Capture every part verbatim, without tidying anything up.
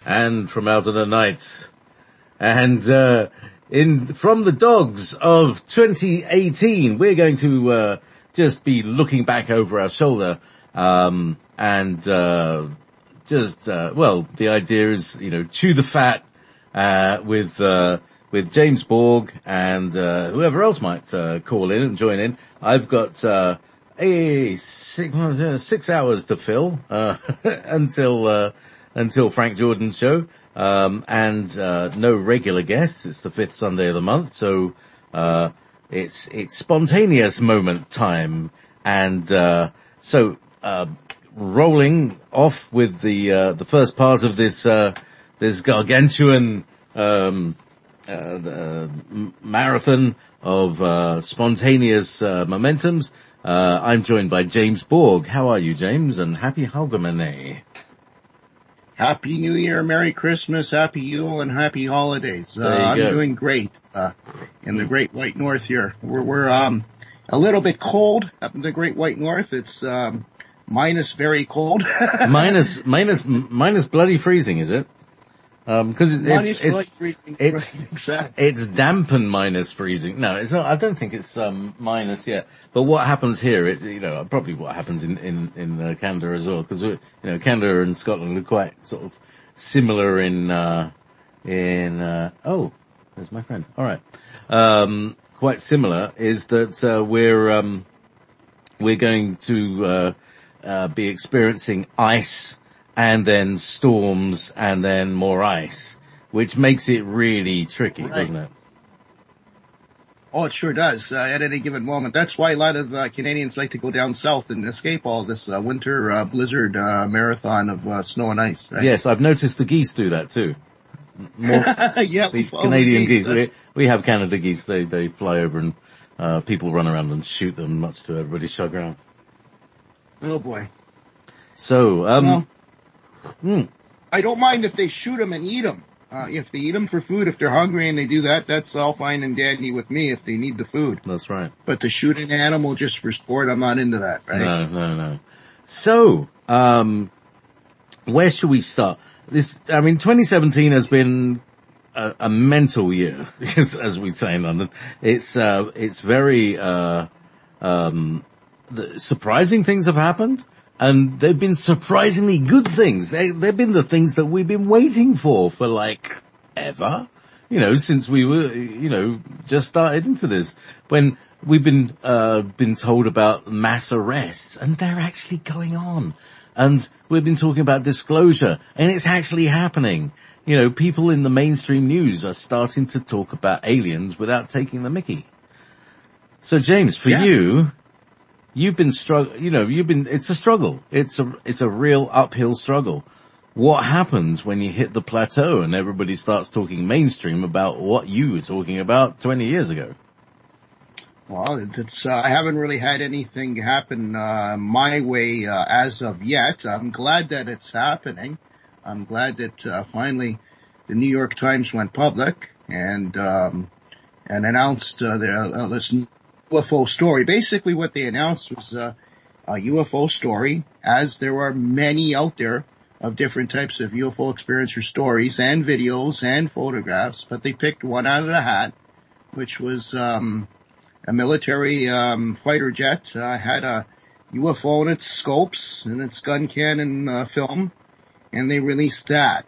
and from Out of the Night. And, uh, in, from the dogs of twenty eighteen, we're going to, uh, just be looking back over our shoulder, um, and, uh, just, uh, well, the idea is, you know, chew the fat, uh, with, uh, with James Borg and, uh, whoever else might, uh, call in and join in. I've got, uh, a six, six hours to fill, uh, until, uh, until Frank Jordan's show. Um, and, uh, no regular guests. It's the fifth Sunday of the month. So, uh, it's, it's spontaneous moment time. And, uh, so, uh, rolling off with the, uh, the first part of this, uh, this gargantuan, um, uh, the marathon of, uh, spontaneous, uh, momentums. Uh, I'm joined by James Borg. How are you, James? And happy Haugamene. Happy New Year, Merry Christmas, Happy Yule, and Happy Holidays. Uh, I'm go. doing great, uh, in the Great White North here. We're, we're, um, a little bit cold up in the Great White North. It's, um, minus very cold. minus, minus, minus bloody freezing, is it? Um, cause it, it's, it's, it's, it's, exactly. it's damp and minus freezing. No, it's not, I don't think it's, um, minus yet. But what happens here, it, you know, probably what happens in, in, in, uh, Canada as well, cause, you know, Canada and Scotland are quite sort of similar in, uh, in, uh, oh, there's my friend. Alright. Um, quite similar is that, uh, we're, um, we're going to, uh, uh, be experiencing ice, and then storms, and then more ice, which makes it really tricky, right. Doesn't it? Oh, it sure does, uh, at any given moment. That's why a lot of uh, Canadians like to go down south and escape all this uh, winter uh, blizzard uh, marathon of uh, snow and ice. Right? Yes, I've noticed the geese do that too. More, yeah, the Canadian the geese. geese. We, we have Canada geese. They they fly over and uh, people run around and shoot them, much to everybody's chagrin. Oh boy. So, um... Well, Hmm. I don't mind if they shoot them and eat them. Uh, if they eat them for food, if they're hungry and they do that, that's all fine and dandy with me if they need the food. That's right. But to shoot an animal just for sport, I'm not into that, right? No, no, no. So, um, where should we start? This, I mean, twenty seventeen has been a, a mental year, as we say in London. It's, uh, it's very, uh, um, the surprising things have happened. And they've been surprisingly good things. They, they've been the things that we've been waiting for, for like, ever. You know, since we were, you know, just started into this. When we've been, uh, been told about mass arrests, and they're actually going on. And we've been talking about disclosure, and it's actually happening. You know, people in the mainstream news are starting to talk about aliens without taking the mickey. So James, for yeah. you, You've been strugg- you know, you've been, it's a struggle. It's a, it's a real uphill struggle. What happens when you hit the plateau and everybody starts talking mainstream about what you were talking about twenty years ago? Well, it's, uh, I haven't really had anything happen, uh, my way, uh, as of yet. I'm glad that it's happening. I'm glad that, uh, finally the New York Times went public and, um, and announced, uh, their, uh, this U F O story. Basically what they announced was uh, a U F O story, as there are many out there of different types of U F O experiencer stories and videos and photographs, but they picked one out of the hat, which was um a military um fighter jet, uh, had a U F O in its scopes and its gun cannon uh, film, and they released that.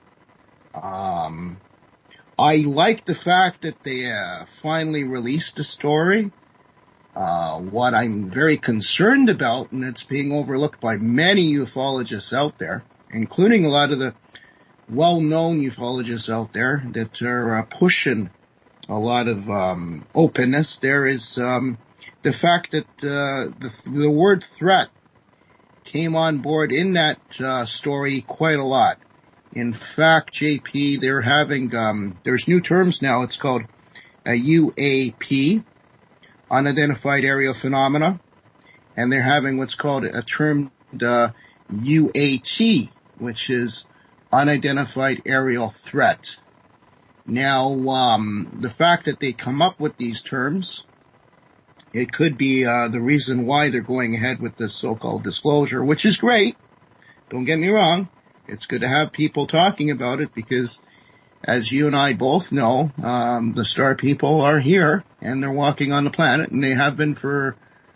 Um I like the fact that they uh, finally released the story. Uh, what I'm very concerned about, and it's being overlooked by many ufologists out there, including a lot of the well-known ufologists out there that are uh, pushing a lot of um, openness, there is um, the fact that uh, the, the word threat came on board in that uh, story quite a lot. In fact, J P, they're having, um, there's new terms now. It's called a U A P, unidentified aerial phenomena, and they're having what's called a term uh, U A T, which is unidentified aerial threat. Now, um, the fact that they come up with these terms, it could be uh, the reason why they're going ahead with this so-called disclosure, which is great. Don't get me wrong. It's good to have people talking about it because, as you and I both know, um, the star people are here and they're walking on the planet, and they have been for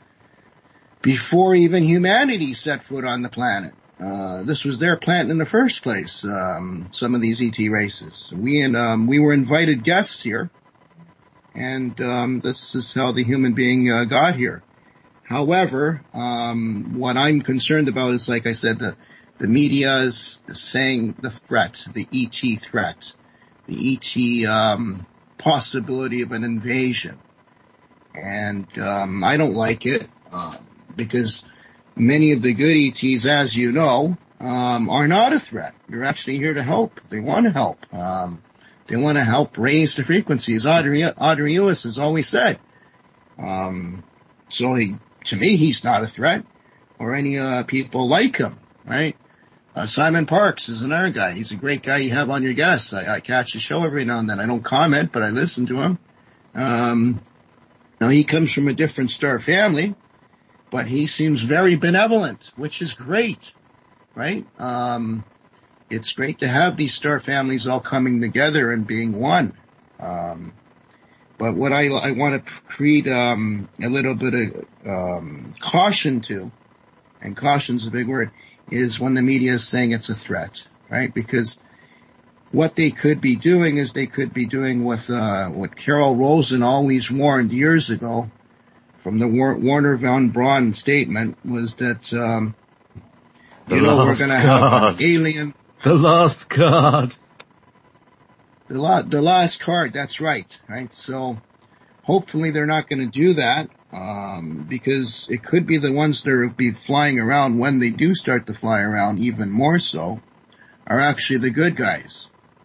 before even humanity set foot on the planet. Uh, this was their planet in the first place. Um, some of these E T races. We and um, we were invited guests here, and um, this is how the human being uh, got here. However, um, what I'm concerned about is, like I said, the, the media is saying the threat, the E T threat, the E T, um, possibility of an invasion. And, um, I don't like it, uh, because many of the good E Ts, as you know, um, are not a threat. They're actually here to help. They want to help. Um, they want to help raise the frequencies. Audrey, Audrey Lewis has always said, um, so he, to me, he's not a threat, or any uh, people like him, right? Uh, Simon Parks is another guy. He's a great guy you have on your guests. I, I catch his show every now and then. I don't comment, but I listen to him. Um, now he comes from a different star family, but he seems very benevolent, which is great, right? Um, it's great to have these star families all coming together and being one. Um, But what I, I want to create um, a little bit of um, caution to, and caution's a big word, is when the media is saying it's a threat, right? Because what they could be doing is they could be doing with uh, what Carol Rosen always warned years ago from the War- Warner von Braun statement, was that um, the you know last we're going to card. have an alien. The last card. The, la- the last card, that's right, right? So hopefully they're not going to do that, um, because it could be the ones that will be flying around when they do start to fly around even more so are actually the good guys,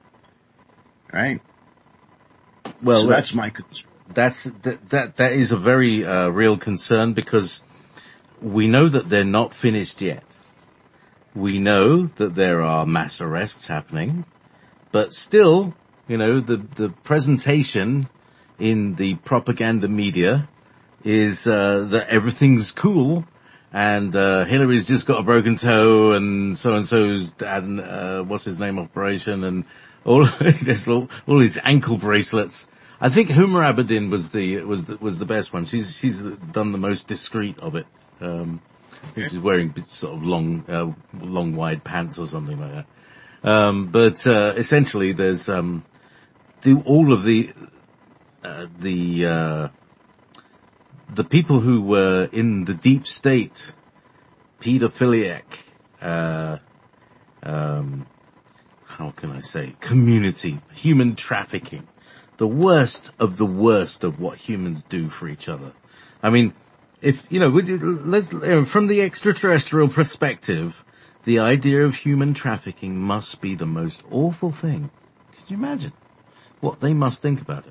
right? Well, so that's my concern. That's, that, that, that is a very, uh, real concern, because we know that they're not finished yet. We know that there are mass arrests happening, but still, you know, the, the presentation in the propaganda media is, uh, that everything's cool, and, uh, Hillary's just got a broken toe, and so-and-so's had an, uh, what's his name operation, and all, all, all these ankle bracelets. I think Huma Abedin was the, was the, was the best one. She's, she's done the most discreet of it. Um, Yeah. she's wearing sort of long, uh, long wide pants or something like that. Um, but, uh, essentially there's, um, the, all of the, uh, the, uh, the people who were in the deep state, pedophiliac, uh, um, how can I say, community, human trafficking, the worst of the worst of what humans do for each other. I mean, if, you know, let's, from the extraterrestrial perspective, the idea of human trafficking must be the most awful thing. Can you imagine what they must think about it?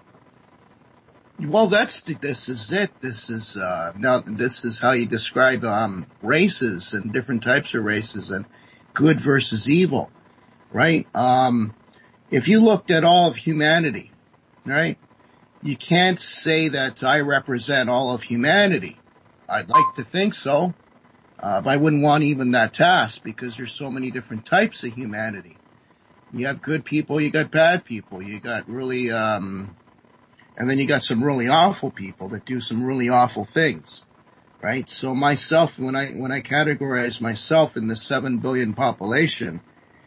Well, that's, this is it. This is, uh, now, this is how you describe, um, races and different types of races and good versus evil, right? Um, if you looked at all of humanity, right, you can't say that I represent all of humanity. I'd like to think so. Uh, but I wouldn't want even that task because there's so many different types of humanity. You have good people, you got bad people, you got really, um, and then you got some really awful people that do some really awful things, right? So myself, when I, when I categorize myself in the seven billion population,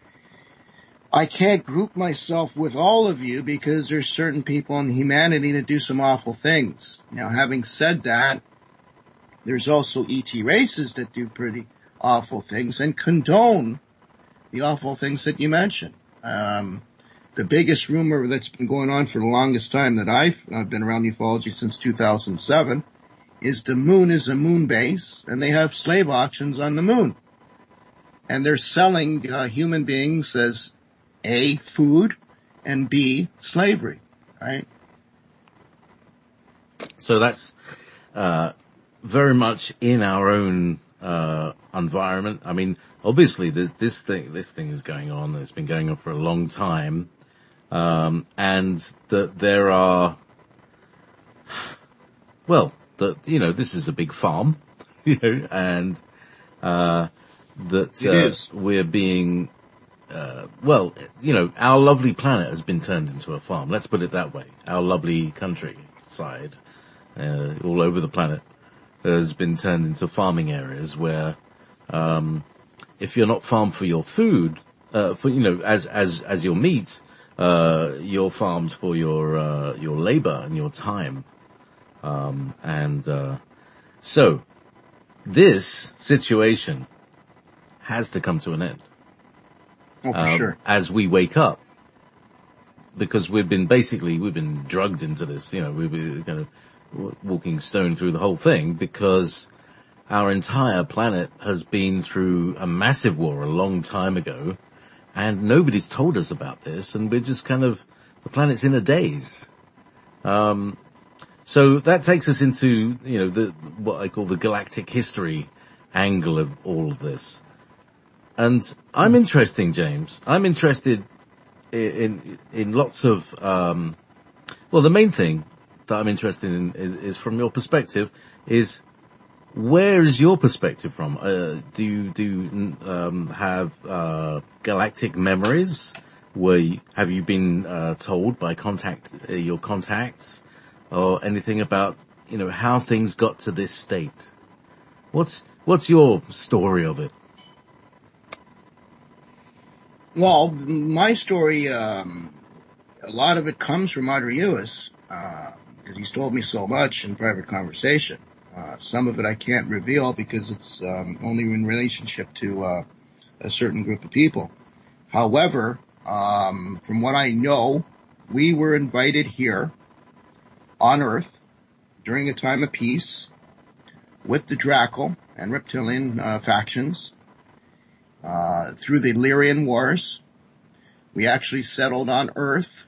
I can't group myself with all of you because there's certain people in humanity that do some awful things. Now, having said that, there's also E T races that do pretty awful things and condone the awful things that you mentioned. Um, the biggest rumor that's been going on for the longest time that I've, I've been around ufology since two thousand seven is the moon is a moon base and they have slave auctions on the moon. And they're selling uh, human beings as A, food, and B, slavery, right? So that's, uh, very much in our own, uh, environment. I mean, obviously this, this thing, this thing is going on. It's been going on for a long time. Um, and that there are, well, that, you know, this is a big farm, you know, and, uh, that, uh, we're being uh, well, you know, our lovely planet has been turned into a farm. Let's put it that way. Our lovely countryside, uh, all over the planet has been turned into farming areas where, um, if you're not farmed for your food, uh, for, you know, as, as, as your meat, uh, you're farmed for your, uh, your labor and your time. Um, and, uh, so this situation has to come to an end. Oh, for um, sure. As we wake up. Because we've been basically, we've been drugged into this, you know, we've been kind of walking stone through the whole thing because our entire planet has been through a massive war a long time ago and nobody's told us about this and we're just kind of, the planet's in a daze. Um, so that takes us into, you know, the, what I call the galactic history angle of all of this. And I'm interested, James, I'm interested in, in lots of, um, well, the main thing that I'm interested in is, is from your perspective is where is your perspective from? Uh, do you, do you, um, have, uh, galactic memories? Were you, have you been, uh, told by contact, uh, your contacts or anything about, you know, how things got to this state? What's, what's your story of it? Well, my story, um, a lot of it comes from Audrey Ewis, uh, because he's told me so much in private conversation. Uh, some of it I can't reveal because it's, um, only in relationship to, uh, a certain group of people. However, um, from what I know, we were invited here on Earth during a time of peace with the Draco and Reptilian, uh, factions. Uh, through the Lyrian Wars, we actually settled on Earth.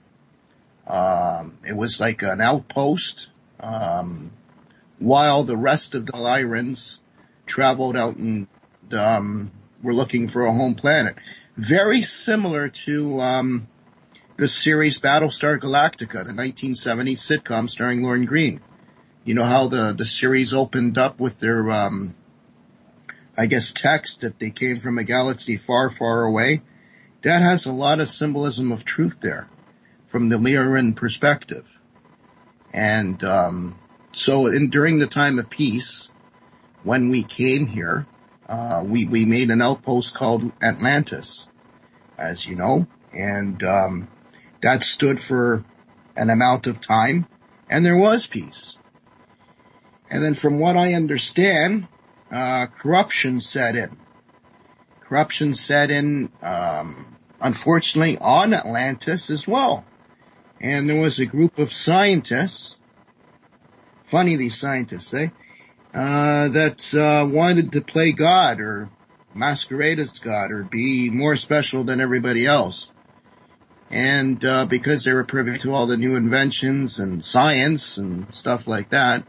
Um, it was like an outpost, um, while the rest of the Lyrans traveled out and, um, were looking for a home planet. Very similar to, um, the series Battlestar Galactica, the nineteen seventies sitcom starring Lorne Greene. You know how the, the series opened up with their, um, I guess text that they came from a galaxy far, far away. That has a lot of symbolism of truth there from the Lyran perspective. And, um, so in, during the time of peace, when we came here, uh, we, we made an outpost called Atlantis, as you know, and, um, that stood for an amount of time and there was peace. And then from what I understand, Uh, corruption set in. Corruption set in, um, unfortunately on Atlantis as well. And there was a group of scientists, funny these scientists, eh, uh, that, uh, wanted to play God or masquerade as God or be more special than everybody else. And, uh, because they were privy to all the new inventions and science and stuff like that,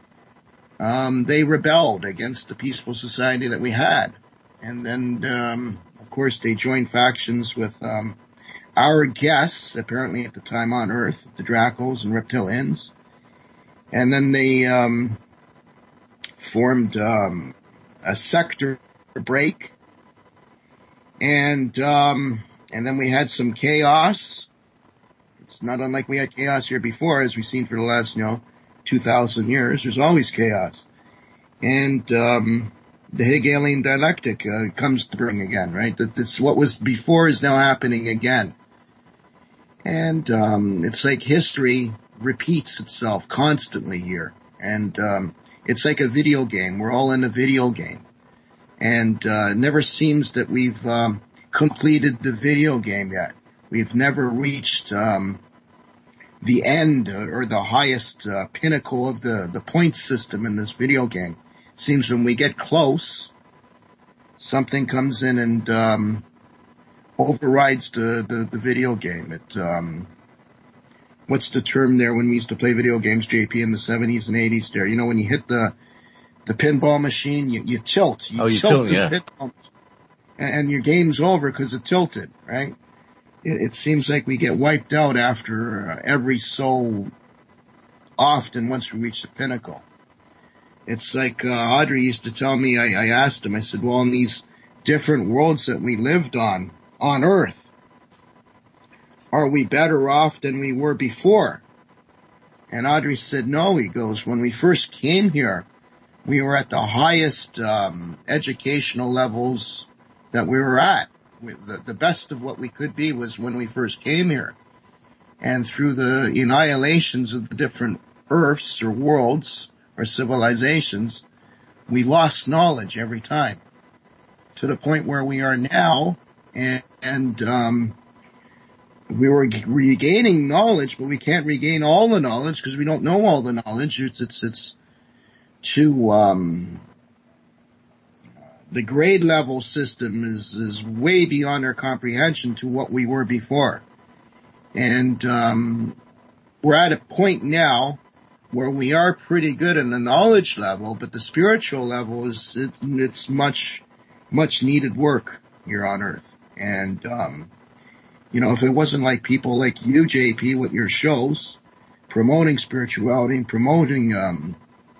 Um, they rebelled against the peaceful society that we had. And then, um, of course, they joined factions with, um, our guests, apparently at the time on Earth, the Dracos and Reptilians. And then they, um, formed, um, a sector break. And, um, and then we had some chaos. It's not unlike we had chaos here before, as we've seen for the last, you know, two thousand years. There's always chaos. And, um, the Hegelian dialectic, uh, comes to bring again, right? That this, what was before is now happening again. And, um, it's like history repeats itself constantly here. And, um, it's like a video game. We're all in a video game. And, uh, it never seems that we've, um, completed the video game yet. We've never reached, um, the end or the highest uh, pinnacle of the, the point system in this video game. Seems when we get close, something comes in and um, overrides the, the, the video game. It, um, what's the term there when we used to play video games, J P, in the seventies and eighties there? You know, when you hit the the pinball machine, you, you tilt. You oh, you tilt, tilt, the yeah. pinball, and, and your game's over because it tilted, right? It seems like we get wiped out after uh, every so often once we reach the pinnacle. It's like uh, Audrey used to tell me, I, I asked him, I said, well, in these different worlds that we lived on, on earth, are we better off than we were before? And Audrey said, no. He goes, when we first came here, we were at the highest um, educational levels that we were at. We, the, the best of what we could be was when we first came here. And through the annihilations of the different earths or worlds or civilizations, we lost knowledge every time, to the point where we are now, and, and um, we were regaining knowledge, but we can't regain all the knowledge because we don't know all the knowledge. It's it's it's too um, the grade level system is is way beyond our comprehension to what we were before, and um, we're at a point now where we are pretty good in the knowledge level, but the spiritual level is it, it's much much needed work here on Earth. And um, you know, if it wasn't like people like you, J P, with your shows promoting spirituality and promoting um,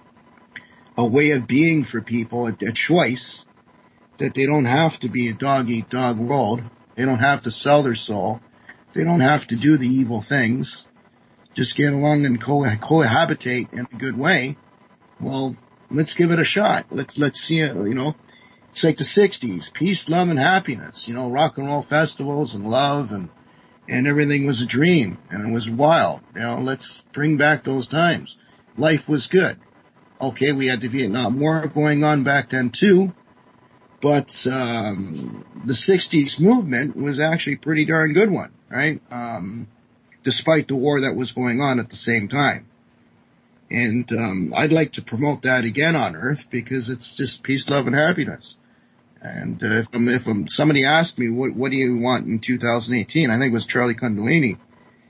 a way of being for people, a, a choice, that they don't have to be a dog-eat-dog world. They don't have to sell their soul. They don't have to do the evil things. Just get along and co- cohabitate in a good way. Well, let's give it a shot. Let's, let's see it, you know. It's like the sixties. Peace, love, and happiness. You know, rock and roll festivals and love and, and everything was a dream and it was wild. You know, let's bring back those times. Life was good. Okay, we had the Vietnam War going on back then too. But, um, the sixties movement was actually a pretty darn good one, right? Um, despite the war that was going on at the same time. And, um, I'd like to promote that again on Earth because it's just peace, love, and happiness. And, uh, if, I'm, if I'm, somebody asked me, what, what do you want in two thousand eighteen? I think it was Charlie Kundalini.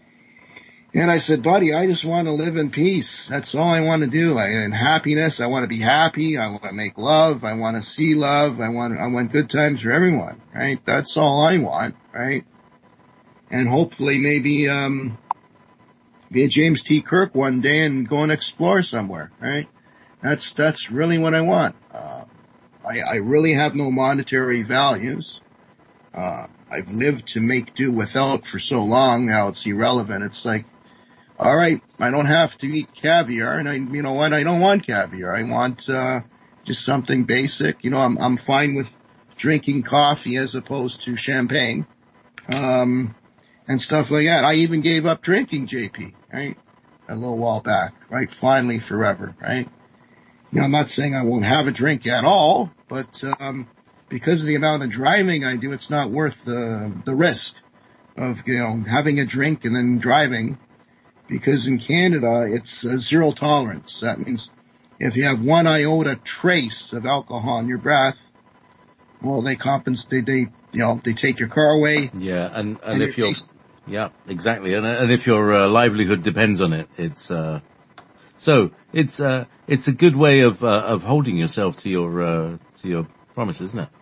And I said, buddy, I just want to live in peace. That's all I want to do. I, in happiness, I want to be happy. I want to make love. I want to see love. I want, I want good times for everyone, right? That's all I want, right? And hopefully maybe, um, be a James T. Kirk one day and go and explore somewhere, right? That's, that's really what I want. Uh, I, I really have no monetary values. Uh, I've lived to make do without for so long now it's irrelevant. It's like, all right, I don't have to eat caviar, and I, you know what, I don't want caviar. I want, uh, just something basic. You know, I'm, I'm fine with drinking coffee as opposed to champagne, um, and stuff like that. I even gave up drinking, J P, right? A little while back, right? Finally, forever, right? You know, I'm not saying I won't have a drink at all, but, um, because of the amount of driving I do, it's not worth the, the risk of, you know, having a drink and then driving. Because in Canada, it's uh, zero tolerance. That means if you have one iota trace of alcohol in your breath, well, they compensate, they, you know, they take your car away. Yeah, and, and, and if you're, taste. yeah, exactly. And, and if your uh, livelihood depends on it, it's, uh, so it's, uh, it's a good way of, uh, of holding yourself to your, uh, to your promise, isn't it?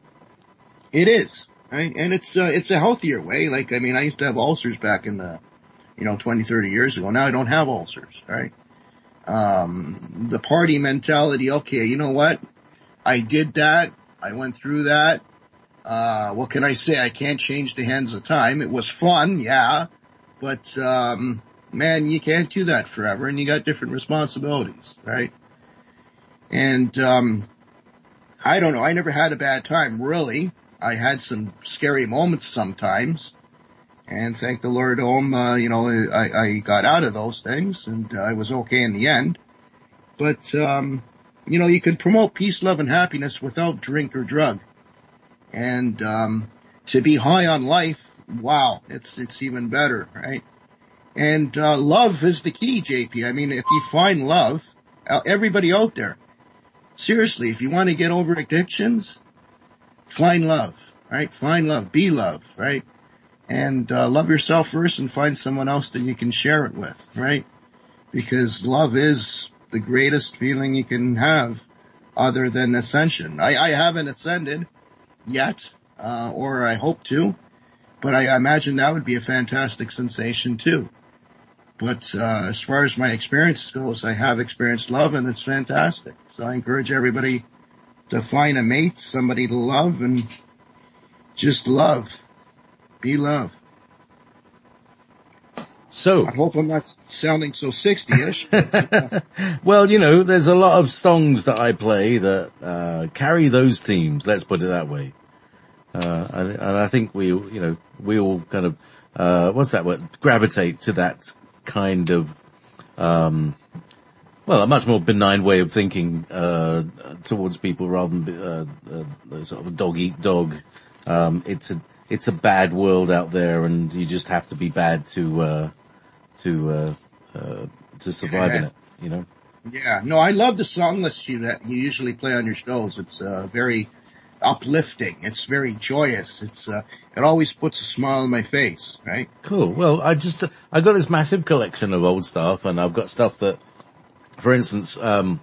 It is, right? And it's, uh, it's a healthier way. Like, I mean, I used to have ulcers back in the, you know, twenty, thirty years ago. Now I don't have ulcers, right? Um, the party mentality, okay, you know what? I did that. I went through that. Uh, what can I say? I can't change the hands of time. It was fun, yeah. But, um, man, you can't do that forever, and you got different responsibilities, right? And, um, I don't know. I never had a bad time, really. I had some scary moments sometimes. And thank the Lord, um, uh, you know, I, I got out of those things and uh, I was okay in the end. But, um, you know, you can promote peace, love, and happiness without drink or drug. And, um, to be high on life, wow, it's, it's even better, right? And, uh, love is the key, J P. I mean, if you find love, everybody out there, seriously, if you want to get over addictions, find love, right? Find love, be love, right? And uh, love yourself first and find someone else that you can share it with, right? Because love is the greatest feeling you can have other than ascension. I, I haven't ascended yet, uh, or I hope to, but I imagine that would be a fantastic sensation too. But uh, as far as my experience goes, I have experienced love and it's fantastic. So I encourage everybody to find a mate, somebody to love, and just love. Be love. So I hope I'm not sounding so sixty-ish. Well, you know, there's a lot of songs that I play that uh carry those themes. Let's put it that way. Uh, and, and I think we, you know, we all kind of, uh, what's that word? Gravitate to that kind of, um, well, a much more benign way of thinking, uh, towards people rather than, uh, uh, sort of a dog eat dog. Um, it's a, it's a bad world out there and you just have to be bad to, uh, to, uh, uh, to survive in it, you know? Yeah. No, I love the song list you, that you usually play on your shows. It's, uh, very, uplifting. It's very joyous. It's uh, it always puts a smile on my face, right? Cool. Well, I just uh, I got this massive collection of old stuff, and I've got stuff that, for instance, um,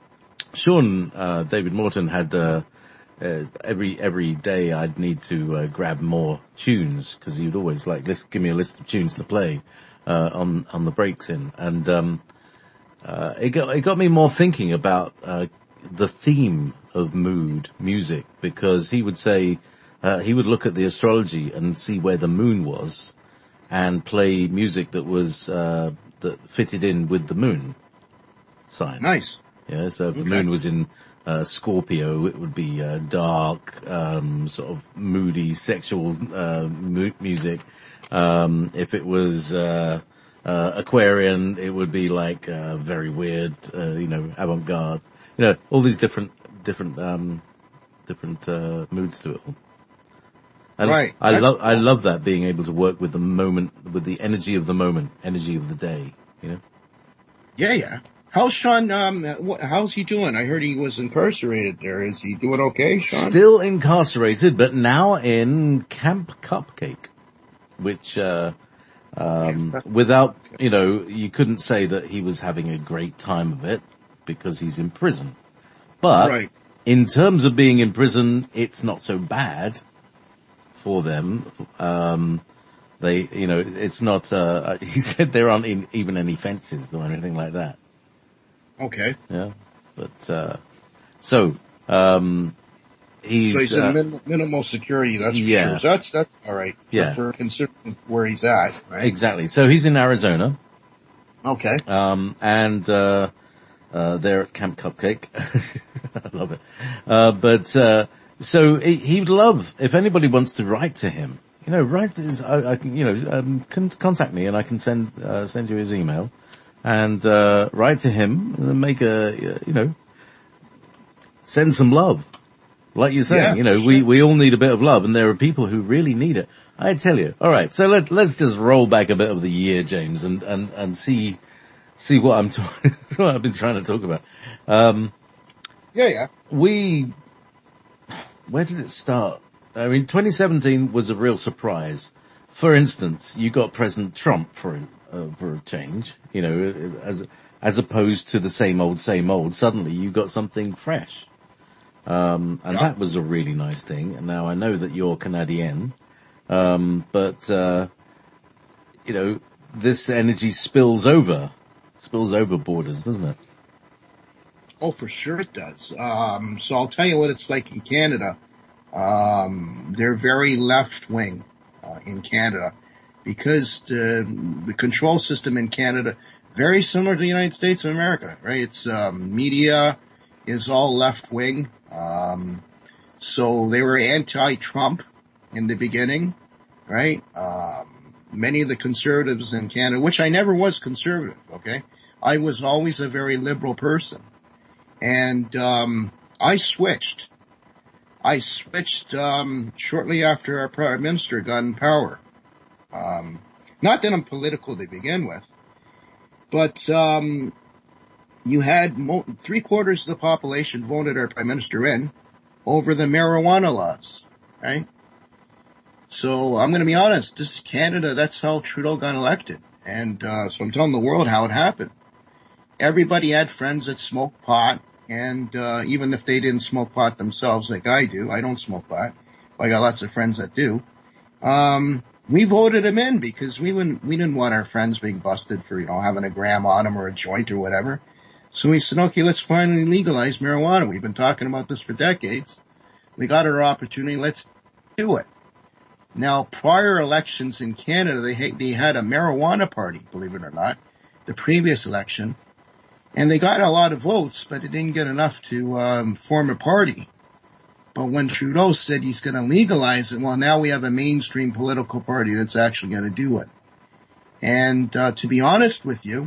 Sean uh, David Morton had uh, uh, every every day I'd need to uh, grab more tunes because he would always like list give me a list of tunes to play uh, on on the breaks in, and um, uh, it got it got me more thinking about uh, the theme of mood music, because he would say, uh, he would look at the astrology and see where the moon was and play music that was, uh, that fitted in with the moon sign. Nice. Yeah, so if the Okay. moon was in, uh, Scorpio, it would be, uh, dark, um, sort of moody, sexual, uh, mu- music. Um, if it was, uh, uh, Aquarian, it would be like, uh, very weird, uh, you know, avant-garde. You know, all these different different um different uh moods to it all. And Right. I That's love I cool. love that, being able to work with the moment, with the energy of the moment, energy of the day, you know. Yeah, yeah. How's Sean, um, wh- how's he doing? I heard he was incarcerated there. Is he doing okay, Sean? Still incarcerated, but now in Camp Cupcake, which uh um without, you know, you couldn't say that he was having a great time of it because he's in prison. But Right. in terms of being in prison, it's not so bad for them. Um, they, you know, it's not, uh, he said there aren't in, even any fences or anything like that. Okay. Yeah. But, uh, so, um, he's, So he's in uh, min- minimal security, that's for yeah. sure. So that's, that's alright. Yeah. For considering where he's at, right? exactly. So he's in Arizona, Okay. um, and, uh, Uh, there at Camp Cupcake. I love it. Uh, but, uh, so he, he would love, if anybody wants to write to him, you know, write his, I, I can, you know, um, can contact me and I can send, uh, send you his email and, uh, write to him and make a, you know, send some love. Like you're saying, Yeah, you know, for we, sure. we all need a bit of love, and there are people who really need it. I tell you. All right. So let, let's just roll back a bit of the year, James, and, and, and see, see what I'm talking, what I've been trying to talk about. Um, Yeah, yeah. we, where did it start? I mean, twenty seventeen was a real surprise. For instance, you got President Trump for, uh, for a change, you know, as, as opposed to the same old, same old. Suddenly you got something fresh. Um, and Yeah. that was a really nice thing. And now I know that you're Canadian. Um, but, uh, you know, this energy spills over, spills over borders, doesn't it? Oh, for sure it does. Um, so I'll tell you what it's like in Canada. Um, they're very left wing, uh, in Canada because the, the control system in Canada, very similar to the United States of America, right? It's, um, media is all left wing. Um, so they were anti-Trump in the beginning, right? Um, many of the conservatives in Canada, which I never was conservative, okay? I was always a very liberal person. And, um, I switched. I switched, um, shortly after our prime minister got in power. Um, not that I'm political to begin with, but, um, you had mo- three quarters of the population voted our prime minister in over the marijuana laws, right? So I'm going to be honest, this is Canada, that's how Trudeau got elected. And, uh, so I'm telling the world how it happened. Everybody had friends that smoked pot, and, uh, even if they didn't smoke pot themselves like I do, I don't smoke pot, but I got lots of friends that do. Um, we voted him in because we wouldn't, we didn't want our friends being busted for, you know, having a gram on them or a joint or whatever. So we said, okay, let's finally legalize marijuana. We've been talking about this for decades. We got our opportunity. Let's do it. Now, prior elections in Canada, they ha- they had a marijuana party, believe it or not, the previous election, and they got a lot of votes, but it didn't get enough to um, form a party. But when Trudeau said he's going to legalize it, well, now we have a mainstream political party that's actually going to do it. And uh, to be honest with you,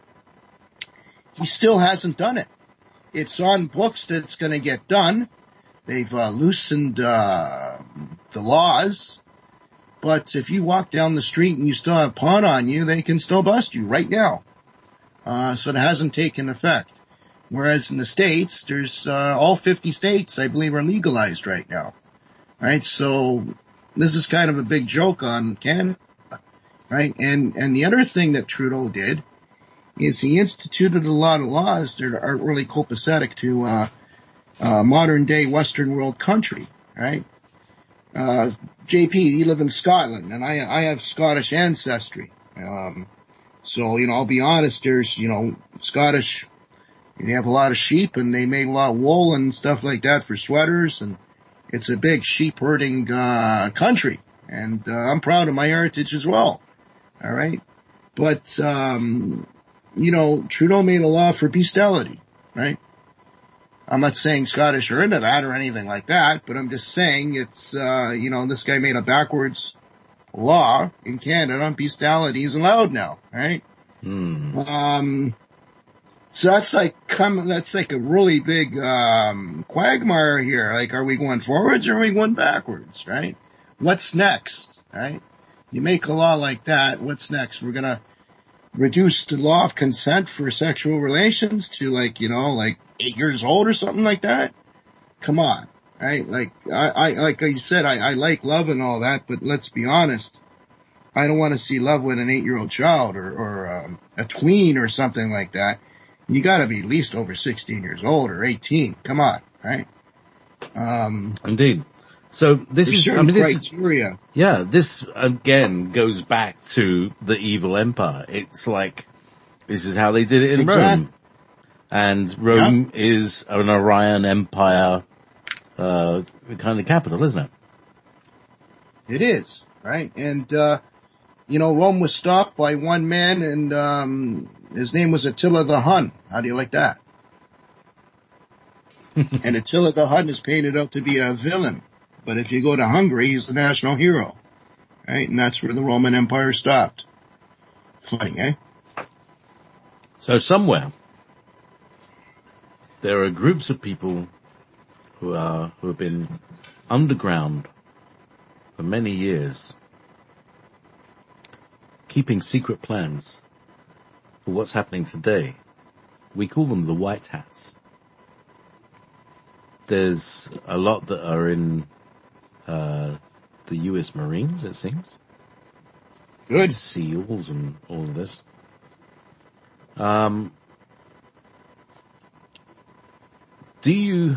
he still hasn't done it. It's on books that it's going to get done. They've uh, loosened uh, the laws. But if you walk down the street and you still have pot on you, they can still bust you right now. Uh, so it hasn't taken effect. Whereas in the States, there's, uh, all fifty states, I believe, are legalized right now. Right? So this is kind of a big joke on Canada. Right? And, and the other thing that Trudeau did is he instituted a lot of laws that aren't really copacetic to, uh, uh, modern day Western world country. Right? Uh, J P, you live in Scotland, and I, I have Scottish ancestry. Um, so, you know, I'll be honest, there's, you know, Scottish, they have a lot of sheep, and they make a lot of wool and stuff like that for sweaters, and it's a big sheep herding, uh, country. And, uh, I'm proud of my heritage as well. All right. But, um, you know, Trudeau made a law for bestiality, right? I'm not saying Scottish are into that or anything like that, but I'm just saying it's, uh, you know, this guy made a backwards law in Canada on bestiality is allowed now, right? Mm. Um, so that's like come, that's like a really big, um, quagmire here. Like, are we going forwards or are we going backwards, right? What's next, right? You make a law like that, what's next? We're gonna reduce the law of consent for sexual relations to like, you know, like eight years old or something like that? Come on, right? Like, I, I like you said, I, I like love and all that, but let's be honest. I don't want to see love with an eight-year-old child or, or um, a tween or something like that. You gotta be at least over sixteen years old or eighteen. Come on, right? Um, Indeed. So this is, I mean, this, criteria. Yeah, this again goes back to the evil empire. It's like, this is how they did it in Exactly. Rome. And Rome yeah. is an Orion empire, uh, kind of capital, isn't it? It is, right? And, uh, you know, Rome was stopped by one man and, um, his name was Attila the Hun. How do you like that? And Attila the Hun is painted out to be a villain. But if you go to Hungary, he's the national hero, right? And that's where the Roman Empire stopped. Funny, eh? So somewhere, there are groups of people who are, who have been underground for many years, keeping secret plans for what's happening today. We call them the White Hats. There's a lot that are in Uh, the U S Marines, it seems. Good. SEALs and all of this. Um, do you,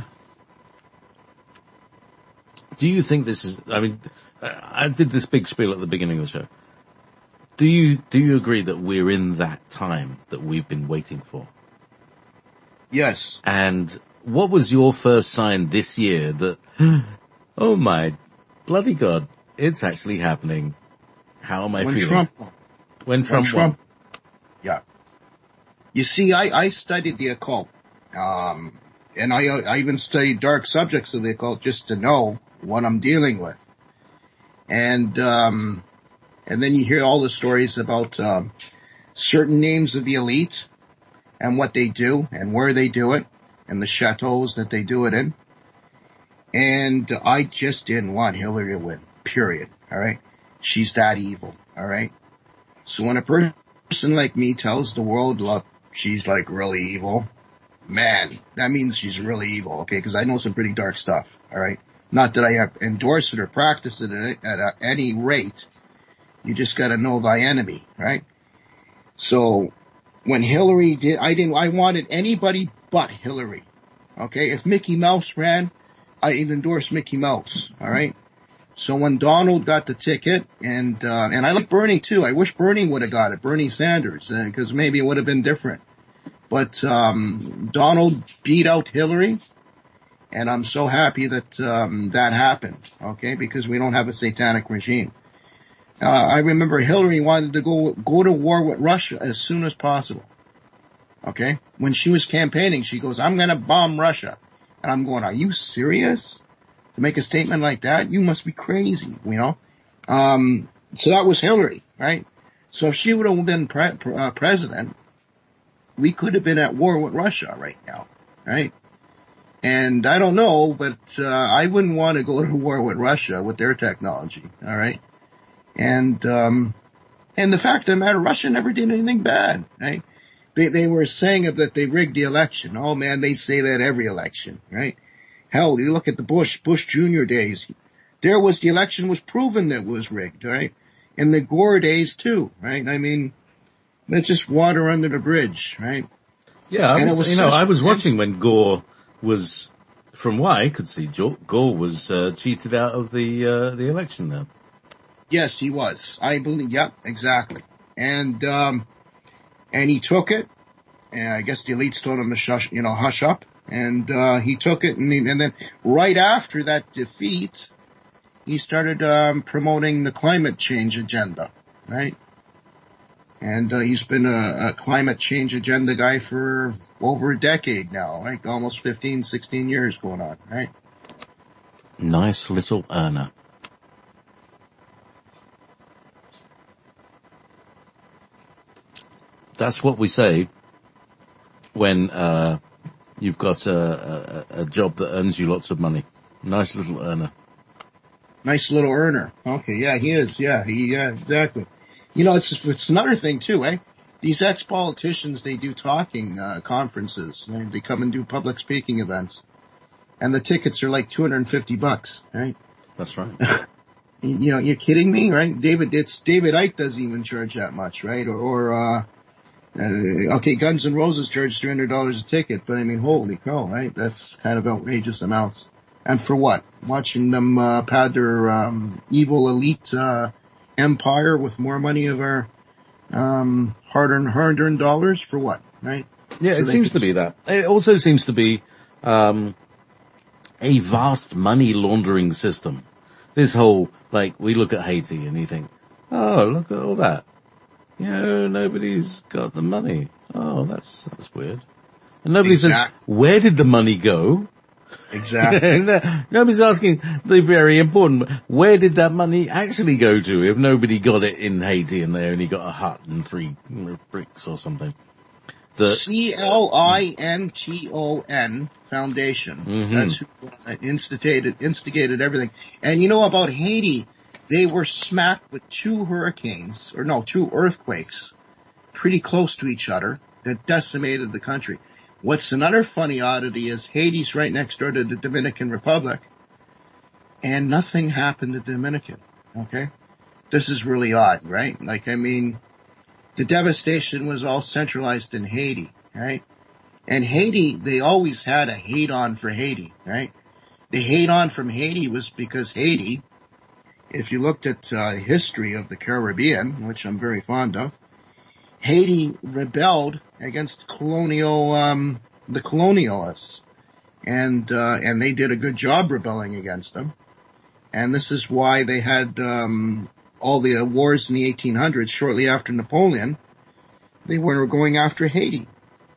do you think this is, I mean, I did this big spiel at the beginning of the show. Do you, do you agree that we're in that time that we've been waiting for? Yes. And what was your first sign this year that, oh my bloody God, it's actually happening. How am I when feeling? Trump, when Trump when Trump won. Yeah. You see, I, I studied the occult. Um, and I, I even studied dark subjects of the occult just to know what I'm dealing with. And, um, and then you hear all the stories about, um, certain names of the elite and what they do and where they do it and the chateaus that they do it in. And I just didn't want Hillary to win, period. All right. She's that evil. All right. So when a person like me tells the world, look, she's like really evil, man, that means she's really evil. Okay. Cause I know some pretty dark stuff. All right. Not that I endorse it or practice it at, at any rate. You just got to know thy enemy. Right. So when Hillary did, I didn't, I wanted anybody but Hillary. Okay. If Mickey Mouse ran, I endorsed Mickey Mouse, all right? So when Donald got the ticket, and uh, and I like Bernie too. I wish Bernie would have got it, Bernie Sanders, because uh, maybe it would have been different. But um Donald beat out Hillary, And I'm so happy that, um, that happened, okay, because we don't have a satanic regime. Uh, I remember Hillary wanted to go, go to war with Russia as soon as possible. Okay? When she was campaigning, she goes, I'm gonna bomb Russia. And I'm going, are you serious? To make a statement like that? You must be crazy, you know? Um, so that was Hillary, right? So if she would have been pre- uh, president, we could have been at war with Russia right now, right? And I don't know, but, uh, I wouldn't want to go to war with Russia with their technology, alright? And, um, and the fact of the matter, Russia never did anything bad, right? They, they were saying that they rigged the election. Oh man, they say that every election, right? Hell, you look at the Bush, Bush Junior days. There was, the election was proven that it was rigged, right? In the Gore days too, right? I mean, that's just water under the bridge, right? Yeah, I And was, it was you know, such- I was watching when Gore was, from what I could see, Jo- Gore was uh, cheated out of the uh, the election there. Yes, he was. I believe, yep, exactly. And, um, and he took it, and I guess the elites told him to shush, you know, hush up, and, uh, he took it, and, he, and then right after that defeat, he started, um, promoting the climate change agenda, right? And, uh, he's been a, a climate change agenda guy for over a decade now, right? Almost fifteen, sixteen years going on, right? Nice little earner. That's what we say when uh you've got a, a, a job that earns you lots of money. Nice little earner. Nice little earner. Okay, yeah, he is. Yeah, he, yeah, exactly. You know, it's it's another thing too, eh? These ex-politicians, they do talking uh, conferences. Right? They come and do public speaking events, and the tickets are like two hundred fifty bucks, right? That's right. You know, you're kidding me, right? David, it's David Icke doesn't even charge that much, right? Or, or uh, uh okay, Guns N' Roses charge three hundred dollars a ticket, but I mean, holy cow, right? That's kind of outrageous amounts. And for what? Watching them uh, pad their um, evil elite uh, empire with more money of our um, hard-earned, hard-earned dollars for what? Right? Yeah, So it they seems could- to be that. It also seems to be um a vast money laundering system. This whole, like, we look at Haiti and you think, oh, look at all that. You know, nobody's got the money. Oh, that's that's weird. And nobody Exact- says, where did the money go? Exactly. Nobody's asking the very important, where did that money actually go to if nobody got it in Haiti and they only got a hut and three bricks or something? The, C L I N T O N Foundation. Mhm. That's who uh, instigated, instigated everything. And you know about Haiti, they were smacked with two hurricanes, or no, two earthquakes, pretty close to each other, that decimated the country. What's another funny oddity is Haiti's right next door to the Dominican Republic, and nothing happened to the Dominican, okay? This is really odd, right? Like, I mean, the devastation was all centralized in Haiti, right? And Haiti, they always had a hate on for Haiti, right? The hate on from Haiti was because Haiti, if you looked at uh, history of the Caribbean, which I'm very fond of, Haiti rebelled against colonial, um, the colonialists. And, uh, and they did a good job rebelling against them. And this is why they had, um, all the wars in the eighteen hundreds, shortly after Napoleon, they were going after Haiti.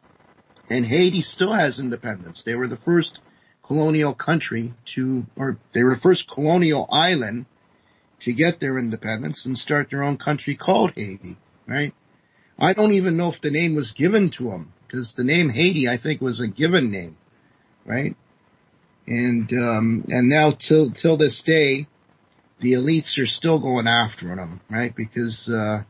And Haiti still has independence. They were the first colonial country to, or they were the first colonial island to get their independence and start their own country called Haiti, right? I don't even know if the name was given to them, because the name Haiti, I think, was a given name, right? And, um, and now till, till this day, the elites are still going after them, right? Because, uh,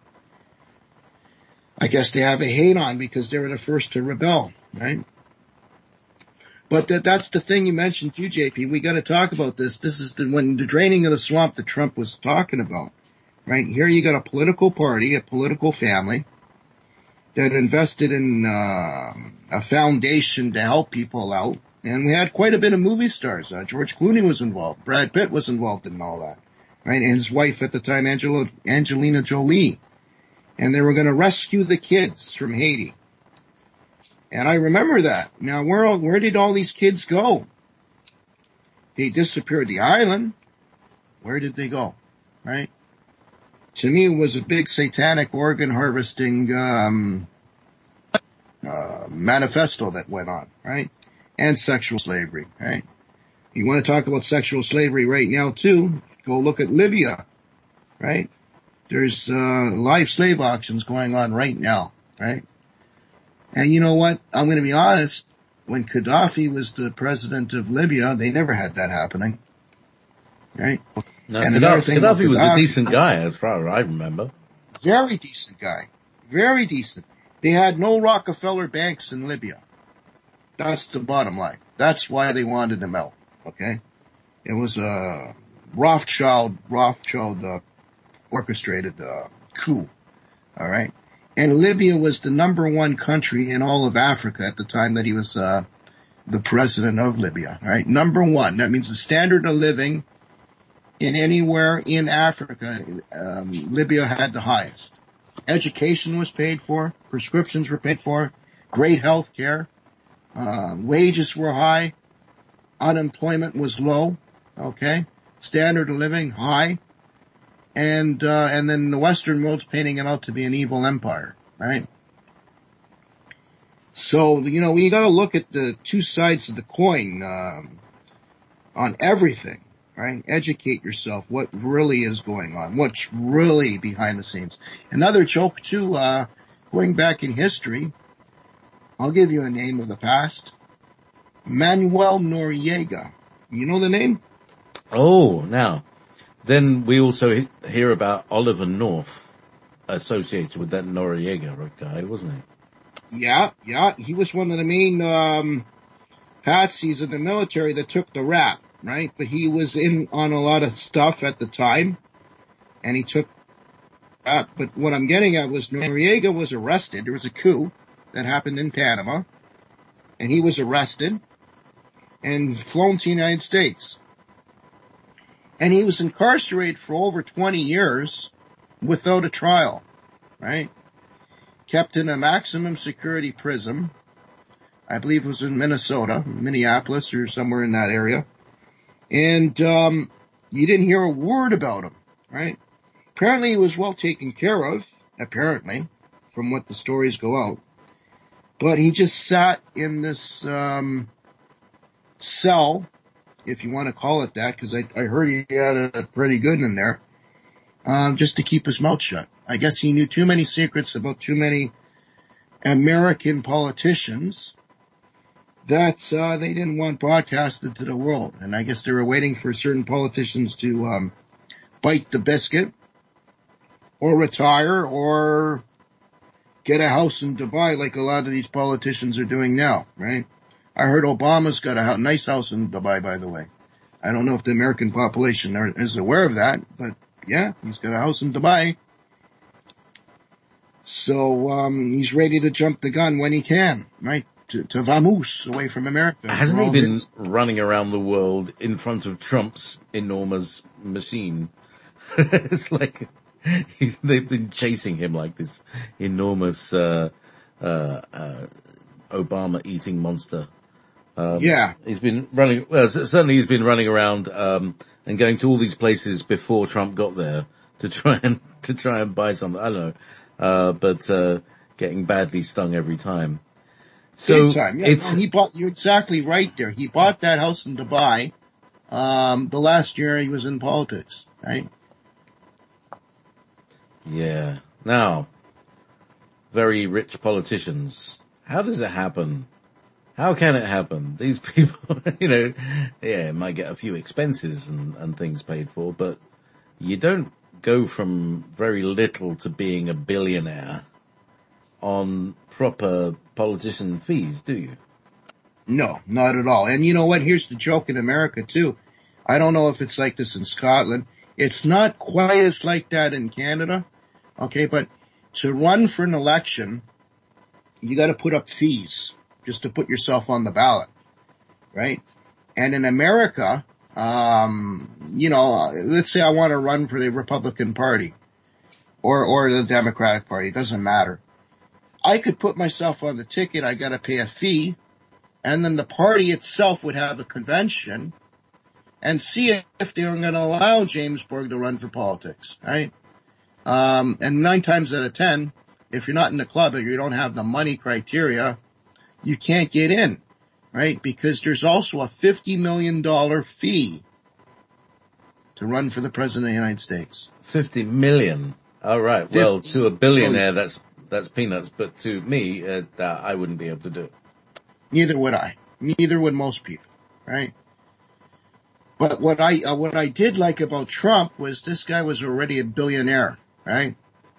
I guess they have a hate on because they were the first to rebel, right? But that, that's the thing you mentioned too, J P. We gotta talk about this. This is the, when the draining of the swamp that Trump was talking about, right? Here you got a political party, a political family that invested in, uh, a foundation to help people out. And we had quite a bit of movie stars. Uh, George Clooney was involved. Brad Pitt was involved in all that, right? And his wife at the time, Angela, Angelina Jolie. And they were going to rescue the kids from Haiti. And I remember that. Now, where where did all these kids go? They disappeared the island. Where did they go? Right? To me, it was a big satanic organ harvesting, um, uh, manifesto that went on, right? And sexual slavery, right? You want to talk about sexual slavery right now too? Go look at Libya, right? There's, uh, live slave auctions going on right now, right? And you know what? I'm going to be honest. When Gaddafi was the president of Libya, they never had that happening, right? No, and Gaddafi, Gaddafi Gaddafi was a decent guy, as far as I remember. Very decent guy. Very decent. They had no Rockefeller banks in Libya. That's the bottom line. That's why they wanted him out, okay? It was a Rothschild, Rothschild, uh, orchestrated, uh, coup, alright? And Libya was the number one country in all of Africa at the time that he was, uh, the president of Libya, right? Number one. That means the standard of living in anywhere in Africa, um, Libya had the highest. Education was paid for, prescriptions were paid for, great health care, uh, wages were high, unemployment was low, okay, standard of living high, and, uh, and then the Western world's painting it out to be an evil empire, right? So, you know, we gotta look at the two sides of the coin, um, on everything. Right? Educate yourself what really is going on, what's really behind the scenes. Another joke too, uh, going back in history, I'll give you a name of the past. Manuel Noriega. You know the name? Oh, now, then we also he- hear about Oliver North associated with that Noriega guy, wasn't he? Yeah, yeah. He was one of the main, um, patsies of the military that took the rap. Right? But he was in on a lot of stuff at the time, and he took, uh, but what I'm getting at was Noriega was arrested. There was a coup that happened in Panama, and he was arrested and flown to the United States. And he was incarcerated for over twenty years without a trial, right? Kept in a maximum security prison. I believe it was in Minnesota, Minneapolis, or somewhere in that area. And, um, you didn't hear a word about him, right? Apparently he was well taken care of, apparently, from what the stories go out. But he just sat in this, um, cell, if you want to call it that, because I, I heard he had it pretty good in there, um, just to keep his mouth shut. I guess he knew too many secrets about too many American politicians that uh, they didn't want broadcasted to the world. And I guess they were waiting for certain politicians to um, bite the biscuit or retire or get a house in Dubai like a lot of these politicians are doing now, right? I heard Obama's got a nice house in Dubai, by the way. I don't know if the American population are, is aware of that, but yeah, he's got a house in Dubai. So um he's ready to jump the gun when he can, right? To, to vamoose away from America. Hasn't he been his... running around the world in front of Trump's enormous machine? It's like he's, they've been chasing him like this enormous uh, uh, uh, Obama eating monster. Um, yeah, he's been running. Well, certainly he's been running around um, and going to all these places before Trump got there to try and to try and buy something. I don't know, uh, but uh, getting badly stung every time. So Big time. Yeah, it's, no, he bought, you're exactly right there. He bought that house in Dubai, um, the last year he was in politics, right? Yeah. Now, very rich politicians. How does it happen? How can it happen? These people, you know, yeah, might get a few expenses and, and things paid for, but you don't go from very little to being a billionaire on proper politician fees, do you? No, not at all. And you know what? Here's the joke in America too. I don't know if it's like this in Scotland. It's not quite as like that in Canada. Okay, but to run for an election, you gotta put up fees just to put yourself on the ballot, right? And in America, um, you know, let's say I want to run for the Republican Party or, or the Democratic Party. It doesn't matter. I could put myself on the ticket. I got to pay a fee, and then the party itself would have a convention, and see if they were going to allow James Borg to run for politics, right? Um, and nine times out of ten, if you're not in the club or you don't have the money criteria, you can't get in, right? Because there's also a fifty million dollars fee to run for the President of the United States. fifty million. All right. Well, to a billionaire, that's, that's peanuts, but to me, uh, I wouldn't be able to do it. Neither would I. Neither would most people, right? But what I, uh, what I did like about Trump was this guy was already a billionaire, right?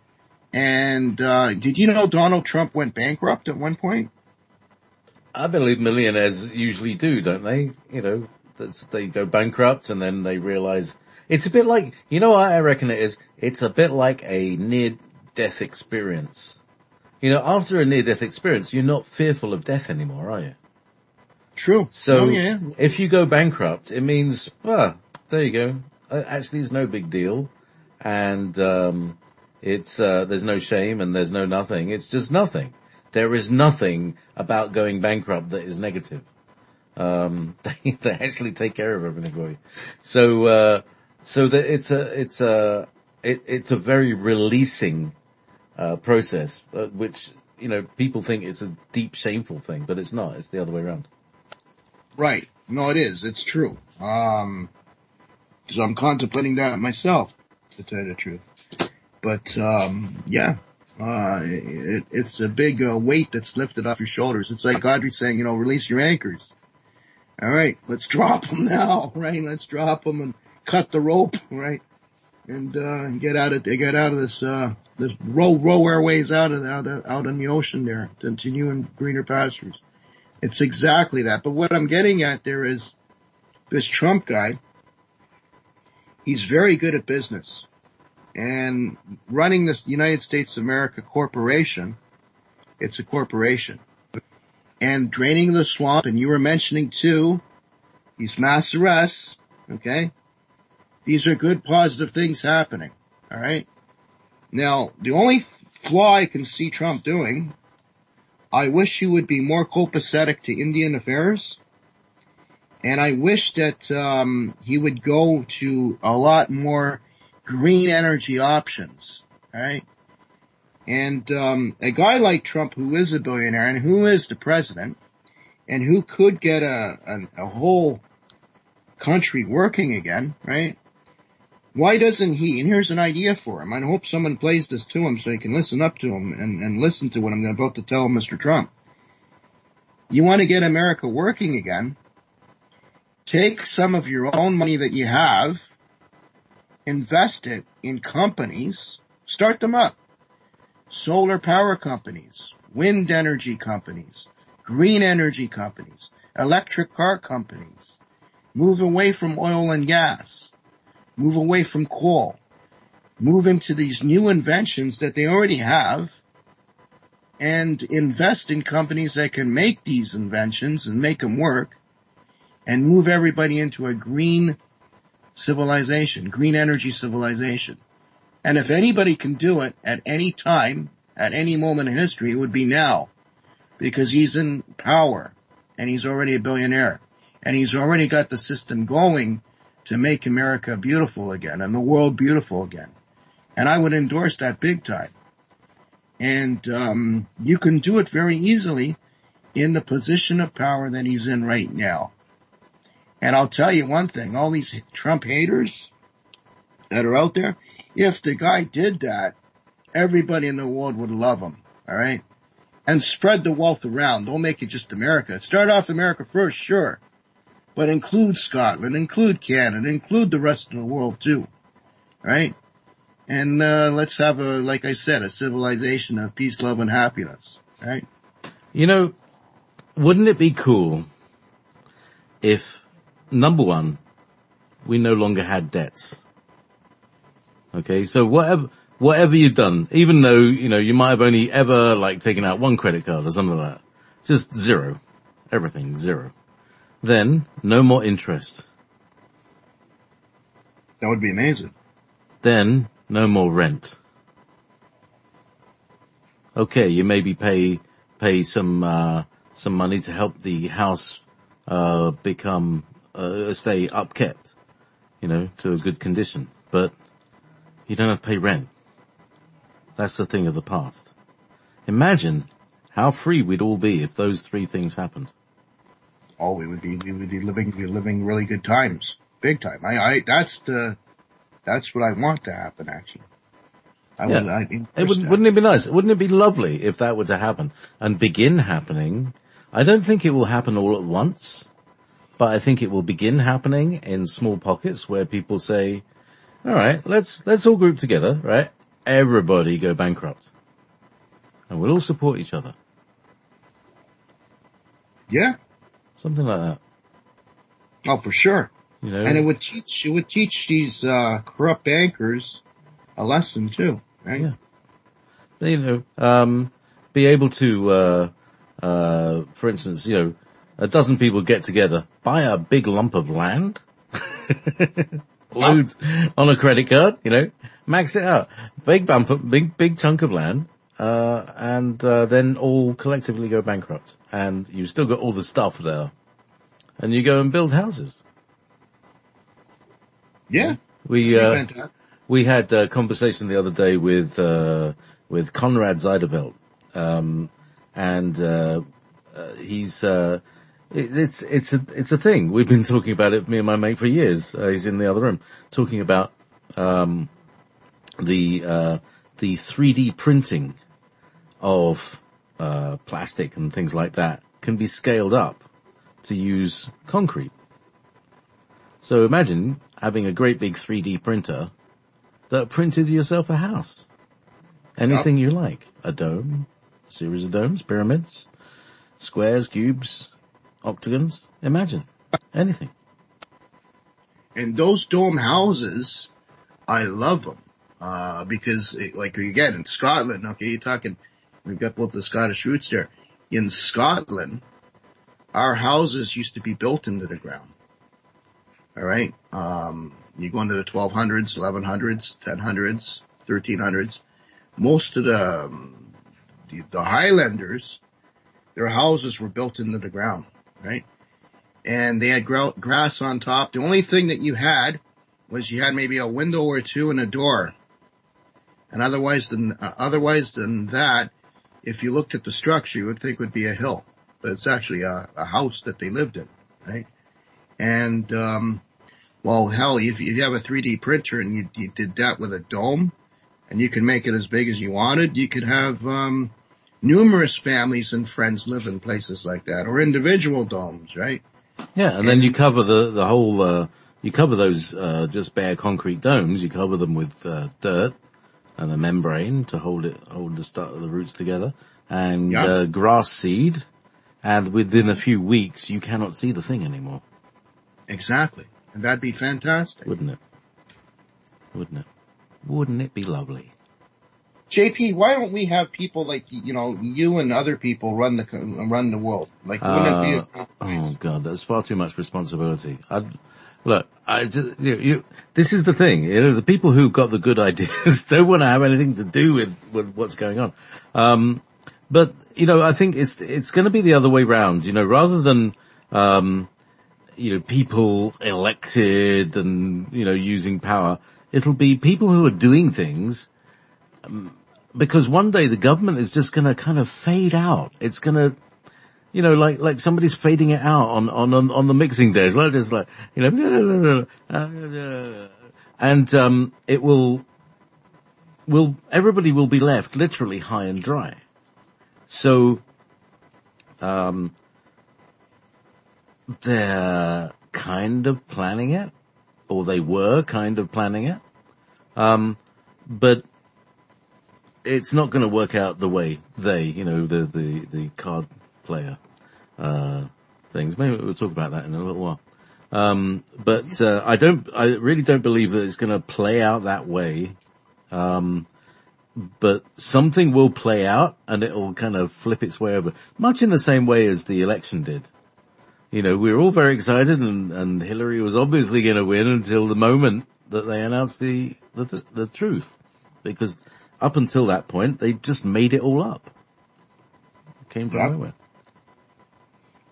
And, uh, did you know Donald Trump went bankrupt at one point? I believe millionaires usually do, don't they? You know, that's, they go bankrupt and then they realize it's a bit like, you know what I reckon it is? It's a bit like a near-death experience. You know, after a near-death experience, you're not fearful of death anymore, are you? True. So, oh, yeah. if you go bankrupt, it means, well, there you go. Uh, Actually, it's no big deal. And, um, it's, uh, there's no shame and there's no nothing. It's just nothing. There is nothing about going bankrupt that is negative. Um, they, they actually take care of everything for you. So, uh, so that it's a, it's a, it, it's a very releasing, uh, process, uh, which, you know, people think it's a deep, shameful thing, but it's not. It's the other way around. Right. No, it is. It's true. Um, cause I'm contemplating that myself, to tell you the truth. But, um, yeah, uh, it, it's a big uh, weight that's lifted off your shoulders. It's like Audrey saying, you know, release your anchors. All right, let's drop them now, right? Let's drop them and cut the rope, right? And, uh, get out of, get out of this, uh, this row, row airways out of, out, of, out in the ocean there to continue in greener pastures. It's exactly that. But what I'm getting at there is this Trump guy, he's very good at business. And running this United States of America corporation, it's a corporation. And draining the swamp, and you were mentioning too, these mass arrests, okay? These are good positive things happening, alright? Now, the only flaw I can see Trump doing, I wish he would be more copacetic to Indian affairs, and I wish that um he would go to a lot more green energy options, right? And um a guy like Trump, who is a billionaire and who is the president, and who could get a, a, a whole country working again, right? Why doesn't he, and here's an idea for him, I hope someone plays this to him so he can listen up to him and, and listen to what I'm about to tell Mister Trump. You want to get America working again, take some of your own money that you have, invest it in companies, start them up. Solar power companies, wind energy companies, green energy companies, electric car companies. Move away from oil and gas. Move away from coal. Move into these new inventions that they already have and invest in companies that can make these inventions and make them work and move everybody into a green civilization, green energy civilization. And if anybody can do it at any time, at any moment in history, it would be now. Because he's in power, and he's already a billionaire, and he's already got the system going to make America beautiful again, and the world beautiful again. And I would endorse that big time. And um you can do it very easily in the position of power that he's in right now. And I'll tell you one thing, all these Trump haters that are out there, if the guy did that, everybody in the world would love him, all right? And spread the wealth around. Don't make it just America. Start off America first, sure. But include Scotland, include Canada, include the rest of the world too, all right? And uh let's have a, like I said, a civilization of peace, love, and happiness, all right? You know, wouldn't it be cool if, number one, we no longer had debts? Okay, so whatever, whatever you've done, even though, you know, you might have only ever, like, taken out one credit card or something like that, just zero. Everything, zero. Then, no more interest. That would be amazing. Then, no more rent. Okay, you maybe pay, pay some, uh, some money to help the house, uh, become uh, stay upkept, you know, to a good condition. But you don't have to pay rent. That's the thing of the past. Imagine how free we'd all be if those three things happened. Oh, we would be, we would be living, be living really good times. Big time. I, I, that's the, that's what I want to happen, actually. I yeah. would, I, it would, wouldn't it be nice? Wouldn't it be lovely if that were to happen and begin happening? I don't think it will happen all at once, but I think it will begin happening in small pockets where people say, all right, let's, let's all group together, right? Everybody go bankrupt. And we'll all support each other. Yeah. Something like that. Oh, for sure. You know? And it would teach, it would teach these, uh, corrupt bankers a lesson too, right? Yeah. You know, um, be able to, uh, uh, for instance, you know, a dozen people get together, buy a big lump of land, loads on a credit card, you know, max it out, big bumper, big, big chunk of land, uh, and, uh, then all collectively go bankrupt. And you've still got all the stuff there. And you go and build houses. Yeah. We, uh, we had a conversation the other day with, uh, with Conrad Zeiderveld. Um, and, uh, uh, he's, uh, it, it's, it's a, it's a thing. We've been talking about it, me and my mate, for years. Uh, he's in the other room talking about, um, the, uh, the three D printing of, uh, plastic and things like that can be scaled up to use concrete. So imagine having a great big three D printer that printed yourself a house. Anything you like. A dome, a series of domes, pyramids, squares, cubes, octagons. Imagine. Anything. And those dome houses, I love them. Uh, because it, like again, in Scotland, okay, you're talking, we've got both the Scottish roots there. In Scotland, our houses used to be built into the ground. All right. Um, you go into the twelve hundreds, eleven hundreds, ten hundreds, thirteen hundreds. Most of the, um, the, the Highlanders, their houses were built into the ground, right? And they had gra- grass on top. The only thing that you had was you had maybe a window or two and a door. And otherwise than, uh, otherwise than that, if you looked at the structure, you would think it would be a hill. But it's actually a, a house that they lived in, right? And, um, well, hell, if you have a three D printer and you, you did that with a dome and you can make it as big as you wanted, you could have, um, numerous families and friends live in places like that, or individual domes, right? Yeah, and, and then you cover the, the whole, uh, you cover those, uh, just bare concrete domes, you cover them with, uh, dirt and a membrane to hold it, hold the start of the roots together, and, yeah. uh, grass seed, and within a few weeks you cannot see the thing anymore. Exactly. And that'd be fantastic. Wouldn't it? Wouldn't it? Wouldn't it be lovely? J P, why don't we have people like, you know, you and other people run the, run the world? Like, wouldn't uh, it be a, oh God, that's far too much responsibility. I'd, look, I just, you, you, this is the thing, you know, the people who've got the good ideas don't want to have anything to do with, with what's going on. Um, but, you know, I think it's, it's going to be the other way round, you know, rather than, um, you know, people elected and, you know, using power. It'll be people who are doing things, um, because one day the government is just going to kind of fade out. It's going to, you know, like, like somebody's fading it out on, on, on, on the mixing days. Like, just like, you know, and, um, it will, will, everybody will be left literally high and dry. So, um, they're kind of planning it, or they were kind of planning it, um, but it's not going to work out the way they, you know, the the the card player uh things. Maybe we'll talk about that in a little while. Um, but uh, I don't, I really don't believe that it's going to play out that way. Um, but something will play out, and it will kind of flip its way over, much in the same way as the election did. You know, we were all very excited, and, and Hillary was obviously going to win until the moment that they announced the, the, the, the truth. Because up until that point, they just made it all up. It came from yep. nowhere.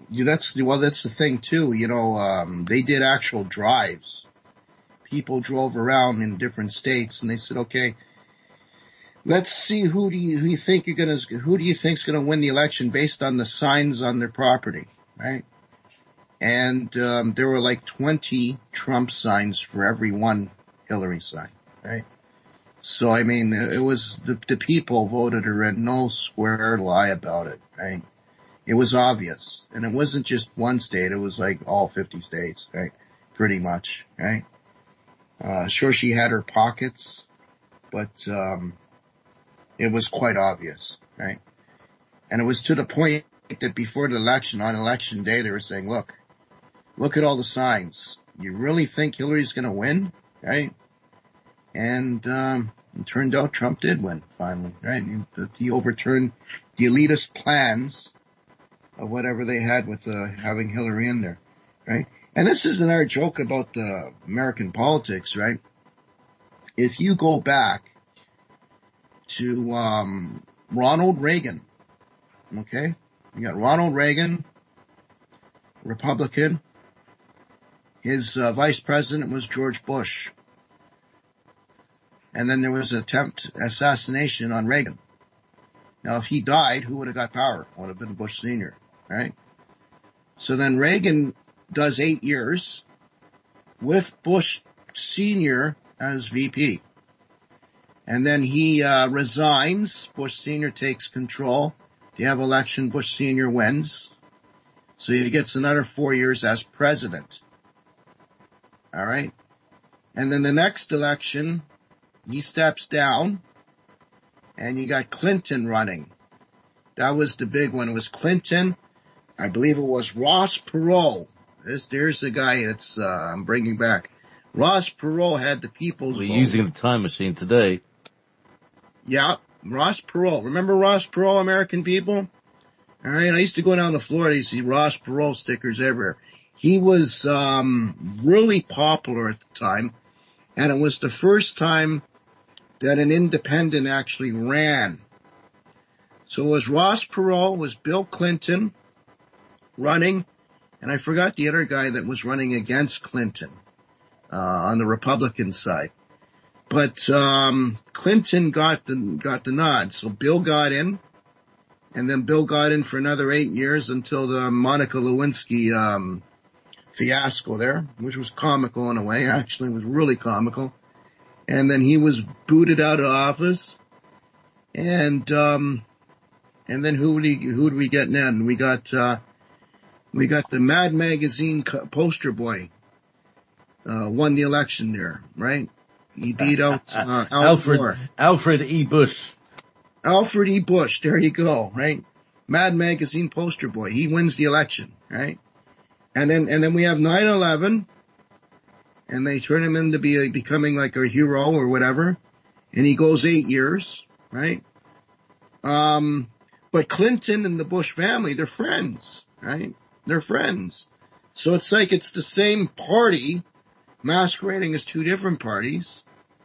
yeah, that's, well, that's the thing too. You know, um, they did actual drives. People drove around in different states and they said, okay, let's see who do you, who you think you're gonna, who do you think's gonna win the election based on the signs on their property, right? And, um, there were like twenty Trump signs for every one Hillary sign, right? So, I mean, it was, the, the people voted her in, no square lie about it, right? It was obvious. And it wasn't just one state, it was like all fifty states, right? Pretty much, right? Uh, sure she had her pockets, but, um, it was quite obvious, right? And it was to the point that before the election, on election day, they were saying, look, look at all the signs. You really think Hillary's gonna win, right? And, um, it turned out Trump did win, finally, right? He overturned the elitist plans of whatever they had with, uh, having Hillary in there, right? And this is another joke about, uh, American politics, right? If you go back to, um, Ronald Reagan, okay? You got Ronald Reagan, Republican. His, uh, vice president was George Bush. And then there was an attempt assassination on Reagan. Now, if he died, who would have got power? Would have been Bush Senior, right? So then Reagan does eight years with Bush Senior as V P. And then he, uh, resigns. Bush Senior takes control. You have election, Bush Senior wins. So he gets another four years as president. All right. And then the next election, he steps down, and you got Clinton running. That was the big one. It was Clinton. I believe it was Ross Perot. This, there's the guy that's, uh, I'm bringing back. Ross Perot had the people's We're vote. using the time machine today. Yeah, Ross Perot. Remember Ross Perot, American people? All right, I used to go down to Florida, you see Ross Perot stickers everywhere. He was, um, really popular at the time, and it was the first time that an independent actually ran. So it was Ross Perot, it was Bill Clinton running, and I forgot the other guy that was running against Clinton, uh, on the Republican side. But, um, Clinton got the, got the nod. So Bill got in, and then Bill got in for another eight years until the Monica Lewinsky, um, fiasco there, which was comical in a way. Actually, it was really comical. And then he was booted out of office. And, um, and then who did he, who did we get then? We got, uh, we got the Mad Magazine poster boy, uh, won the election there, right? He beat out, uh, Al Alfred, Gore. Alfred E. Bush. Alfred E. Bush, there you go, right? Mad Magazine poster boy. He wins the election, right? And then, and then we have nine eleven. And they turn him into be a, becoming like a hero or whatever. And he goes eight years, right? Um, but Clinton and the Bush family, they're friends, right? They're friends. So it's like it's the same party masquerading as two different parties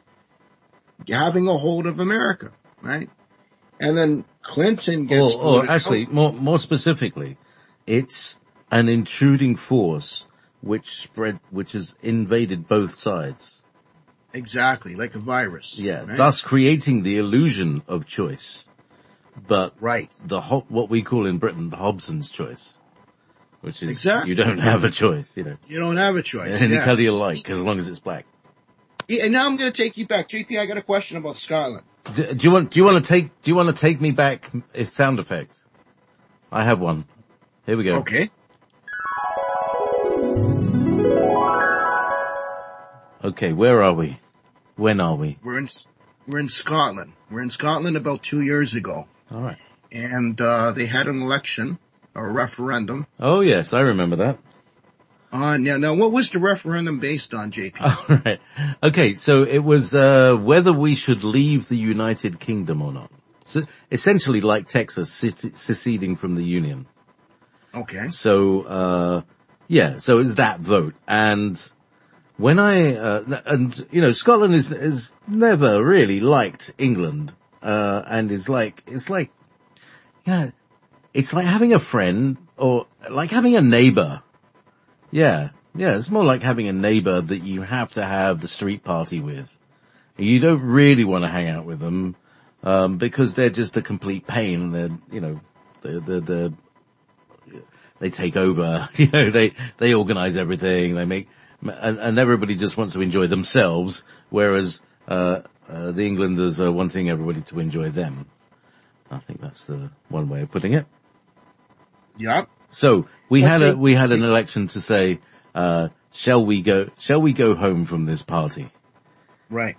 having a hold of America, right? And then Clinton gets... Or, or actually, more, more specifically, it's an intruding force which spread, which has invaded both sides. Exactly, like a virus. Yeah, right? thus creating the illusion of choice. But right. the ho- what we call in Britain the Hobson's choice, which is exactly. You don't have a choice, you know. You don't have a choice. Any yeah. colour you like, as long as it's black. Yeah, and now I'm going to take you back, J P. I got a question about Scotland. Do, do you want? Do you want to take? Do you want to take me back? A sound effect. I have one. Here we go. Okay. Okay, where are we? When are we? We're in, we're in Scotland. We're in Scotland about two years ago. All right. And, uh, they had an election, or a referendum. Oh yes, I remember that. Uh, now, now what was the referendum based on, J P? All right. Okay, so it was, uh, whether we should leave the United Kingdom or not. So essentially like Texas seceding from the Union. Okay. So, uh, yeah, so it's that vote. And when I, uh, and, you know, Scotland is, is never really liked England, uh, and is like, it's like, yeah, it's like having a friend or like having a neighbor. Yeah, yeah, it's more like having a neighbor that you have to have the street party with. You don't really want to hang out with them, um, because they're just a complete pain. They're, you know, they're, they're, they're, they take over, you know, they, they organize everything, they make, and, and everybody just wants to enjoy themselves, whereas, uh, uh, the Englanders are wanting everybody to enjoy them. I think that's the one way of putting it. Yeah. So, we had a, we had an election to say, uh, shall we go, shall we go home from this party? Right.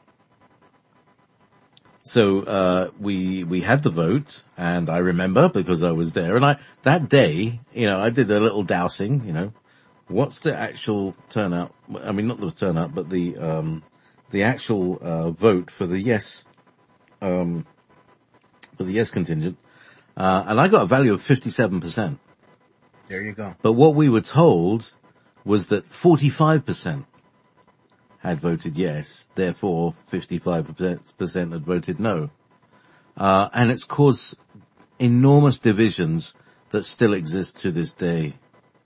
So, uh, we, we had the vote, and I remember because I was there, and I, that day, you know, I did a little dowsing, you know, what's the actual turnout, I mean, not the turnout, but the, um, the actual, uh, vote for the yes, um, for the yes contingent, uh, and I got a value of fifty-seven percent. There you go. But what we were told was that forty-five percent had voted yes, therefore fifty-five percent had voted no. Uh, and it's caused enormous divisions that still exist to this day.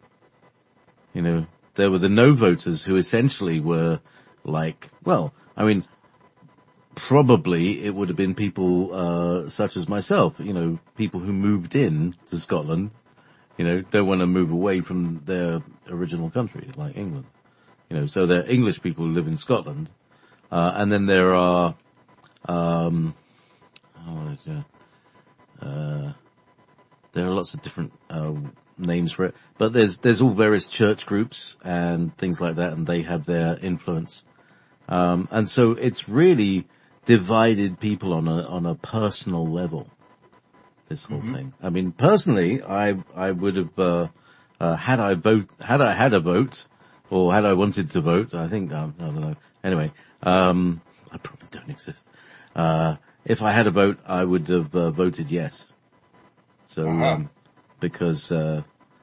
You know, there were the no voters who essentially were like, well, I mean, probably it would have been people, uh, such as myself, you know, people who moved in to Scotland, you know, don't want to move away from their original country, like England. You know, so there are English people who live in Scotland, uh, and then there are, um, oh, yeah, uh, there are lots of different, uh, names for it, but there's, there's all various church groups and things like that, and they have their influence. Um, and so it's really divided people on a, on a personal level, this whole mm-hmm. thing. I mean, personally, I, I would have, uh, uh, had I vote, had I had a vote, or had I wanted to vote, I think, um, I don't know. Anyway, um, I probably don't exist. Uh, if I had a vote, I would have uh, voted yes. So, uh-huh. um, because, uh,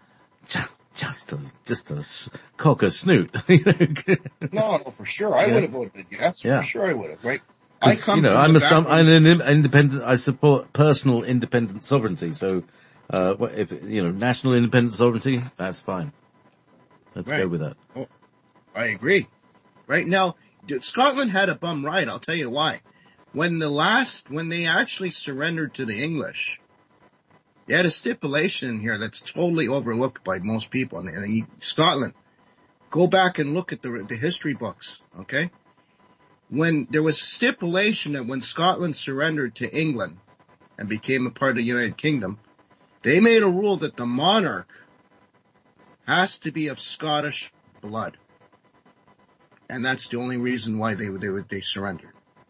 just a, just a cock a snoot. no, no, for sure. I yeah. would have voted yes. Yeah. For sure I would have, right? I come you know, from I'm the a, some, I'm an independent, I support personal independent sovereignty. So, uh, if, you know, national independent sovereignty, that's fine. Let's right. go with that. Oh, I agree. Right now, Scotland had a bum ride. I'll tell you why. When the last, when they actually surrendered to the English, they had a stipulation in here that's totally overlooked by most people in, in Scotland. Go back and look at the, the history books, okay? When there was a stipulation that when Scotland surrendered to England and became a part of the United Kingdom, they made a rule that the monarch has to be of Scottish blood. And that's the only reason why they they they surrendered.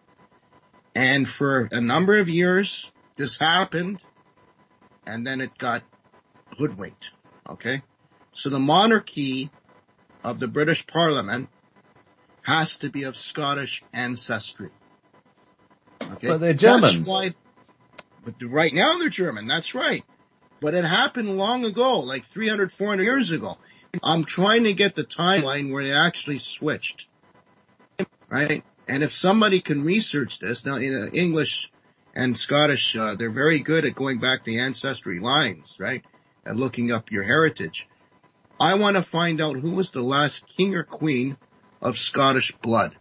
And for a number of years, this happened, and then it got hoodwinked, okay? So the monarchy of the British Parliament has to be of Scottish ancestry. Okay? But they're Germans. That's why, but right now they're German, that's right. But it happened long ago, like three hundred, four hundred years ago. I'm trying to get the timeline where they actually switched. Right? And if somebody can research this, now in uh, English and Scottish, uh, they're very good at going back the ancestry lines, right? And looking up your heritage. I want to find out who was the last king or queen of Scottish blood.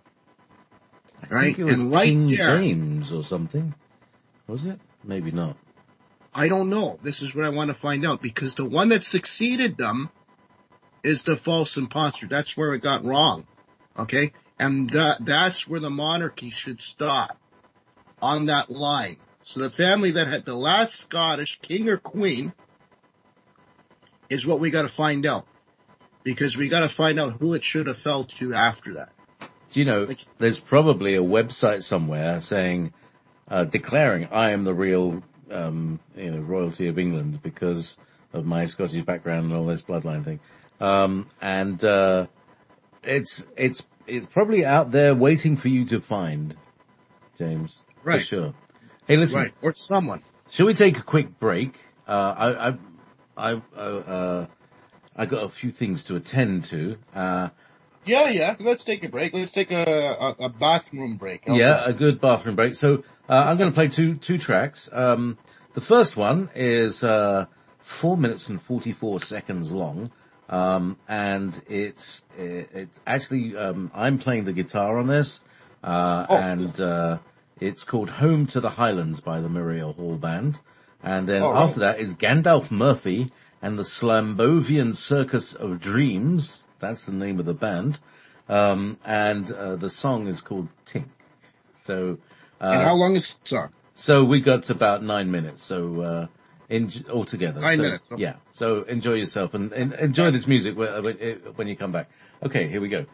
I right? think it was and right King there, James or something. Was it? Maybe not. I don't know. This is what I want to find out, because the one that succeeded them is the false imposter. That's where it got wrong. Okay? And that, that's where the monarchy should stop. On that line. So the family that had the last Scottish king or queen is what we gotta find out. Because we gotta find out who it should have fell to after that. Do you know, like, there's probably a website somewhere saying, uh, declaring I am the real, um, you know, royalty of England because of my Scottish background and all this bloodline thing. Um, and, uh, it's, it's, it's probably out there waiting for you to find, James. Right. For sure. Hey, listen. Right. Or someone. Shall we take a quick break? Uh, I, I, I, uh, uh, I got a few things to attend to. Uh, yeah, yeah. Let's take a break. Let's take a, a, a bathroom break. Okay. Yeah, a good bathroom break. So, uh, I'm going to play two, two tracks. Um, the first one is, uh, four minutes and forty-four seconds long. Um, and it's, it, it's actually, um, I'm playing the guitar on this, uh, Oh. and, uh, it's called Home to the Highlands by the Muriel Hall Band. And then Oh, after right. that is Gandalf Murphy and the Slambovian Circus of Dreams. That's the name of the band. Um, and, uh, the song is called Tink. So, uh, And how long is the song? so we got to about nine minutes. So, uh, in, altogether. Nine so, minutes. Okay. Yeah. So enjoy yourself and, and enjoy this music when, when you come back. Okay, here we go.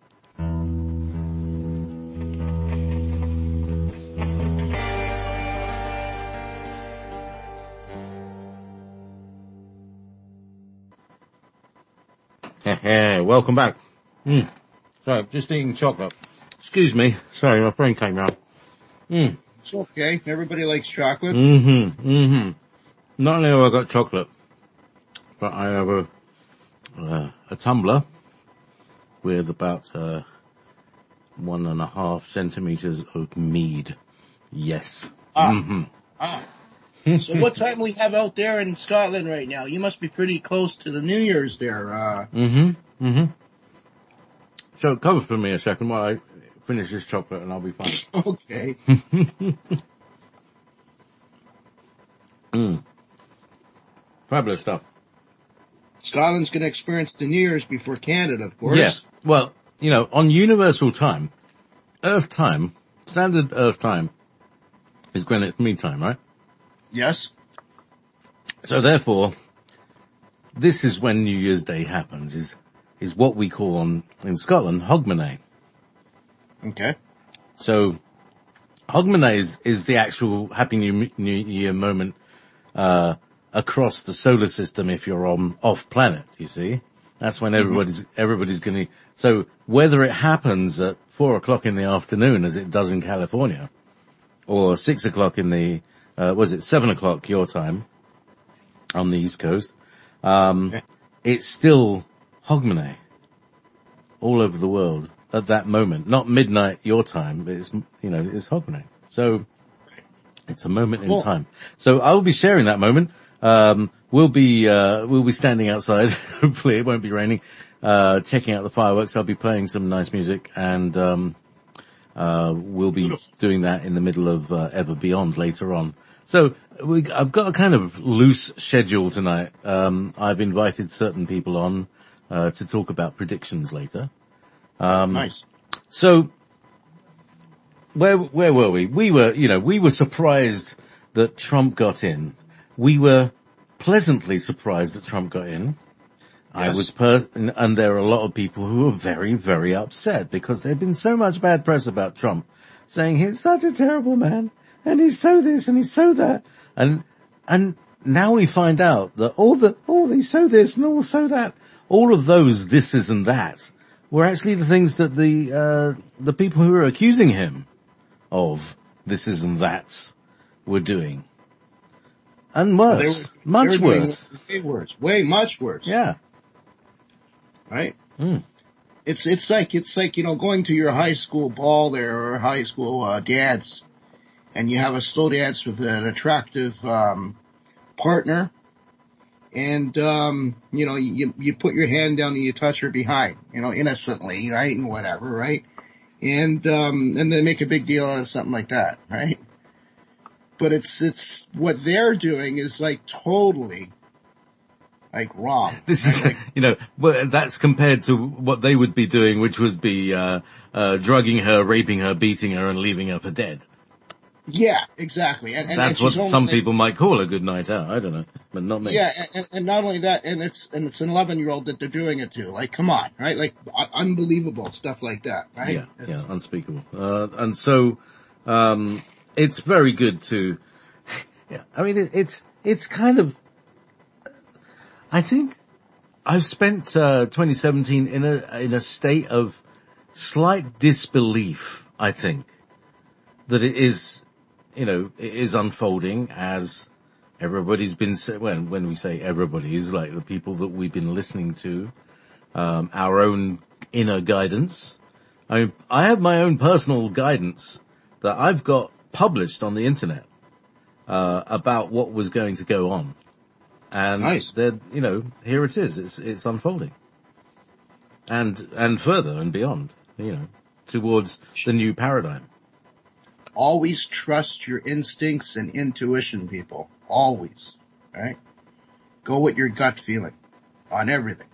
Welcome back. Mm. Sorry, just eating chocolate. Excuse me. Sorry, my friend came round. Mm. It's okay. Everybody likes chocolate. Mm-hmm. Mm-hmm. Not only have I got chocolate, but I have a uh, a tumbler with about uh, one and a half centimeters of mead. Yes. Ah. Mm-hmm. Ah. So what time we have out there in Scotland right now? You must be pretty close to the New Year's there. Uh, Mm-hmm. Mm-hmm. So cover for me a second while I finish this chocolate and I'll be fine. okay. Mm. Fabulous stuff. Scotland's going to experience the New Year's before Canada, of course. Yes. Well, you know, on universal time, Earth time, standard Earth time is Greenwich Mean Time, right? Yes. So therefore, this is when New Year's Day happens, is, is what we call on, in Scotland, Hogmanay. Okay. So, Hogmanay is, is the actual Happy New, New Year moment, uh, across the solar system if you're on, off planet, you see. That's when everybody's, mm-hmm. everybody's gonna, so whether it happens at four o'clock in the afternoon as it does in California, or six o'clock in the, uh, was it seven o'clock your time on the East Coast, um, okay. It's still Hogmanay all over the world at that moment. Not midnight your time, but it's, you know, it's Hogmanay. So, it's a moment cool. in time. So I'll be sharing that moment. Um, we'll be, uh, we'll be standing outside. Hopefully it won't be raining, uh, checking out the fireworks. I'll be playing some nice music and, um, uh, we'll be doing that in the middle of, uh, Ever Beyond later on. So we, I've got a kind of loose schedule tonight. Um, I've invited certain people on, uh, to talk about predictions later. Um, nice. So, where, where were we? We were, you know, we were surprised that Trump got in. We were pleasantly surprised that Trump got in. Yes. I was per, and, and there are a lot of people who are very, very upset because there's been so much bad press about Trump saying he's such a terrible man and he's so this and he's so that. And, and now we find out that all the, all he's so this and all so that, all of those thises and that's were actually the things that the, uh, the people who were accusing him of thises and that's were doing. And worse. Well, they were, much they were worse. Way worse. Way much worse. Yeah. Right? Mm. It's, it's like, it's like, you know, going to your high school ball there or high school, uh, dance and you have a slow dance with an attractive, um, partner and, um, you know, you, you put your hand down and you touch her behind, you know, innocently, right? And whatever, right? And, um, and they make a big deal out of something like that, right? But it's, it's, what they're doing is like totally, like wrong. This is, like, you know, well, that's compared to what they would be doing, which would be, uh, uh, drugging her, raping her, beating her and leaving her for dead. Yeah, exactly. And, and that's and what some people might call a good night out. I don't know, but not me. Yeah, and, and not only that, and it's, and it's an eleven year old that they're doing it to. Like, come on, right? Like, unbelievable stuff like that, right? Yeah, it's, yeah, unspeakable. Uh, and so, um, it's very good to, yeah, I mean, it, it's, it's kind of, I think I've spent, uh, twenty seventeen in a, in a state of slight disbelief, I think, that it is, you know, it is unfolding as everybody's been, when, when we say everybody is like the people that we've been listening to, um, our own inner guidance. I mean, I have my own personal guidance that I've got published on the internet, uh, about what was going to go on. And Nice. then, you know, here it is. It's, it's unfolding. And, and further and beyond, you know, towards the new paradigm. Always trust your instincts and intuition, people. Always. Right? Go with your gut feeling on everything.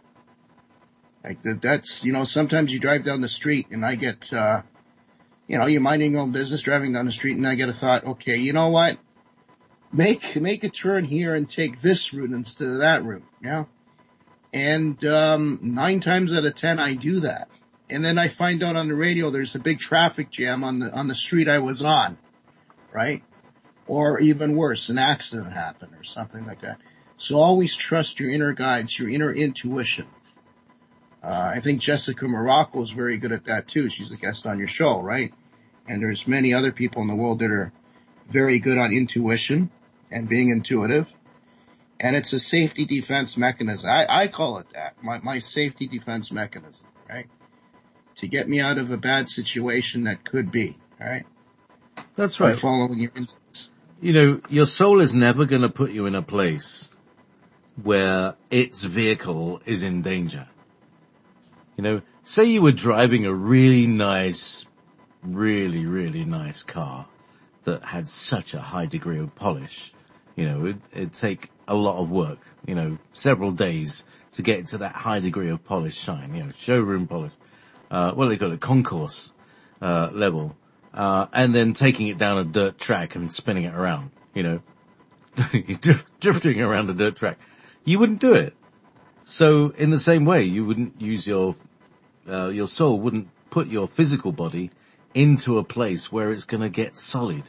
Like that, that's, you know, sometimes you drive down the street and I get, uh, you know, you're minding your own business driving down the street and I get a thought, okay, you know what? Make, make a turn here and take this route instead of that route, you know? And, um, nine times out of ten I do that. And then I find out on the radio there's a big traffic jam on the, on the street I was on, right? Or even worse, an accident happened or something like that. So always trust your inner guides, your inner intuition. Uh, I think Jessica Morocco is very good at that too. She's a guest on your show, right? And there's many other people in the world that are very good on intuition and being intuitive. And it's a safety defense mechanism. I, I call it that. My, my safety defense mechanism, right? To get me out of a bad situation that could be, right? That's right. By following your instincts. You know, your soul is never going to put you in a place where its vehicle is in danger. You know, say you were driving a really nice, really, really nice car that had such a high degree of polish. You know, it, it'd take a lot of work, you know, several days to get to that high degree of polish shine, you know, showroom polish. Uh, well, they got a concourse, uh, level, uh, and then taking it down a dirt track and spinning it around, you know, drift, drifting around a dirt track. You wouldn't do it. So in the same way, you wouldn't use your, uh, your soul wouldn't put your physical body into a place where it's going to get solid.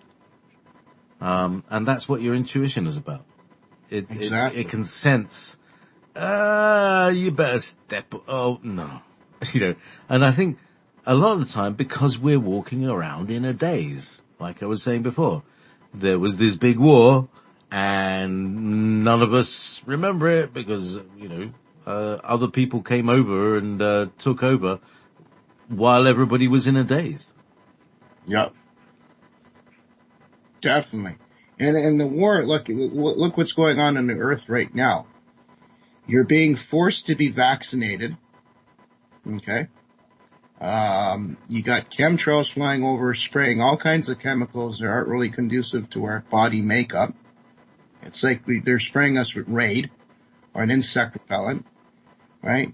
Um, and that's what your intuition is about. It, Exactly. it, it can sense, uh, you better step, oh no, you know, and I think a lot of the time because we're walking around in a daze, like I was saying before, there was this big war and none of us remember it because, you know, uh, other people came over and, uh, took over while everybody was in a daze. Yep. Definitely. And, and the war, look, look what's going on in the earth right now. You're being forced to be vaccinated. Okay. Um, you got chemtrails flying over, spraying all kinds of chemicals that aren't really conducive to our body makeup. It's like we, they're spraying us with Raid or an insect repellent, right?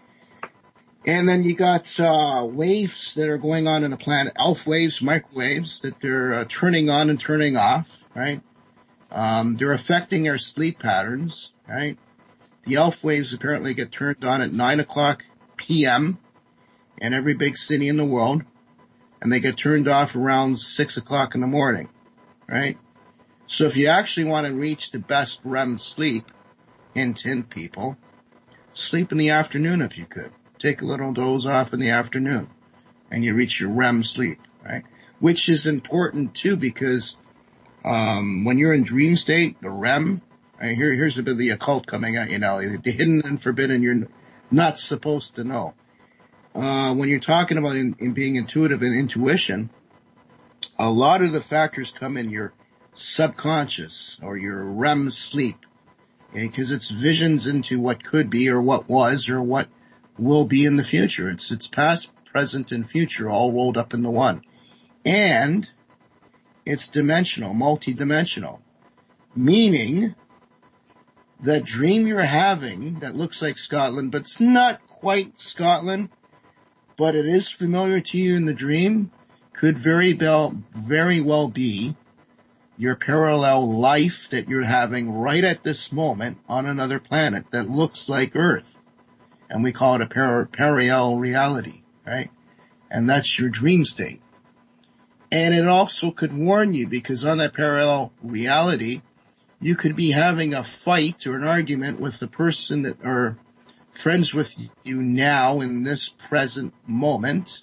And then you got, uh, waves that are going on in the planet, alpha waves, microwaves that they're uh, turning on and turning off, right? Um, they're affecting our sleep patterns, right? The alpha waves apparently get turned on at nine o'clock p.m. in every big city in the world, and they get turned off around six o'clock in the morning, right? So if you actually want to reach the best R E M sleep, hint, hint, people, sleep in the afternoon if you could. Take a little doze off in the afternoon, and you reach your R E M sleep, right? Which is important too because um when you're in dream state, the R E M, and here, here's a bit of the occult coming out, you know, the hidden and forbidden you're not supposed to know. Uh, when you're talking about in, in being intuitive and intuition, a lot of the factors come in your subconscious or your R E M sleep, because okay? It's visions into what could be or what was or what will be in the future. It's, it's past, present, and future all rolled up into one. And it's dimensional, multi-dimensional, meaning that dream you're having that looks like Scotland, but it's not quite Scotland, but it is familiar to you in the dream, could very well, very well be your parallel life that you're having right at this moment on another planet that looks like Earth. And we call it a par- parallel reality, right? And that's your dream state. And it also could warn you because on that parallel reality, you could be having a fight or an argument with the person that are friends with you now in this present moment.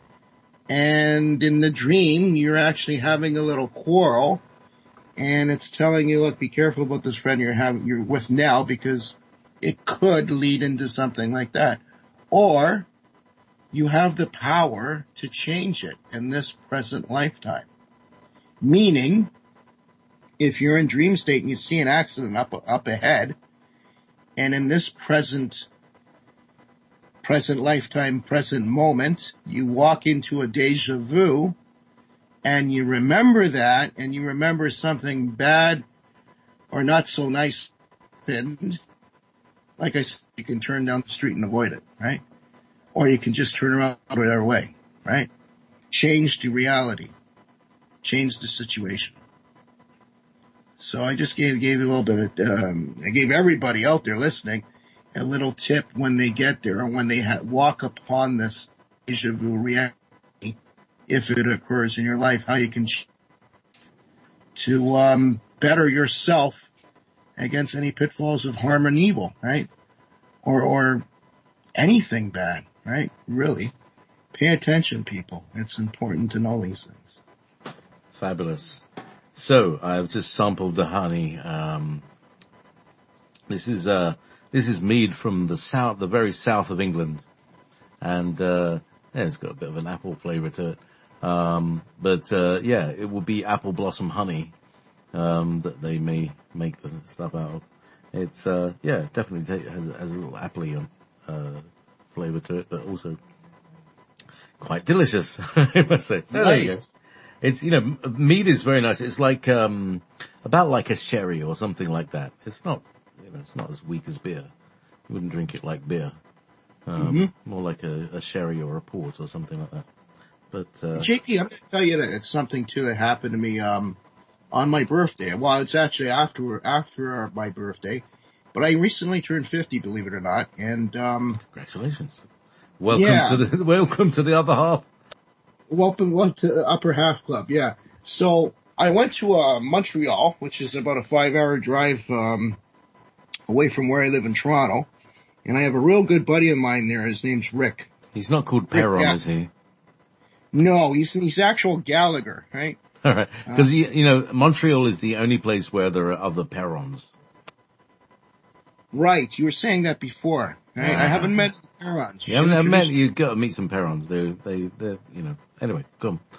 And in the dream, you're actually having a little quarrel and it's telling you, look, be careful about this friend you're having, you're with now because it could lead into something like that. Or you have the power to change it in this present lifetime. Meaning if you're in dream state and you see an accident up, up ahead, and in this present, present lifetime, present moment, you walk into a deja vu, and you remember that, and you remember something bad or not so nice happened, like I said, you can turn down the street and avoid it, right? Or you can just turn around the other way, right? Change the reality. Change the situation. So I just gave, gave a little bit of, um, I gave everybody out there listening a little tip when they get there, or when they ha- walk upon this deja vu reality, if it occurs in your life, how you can ch- to um, better yourself against any pitfalls of harm and evil, right? Or or anything bad, right? Really. Pay attention, people. It's important to know these things. Fabulous. So I've just sampled the honey. Um, this is uh, this is mead from the south, the very south of England, and uh, yeah, it's got a bit of an apple flavour to it. Um, but uh, yeah, it will be apple blossom honey um, that they may make the stuff out of. It's uh, yeah, definitely t- has, has a little appley uh, flavour to it, but also quite delicious, I must say. So Nice. there you go. It's, you know, mead is very nice. It's like, um, about like a sherry or something like that. It's not, you know, it's not as weak as beer. You wouldn't drink it like beer. Um, Mm-hmm. more like a, a sherry or a port or something like that. But, uh, J P, I'm going to tell you that it's something too that happened to me um, on my birthday. Well, it's actually after after my birthday, but I recently turned fifty, believe it or not. And um, congratulations. Welcome yeah. to the, welcome to the other half. Welcome, welcome to the Upper Half Club, yeah. So I went to uh, Montreal, which is about a five-hour drive um, away from where I live in Toronto, and I have a real good buddy of mine there. His name's Rick. He's not called Perron, yeah. is he? No, he's he's actual Gallagher, right? All right, because uh, you, you know Montreal is the only place where there are other Perrons. Right, you were saying that before. Right? Uh, I haven't met Perrons. You, you haven't, haven't met. You got to meet some Perrons. They they they you know. Anyway, go on.